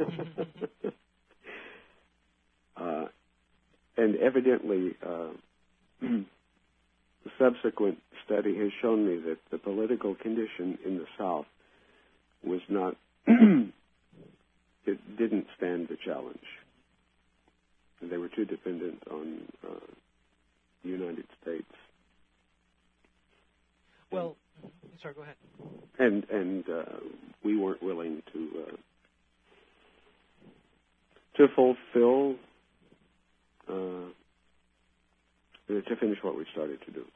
And evidently, the subsequent study has shown me that the political condition in the South was not, it didn't stand the challenge. They were too dependent on the United States. Well, sorry, go ahead. And we weren't willing to fulfill, to finish what we started to do.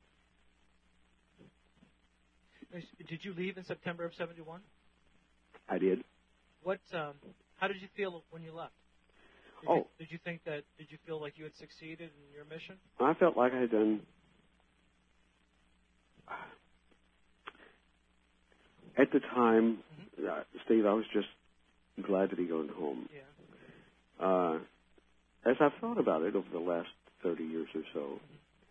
Did you leave in September of '71? I did. How did you feel when you left? Did you feel like you had succeeded in your mission? I felt like I had done. At the time, Steve, I was just glad to be going home. Yeah. As I've thought about it over the last 30 years or so,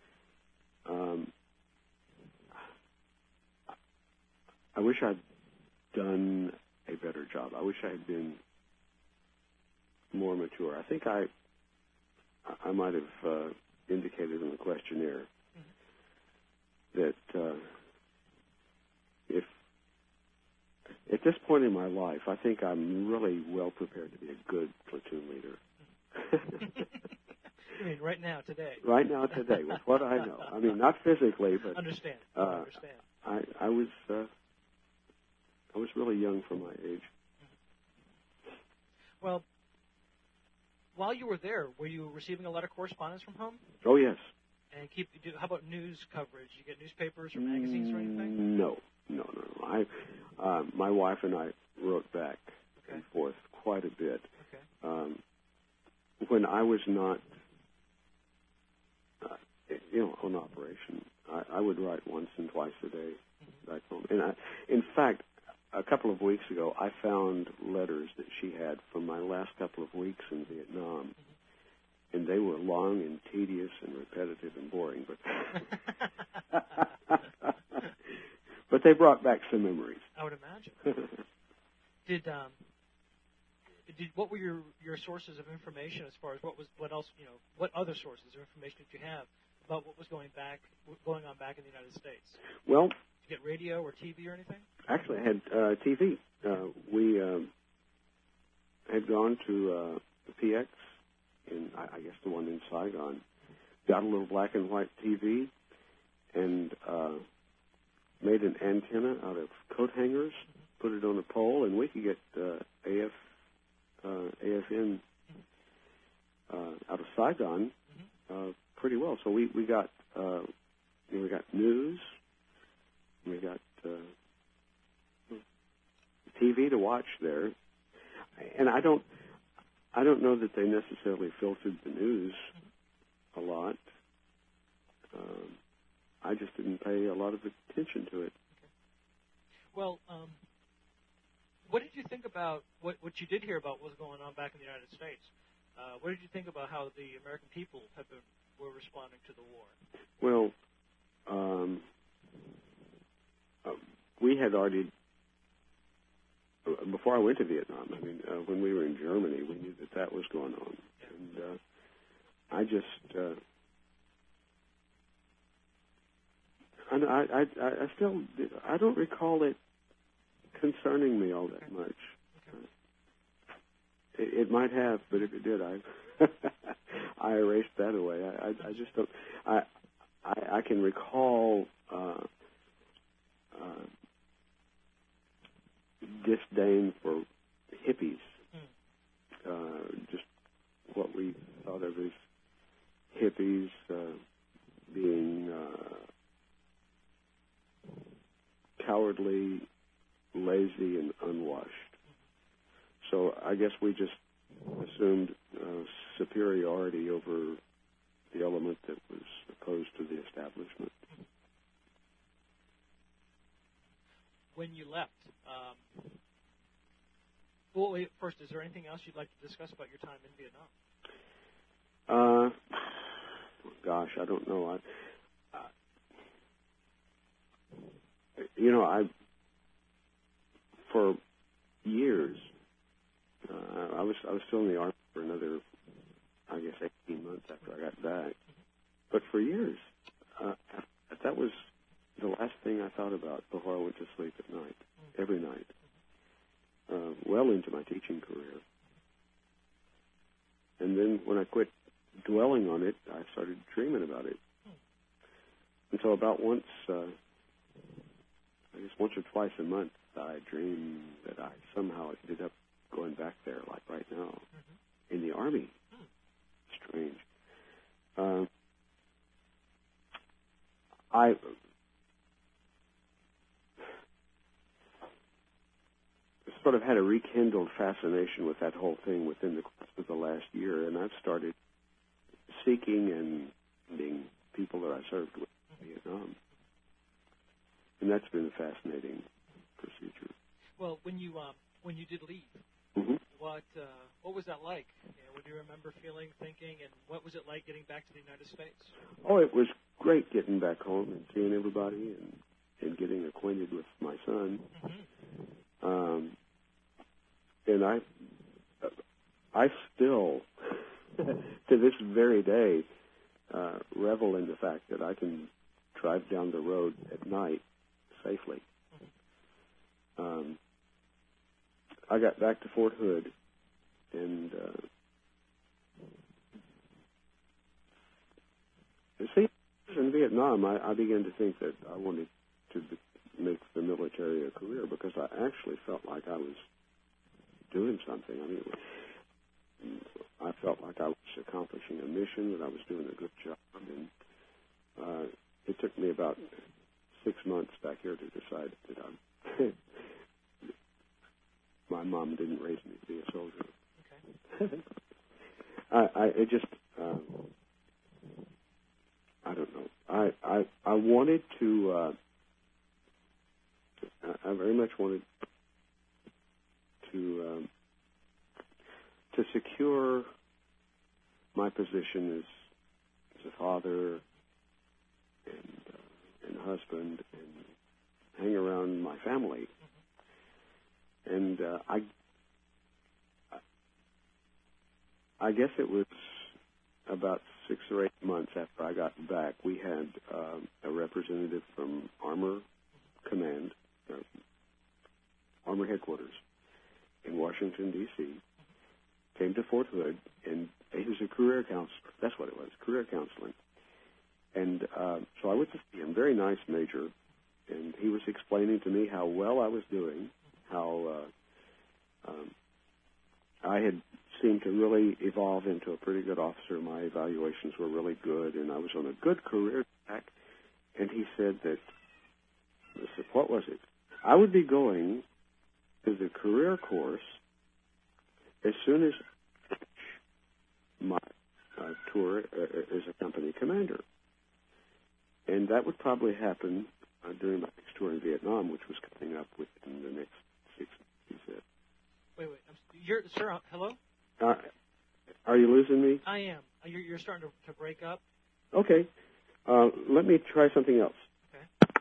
I wish I'd done a better job. I wish I had been more mature. I think I might have indicated in the questionnaire that if at this point in my life, I think I'm really well prepared to be a good platoon leader. You mean right now, today? Right now, today, with what I know. I mean, not physically, but Understand. I was really young for my age. while you were there, were you receiving a lot of correspondence from home? Oh, yes. And how about news coverage? You get newspapers or magazines or anything? No. My wife and I wrote back and forth quite a bit. Okay. When I was not, on operation, I would write once and twice a day back home. And in fact, a couple of weeks ago, I found letters that she had from my last couple of weeks in Vietnam. And they were long and tedious and repetitive and boring, but they brought back some memories. I would imagine. What were your sources of information as far as what other sources of information did you have about what was going on back in the United States? Well, did you get radio or TV or anything? Actually, I had TV. We had gone to the PX. I guess the one in Saigon, got a little black and white TV and made an antenna out of coat hangers, put it on a pole, and we could get AFN out of Saigon pretty well. So we got news, we got TV to watch there, and I don't know that they necessarily filtered the news a lot. I just didn't pay a lot of attention to it. Okay. Well, what did you think about what you did hear about what was going on back in the United States? What did you think about how the American people were responding to the war? Well, we had already, before I went to Vietnam, when we were in Germany, we knew that was going on. Yeah. And I just, I still, I don't recall it concerning me all that much. Okay. It might have, but if it did, I erased that away. I just don't, I can recall disdain for hippies, just what we thought of as hippies being cowardly, lazy, and unwashed. So I guess we just assumed superiority over the element that was opposed to the establishment. When you left, first, is there anything else you'd like to discuss about your time in Vietnam? Gosh, I don't know. For years, I was still in the Army for another, 18 months after I got back. But for years, that was the last thing I thought about before I went to sleep at night, every night, well into my teaching career. And then when I quit dwelling on it, I started dreaming about it. And so about once or twice a month, I dream that I somehow ended up going back there, like right now, in the Army. Strange. I sort of had a rekindled fascination with that whole thing within the course of the last year, and I've started seeking and meeting people that I served with in Vietnam. And that's been a fascinating procedure. Well, when you did leave, what was that like? What do you remember feeling, thinking, and what was it like getting back to the United States? Oh, it was great getting back home and seeing everybody and getting acquainted with my son. And I still, to this very day, revel in the fact that I can drive down the road at night safely. I got back to Fort Hood, and in Vietnam, I began to think that I wanted to make the military a career because I actually felt like I was doing something. I felt like I was accomplishing a mission, that I was doing a good job, and it took me about 6 months back here to decide that my mom didn't raise me to be a soldier. Okay. It just, I don't know. I wanted to, I very much wanted to secure my position as a father and husband, and hang around my family. And I guess it was about 6 or 8 months after I got back, we had a representative from Armor Command, Armor Headquarters in Washington, D.C., came to Fort Hood, and he was a career counselor. That's what it was, career counseling. And so I went to see him, very nice major, and he was explaining to me how well I was doing, how I had seemed to really evolve into a pretty good officer. My evaluations were really good, and I was on a good career track. And he said that, I said, what was it? I would be going to the career course as soon as my tour as a company commander. And that would probably happen during my next tour in Vietnam, which was coming up within the next 6 months, he said. Wait. Sir, hello? Are you losing me? I am. You're starting to break up. Okay. Let me try something else. Okay.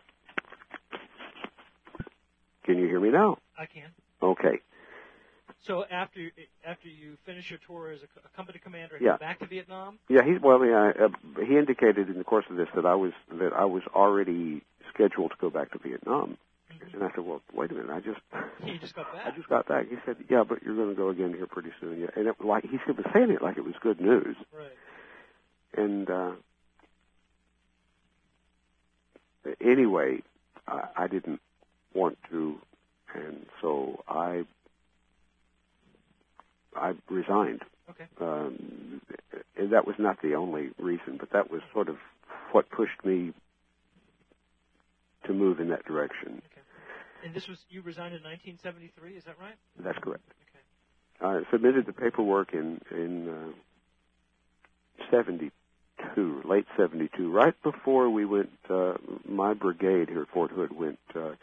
Can you hear me now? I can. Okay. So after you finish your tour as a company commander and Yeah. go back to Vietnam? Yeah, he indicated in the course of this that I was already scheduled to go back to Vietnam. Mm-hmm. And I said, well, wait a minute, You just got back. I just got back. He said, yeah, but you're going to go again here pretty soon. Yeah. And it, like he was saying it like it was good news. Right. And anyway, I didn't want to, and so I resigned. Okay. And that was not the only reason, but that was sort of what pushed me to move in that direction. Okay. And you resigned in 1973, is that right? That's correct. Okay. I submitted the paperwork in 72, late 72, right before we went, my brigade here at Fort Hood went,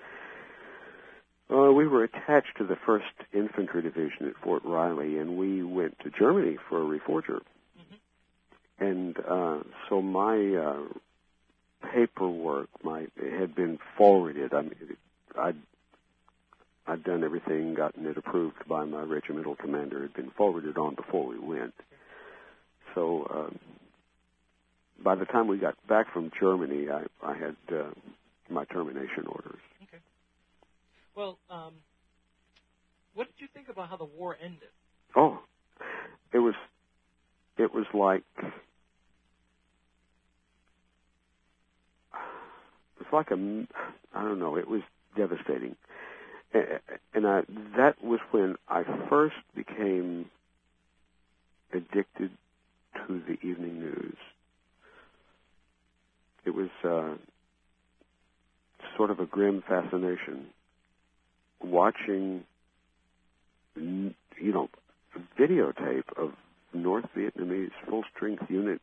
we were attached to the 1st Infantry Division at Fort Riley, and we went to Germany for a reforger. Mm-hmm. And so my paperwork had been forwarded. I mean, I'd done everything, gotten it approved by my regimental commander. It had been forwarded on before we went. So by the time we got back from Germany, I had my termination orders. Okay. Well, what did you think about how the war ended? Oh, it was like I don't know. It was devastating, and that was when I first became addicted to the evening news. It was sort of a grim fascination watching, videotape of North Vietnamese full-strength units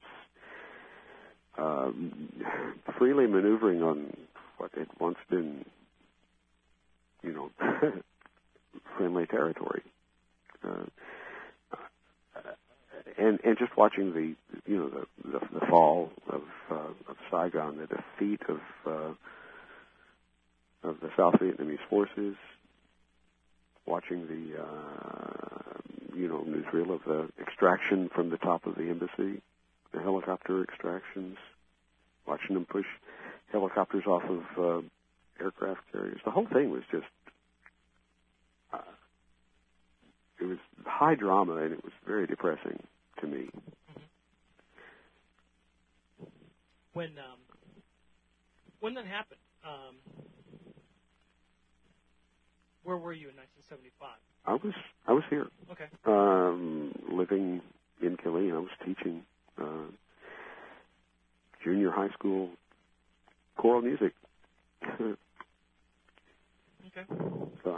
freely maneuvering on what had once been, friendly territory, and just watching the fall of Saigon, the defeat of the South Vietnamese forces, watching the newsreel of the extraction from the top of the embassy, the helicopter extractions, watching them push helicopters off of aircraft carriers. The whole thing was just, it was high drama, and it was very depressing to me. When that happened, where were you in 1975? I was here. Okay. Living in actually, and I was teaching junior high school choral music. Okay. So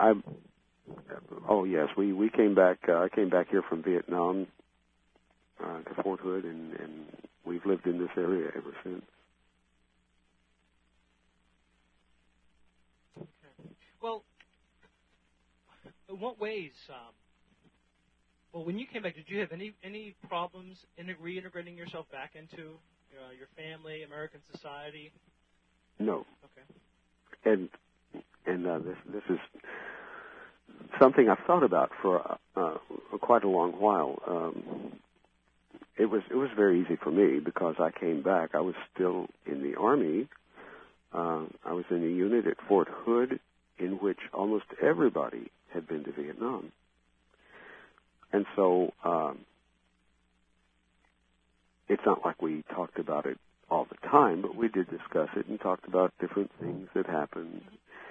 oh yes, we came back. I came back here from Vietnam to Fort Hood, and we've lived in this area ever since. Okay. Well, in what ways? Well, when you came back, did you have any problems reintegrating yourself back into your family, American society? No. Okay. And this is something I've thought about for quite a long while. It was very easy for me because I came back. I was still in the Army. I was in a unit at Fort Hood in which almost everybody had been to Vietnam. And so it's not like we talked about it all the time, but we did discuss it and talked about different things that happened.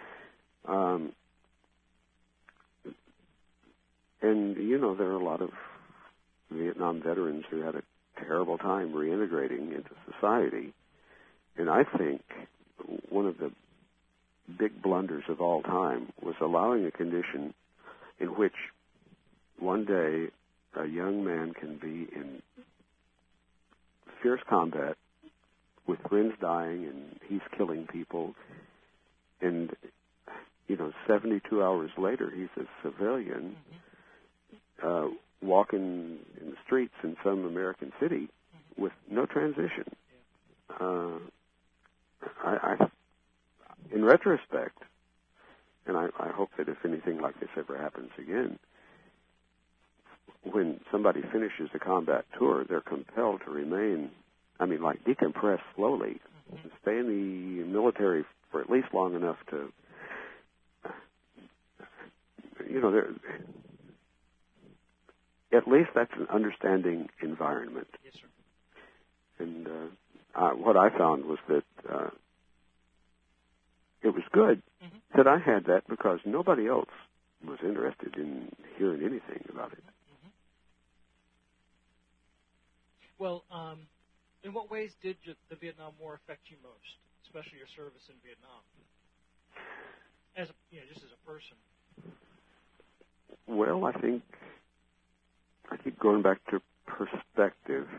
And, there are a lot of Vietnam veterans who had a terrible time reintegrating into society. And I think one of the big blunders of all time was allowing a condition in which one day a young man can be in fierce combat with friends dying and he's killing people, and 72 hours later he's a civilian walking in the streets in some American city with no transition. I in retrospect, and I hope that if anything like this ever happens again, when somebody finishes a combat tour, they're compelled to remain, decompress slowly, and stay in the military for at least long enough to, at least that's an understanding environment. Yes, sir. And what I found was that it was good that I had that because nobody else was interested in hearing anything about it. Well, in what ways did the Vietnam War affect you most, especially your service in Vietnam, just as a person? Well, I keep going back to perspective.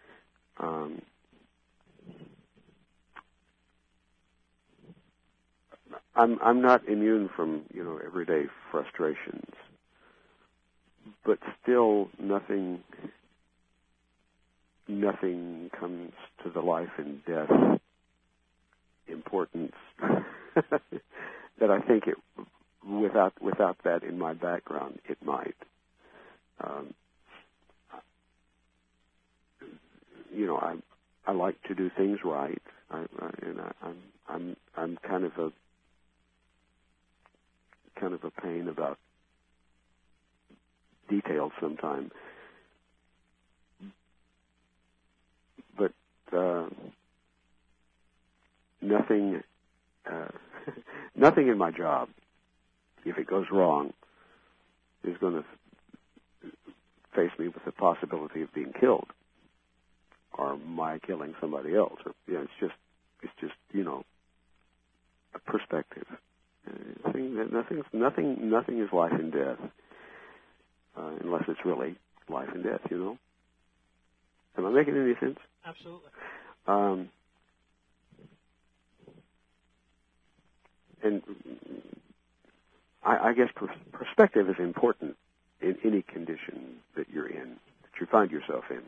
I'm not immune from everyday frustrations, but still nothing comes to the life and death importance that I think it without that in my background it might. I like to do things right, I'm kind of a pain about details sometimes. But nothing in my job, if it goes wrong, is going to face me with the possibility of being killed or my killing somebody else. Or, it's just a perspective. Nothing is life and death unless it's really life and death. Am I making any sense? Absolutely. And I guess perspective is important in any condition that you're in, that you find yourself in.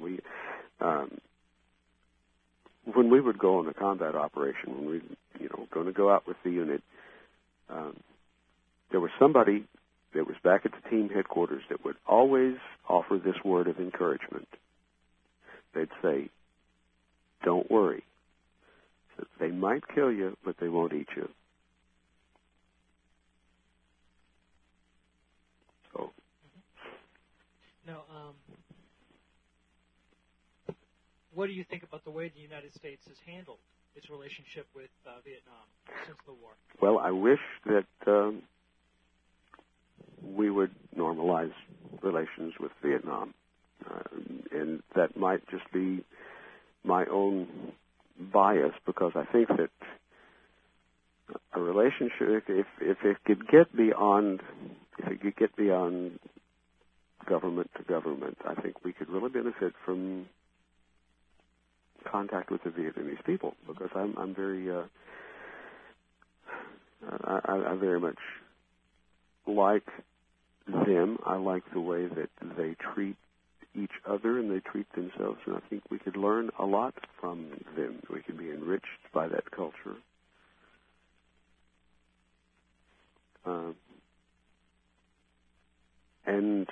When we would go on a combat operation, when we, going to go out with the unit, there was somebody that was back at the team headquarters that would always offer this word of encouragement. They'd say, "Don't worry. They might kill you, but they won't eat you." So. Now, what do you think about the way the United States has handled its relationship with Vietnam since the war? Well, I wish that we would normalize relations with Vietnam. And that might just be my own bias, because I think that a relationship, if it could get beyond government to government, I think we could really benefit from contact with the Vietnamese people, because I'm very I very much like them. I like the way that they treat each other and they treat themselves, and I think we could learn a lot from them. We can be enriched by that culture. And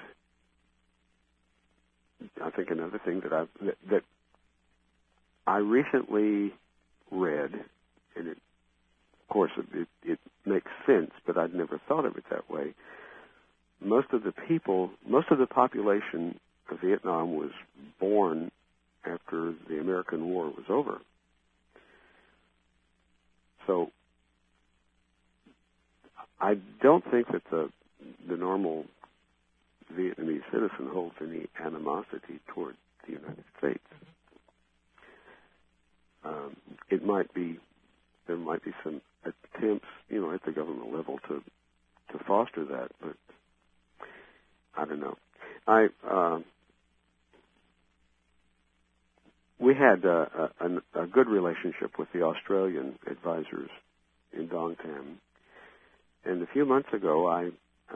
I think another thing that I recently read, and of course it makes sense, but I'd never thought of it that way. Most of the population of Vietnam was born after the American War was over. So I don't think that the normal Vietnamese citizen holds any animosity toward the United States. There might be some attempts, at the government level to foster that, but I don't know. We had a good relationship with the Australian advisors in Dong Tam, and a few months ago I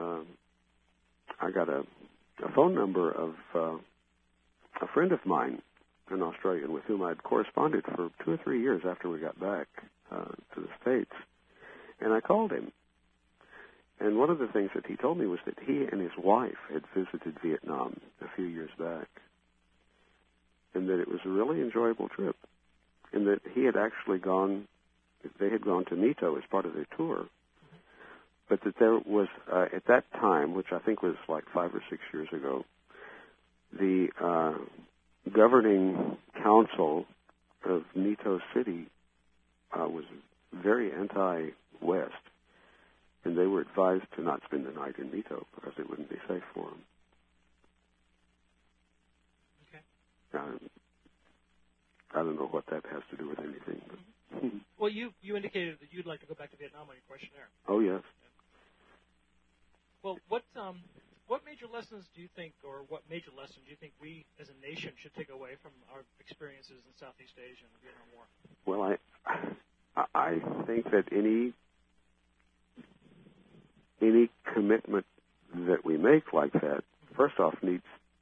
got a phone number of a friend of mine, an Australian, with whom I'd corresponded for 2 or 3 years after we got back to the States, and I called him. And one of the things that he told me was that he and his wife had visited Vietnam a few years back, and that it was a really enjoyable trip, and that he had actually they had gone to Mito as part of their tour, but that there was, at that time, which I think was like 5 or 6 years ago, the governing council of Mito City was very anti-West, and they were advised to not spend the night in Mito because it wouldn't be safe for them. Okay. I don't know what that has to do with anything. But Well, you indicated that you'd like to go back to Vietnam on your questionnaire. Oh, yes. Well, what major lessons do you think, or what major lesson do you think we as a nation should take away from our experiences in Southeast Asia and the Vietnam War? Well, I think that any commitment that we make like that, first off, needs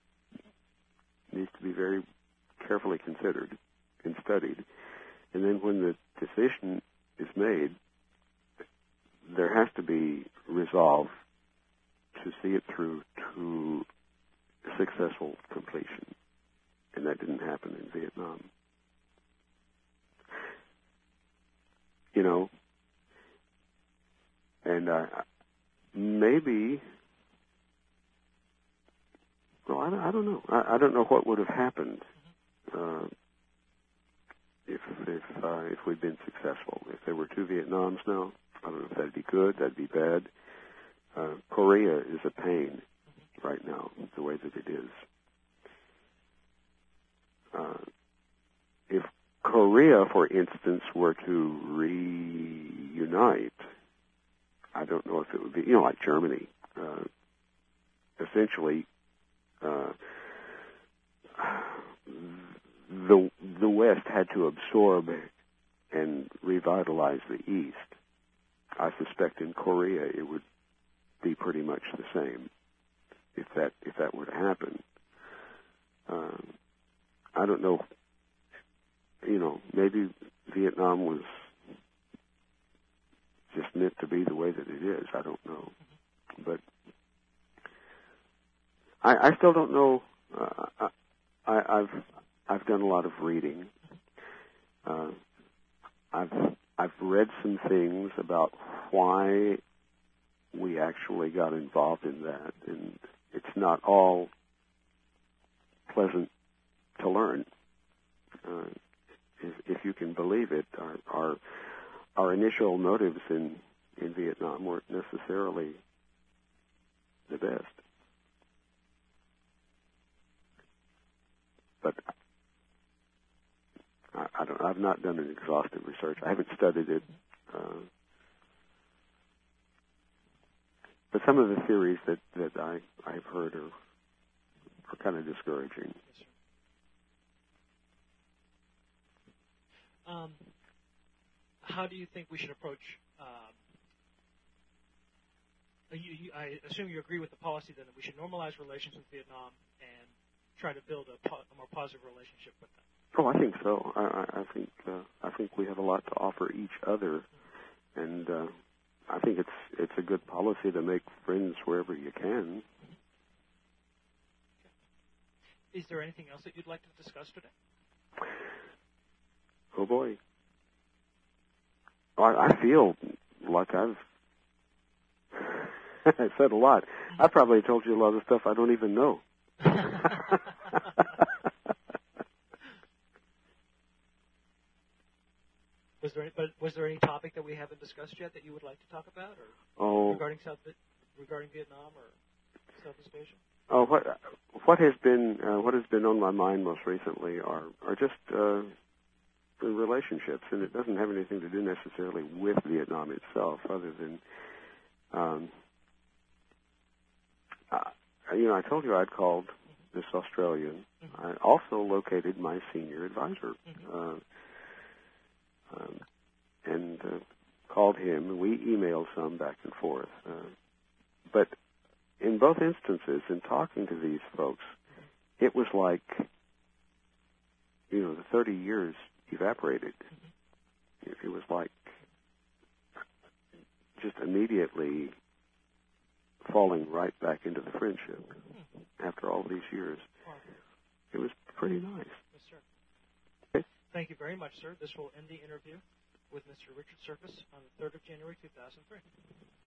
to be very carefully considered and studied. And then when the decision is made, there has to be resolve to see it through to successful completion. And that didn't happen in Vietnam. And maybe, well, I don't know. I don't know what would have happened if we'd been successful. If there were 2 Vietnams now, I don't know if that'd be good, that'd be bad. Korea is a pain right now, the way that it is. If Korea, for instance, were to reunite, I don't know if it would be, like Germany. Essentially, the West had to absorb and revitalize the East. I suspect in Korea it would be pretty much the same if that were to happen. I don't know. Maybe Vietnam was just meant to be the way that it is. I don't know, but I still don't know. I've done a lot of reading. I've read some things about why we actually got involved in that, and it's not all pleasant to learn. If you can believe it, our initial motives in Vietnam weren't necessarily the best. I've not done an exhaustive research. I haven't studied it. But some of the theories that I've heard are kind of discouraging. Yes, sir. How do you think we should approach? I assume you agree with the policy then that we should normalize relations with Vietnam and try to build a more positive relationship with them. Oh, I think so. I think we have a lot to offer each other, and I think it's a good policy to make friends wherever you can. Is there anything else that you'd like to discuss today? Oh boy, I feel like I've said a lot. I probably told you a lot of stuff I don't even know. Was there any topic that we haven't discussed yet that you would like to talk about, or regarding Vietnam or Southeast Asia? Oh, what has been on my mind most recently are just the relationships, and it doesn't have anything to do necessarily with Vietnam itself, other than I told you I'd called this Australian. I also located my senior advisor, and called him, and we emailed some back and forth. But in both instances, in talking to these folks, it was like, the 30 years evaporated. It was like just immediately falling right back into the friendship after all these years. It was pretty nice. Yes, sir. Okay. Thank you very much, sir. This will end the interview with Mr. Richard Surface on the 3rd of January, 2003.